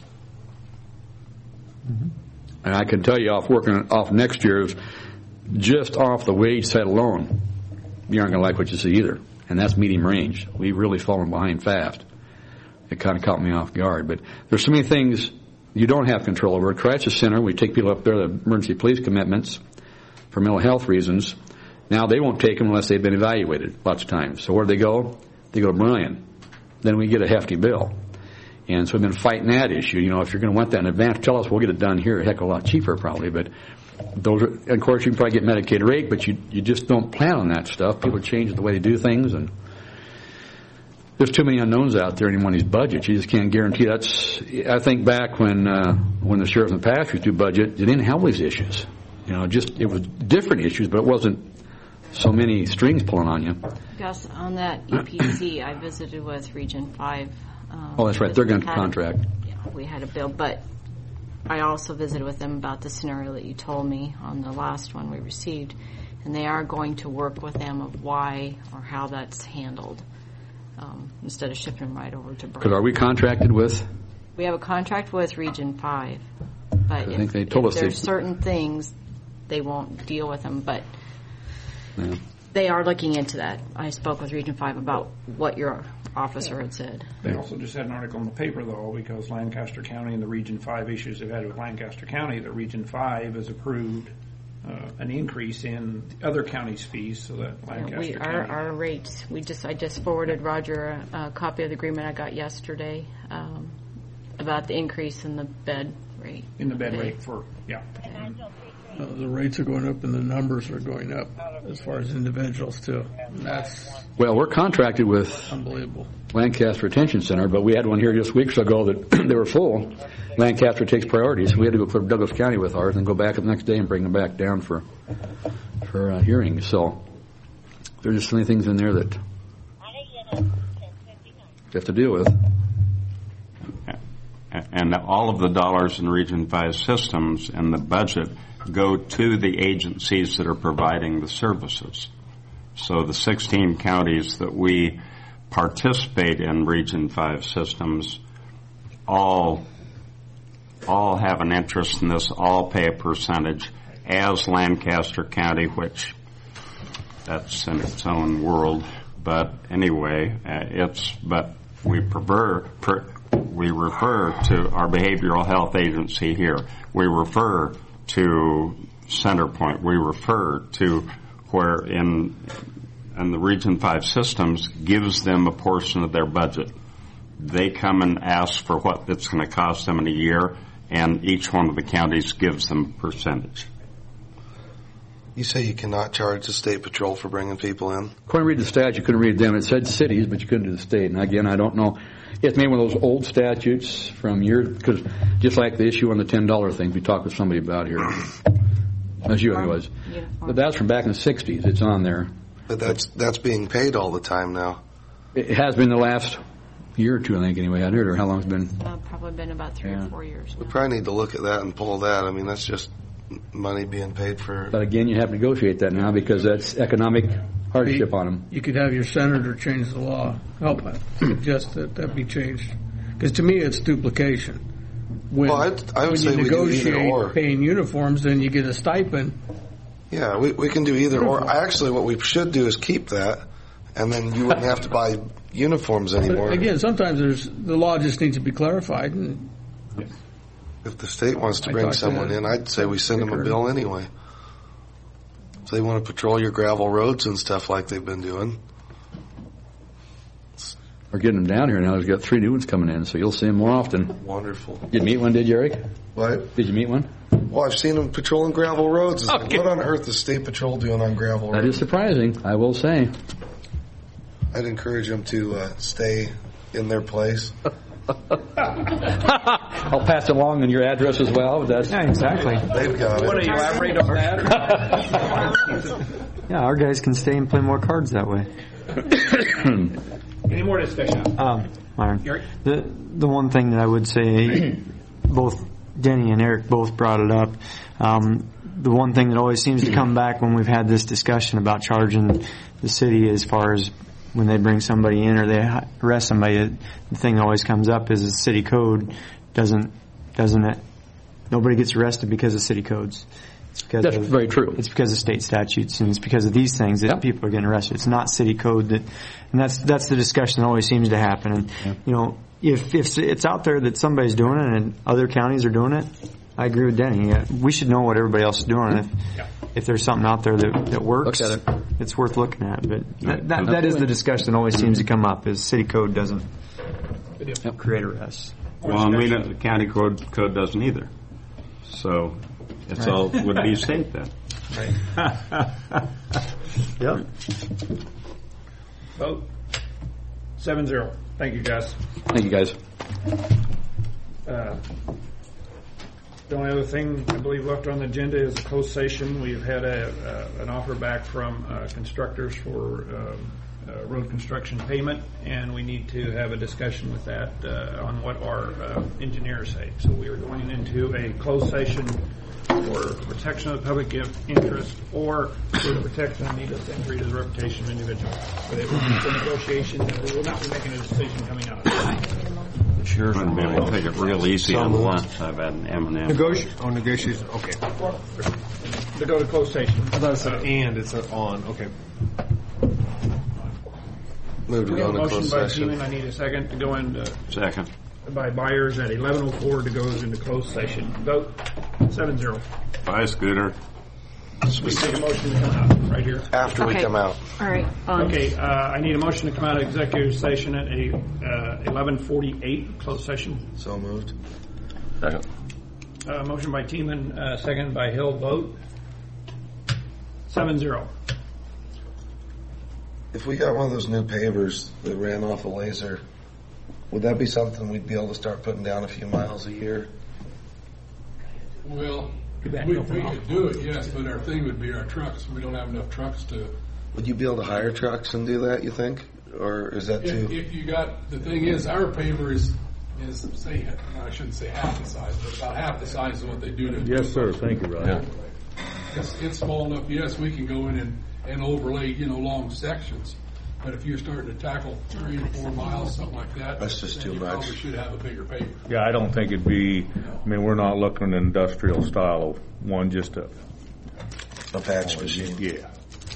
Mm-hmm. And I can tell you, working off next year's, just off the wage side alone, you aren't going to like what you see either. And that's medium range. We've really fallen behind fast. It kind of caught me off guard. But there's so many things you don't have control over. At Crisis Center, we take people up there, the emergency police commitments, for mental health reasons. Now they won't take them unless they've been evaluated lots of times. So where do they go? They go to Bryan. Then we get a hefty bill. And so we've been fighting that issue. If you're going to want that in advance, tell us. We'll get it done here a heck of a lot cheaper probably. But those are, of course, you can probably get Medicaid rate, but you just don't plan on that stuff. People change the way they do things, and there's too many unknowns out there in anybody's budget. You just can't guarantee. I think back when the sheriff in the past used to do budget, they didn't have these issues. It was different issues, but it wasn't so many strings pulling on you. Gus, on that EPC, I visited with Region 5. That's right. They're going to contract. Yeah, we had a bill, but I also visited with them about the scenario that you told me on the last one we received, and they are going to work with them of why or how that's handled instead of shipping them right over to Bryan. Because are we contracted with? We have a contract with Region 5, but I think they told us there's certain things they won't deal with them, but yeah. They are looking into that. I spoke with Region 5 about what your officer had said. They also just had an article in the paper, though, because Lancaster County and the Region 5 issues they've had with Lancaster County, that Region 5 has approved an increase in the other counties' fees, so that Lancaster County... Our rates, I just forwarded Roger a copy of the agreement I got yesterday about the increase in the bed rate. In the bed rate the rates are going up and the numbers are going up as far as individuals too. Well, we're contracted with unbelievable Lancaster Retention Center, but we had one here just weeks ago that they were full. Lancaster takes priority, so we had to go to Douglas County with ours and go back the next day and bring them back down for hearings. So there's just so many things in there that you have to deal with. And all of the dollars in Region 5 systems and the budget go to the agencies that are providing the services. So the 16 counties that we participate in Region 5 systems all have an interest in this, all pay a percentage, as Lancaster County, which that's in its own world. But anyway, we refer to our behavioral health agency here. We refer to Centerpoint. We refer to where in the Region 5 systems gives them a portion of their budget. They come and ask for what it's going to cost them in a year, and each one of the counties gives them a percentage. You say you cannot charge the state patrol for bringing people in? According to read the statute, you couldn't read them. It said cities, but you couldn't do the state. And again, I don't know. It's maybe one of those old statutes from because just like the issue on the $10 thing we talked with somebody about here. That's you, it was. But that's from back in the 60s. It's on there. But that's being paid all the time now. It has been the last year or two, I think, anyway. I heard, or how long it's been? Probably been about 3 or 4 years. We probably need to look at that and pull that. I mean, that's just money being paid for. But again, you have to negotiate that now because that's economic hardship on them. You could have your senator change the law, help suggest that be changed. Because to me, it's duplication. When, I would say we do either or. Paying uniforms, then you get a stipend. Yeah, we can do either or. Actually, what we should do is keep that, and then you wouldn't have to buy uniforms anymore. But again, sometimes the law just needs to be clarified. And if the state wants to bring someone in, I'd say we send them a bill anyway. If they want to patrol your gravel roads and stuff like they've been doing. We're getting them down here now. We've got 3 new ones coming in, so you'll see them more often. Wonderful. Did you meet one, did you, Eric? What? Did you meet one? Well, I've seen them patrolling gravel roads. Okay. What on earth is State Patrol doing on gravel roads? That is surprising, I will say. I'd encourage them to stay in their place. I'll pass along on your address as well. Yeah, exactly. They've got it. Want to elaborate on that? Yeah, our guys can stay and play more cards that way. Any more discussion? Myron, the one thing that I would say, both Denny and Eric both brought it up. The one thing that always seems to come back when we've had this discussion about charging the city as far as when they bring somebody in or they arrest somebody, the thing that always comes up is the city code doesn't it? Nobody gets arrested because of city codes. It's because That's very true. It's because of state statutes, and it's because of these things that people are getting arrested. It's not city code and that's the discussion that always seems to happen. And if it's out there that somebody's doing it and other counties are doing it, I agree with Denny. We should know what everybody else is doing. If there's something out there that works, it's worth looking at. But that is the discussion that always seems to come up: is city code doesn't create arrests. Well, I mean, the county code doesn't either. So it's all would be state then. Right. Yep. Vote 7-0. Thank you, guys. Thank you, guys. The only other thing I believe left on the agenda is a closed session. We've had an offer back from constructors for road construction payment, and we need to have a discussion with that on what our engineers say. So we are going into a closed session for protection of the public interest or for the protection of needless injury to the reputation of individuals. But it will be for negotiation, and we will not be making a decision coming out of it. Sure, I'm going to take it real easy on lunch. I've had an M&M. Negotiation. Okay. To go to closed session. I thought it said and. It's an on. Okay. Move to go into closed session. By Teeman, I need a second to go into. Second. By Byers at 11:04 to go into closed session. Vote 7-0. Bye, Scooter. We take a motion to come out right here. After we come out. All right. Okay, I need a motion to come out of executive session at 11:48, closed session. So moved. Second. Motion by Teeman, second by Hill. Vote 7-0. If we got one of those new pavers that ran off a laser, would that be something we'd be able to start putting down a few miles a year? Well, we could do it, yes, but our thing would be our trucks. We don't have enough trucks to. Would you be able to hire trucks and do that, you think? Or is that too? If you got, the thing is, our paver is say, I shouldn't say half the size, but about half the size of what they do to. Yes, sir. Thank you, Ryan. It's small enough, yes, we can go in and overlay, long sections. But if you're starting to tackle 3 to 4 miles, something like that, that's just too much. You probably should have a bigger paver. Yeah, I don't think it'd be. I mean, we're not looking at an industrial style of one, just a patch machine. Yeah.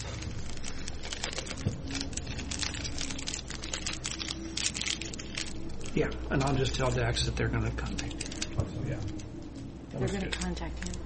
Yeah, and I'll just tell Dax that they're going to contact him. They're going to contact him.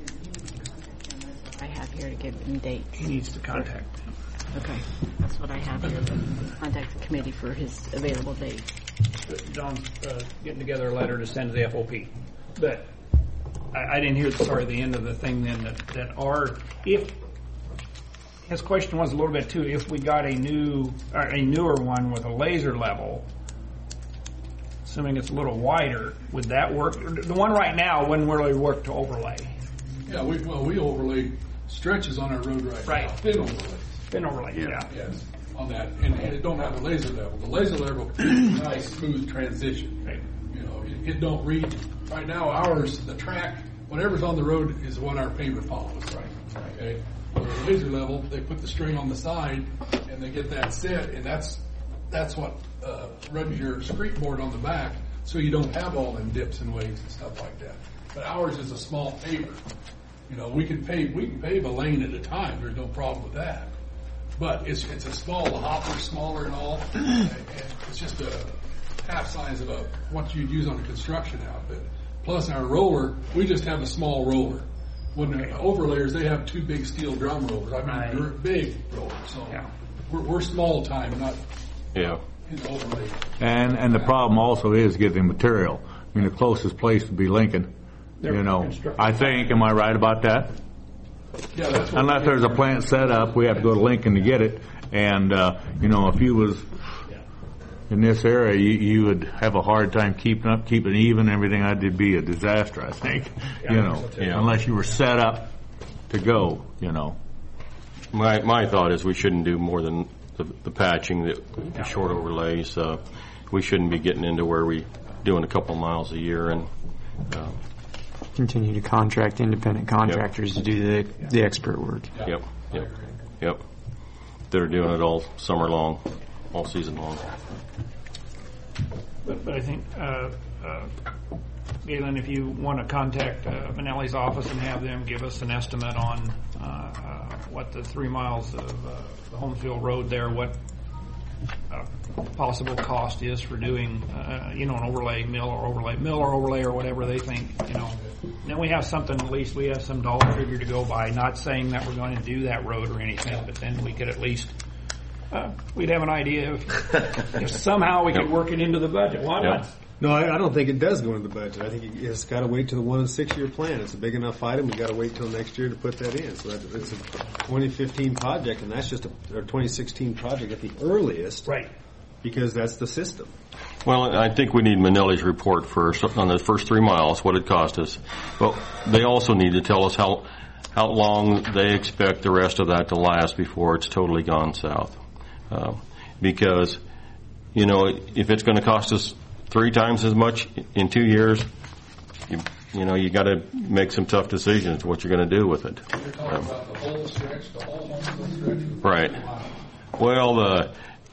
I have here to give him dates. He needs to contact him. Okay, that's what I have here. Contact the committee for his available date. John's getting together a letter to send to the FOP. But I didn't hear the end of the thing then that if his question was a little bit too, if we got a newer one with a laser level, assuming it's a little wider, would that work? The one right now wouldn't really work to overlay. Yeah, we overlay stretches on our road right now. Thin overlay. Thin overlay, yeah. Yes, on that. And it don't have a laser level. The laser level is a nice, smooth transition. Right. It don't read. Right now, ours, the track, whatever's on the road is what our paver follows. Right. Okay. With the laser level, they put the string on the side, and they get that set, and that's what runs your street board on the back, so you don't have all them dips and waves and stuff like that. But ours is a small paver. We can pave a lane at a time. There's no problem with that. But it's a small, the hopper's smaller and all, and it's just a half size of what you'd use on a construction outfit. Plus our roller, we just have a small roller. When the overlayers, they have 2 big steel drum rollers. I mean, they're big rollers. So we're small time, not overlay. And the problem also is getting material. I mean, the closest place would be Lincoln. I think. Am I right about that? Yeah, that's what unless there's a plant set up, we have to go to Lincoln to get it. And if you was in this area, you would have a hard time keeping even. Everything I did be a disaster, I think. Unless you were set up to go. My thought is we shouldn't do more than the patching, the short overlays. We shouldn't be getting into where we doing a couple miles a year and continue to contract independent contractors to do the expert work. Yep. They're doing it all summer long, all season long. But I think, Galen, if you want to contact Manelli's office and have them give us an estimate on what the 3 miles of the Homefield Road there, what possible cost is for doing, an overlay mill or whatever they think, Then we have something, at least we have some dollar figure to go by, not saying that we're going to do that road or anything, but then we could at least, we'd have an idea if somehow we could work it into the budget. Why not? No, I don't think it does go into the budget. I think it's got to wait till the 1 6-year plan. It's a big enough item. We've got to wait till next year to put that in. So it's a 2015 project, and that's just a 2016 project at the earliest. Right. Because that's the system. Well, I think we need Manelli's report first on the first 3 miles, what it cost us. But they also need to tell us how long they expect the rest of that to last before it's totally gone south. Because, if it's going to cost us 3 times as much in 2 years, you got to make some tough decisions what you're going to do with it. You're talking about the whole stretch, the whole Homefield stretch? Right. Well,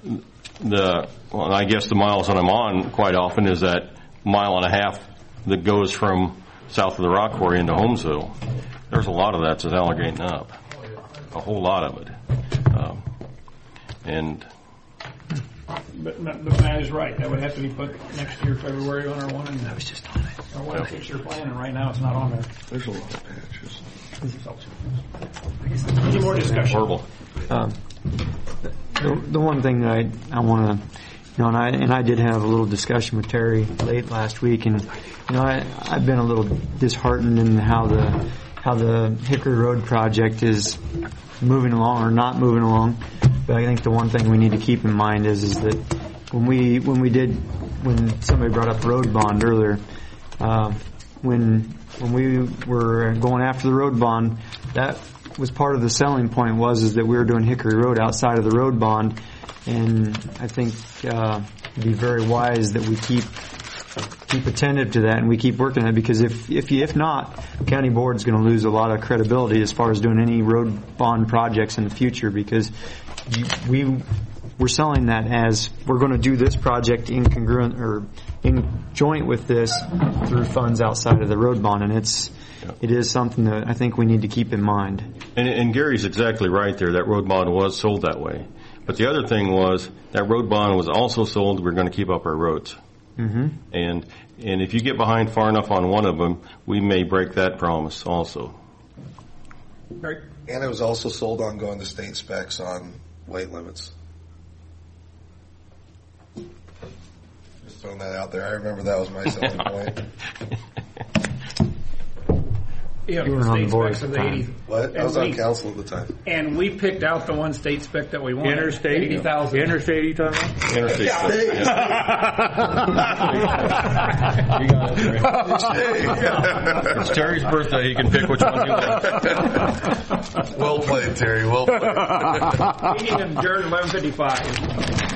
I guess the miles that I'm on quite often is that 1.5 miles that goes from south of the Rock Quarry into Holmesville. There's a lot of that's alligating up. A whole lot of it. But Matt is right. That would have to be put next year, February, on our 1 6-year plan, and right now it's not on there. There's a lot of patches. Any more discussion? Horrible. The one thing that I want to, and I did have a little discussion with Terry late last week, and I've been a little disheartened in how the Hickory Road project is moving along or not moving along. But I think the one thing we need to keep in mind is that when somebody brought up road bond earlier, when we were going after the road bond, that was part of the selling point is that we were doing Hickory Road outside of the road bond, and I think it'd be very wise that we keep attentive to that and we keep working at it, because if not, the county board is going to lose a lot of credibility as far as doing any road bond projects in the future, because we're selling that as we're going to do this project in joint with this through funds outside of the road bond, and it is something that I think we need to keep in mind. And Gary's exactly right there. That road bond was sold that way. But the other thing was that road bond was also sold. We're going to keep up our roads. Mm-hmm. And if you get behind far enough on one of them, we may break that promise also. Right. And it was also sold on going to state specs on weight limits. Just throwing that out there. I remember that was my selling point. Yeah, you were on the board at the time. What? I was on council at the time. And we picked out the one state spec that we wanted. Interstate? 80,000. Interstate, you talking about? Interstate. You got it, It's Terry's birthday. He can pick which one he wants. Well played, Terry. Well played. Meeting adjourned 11:55.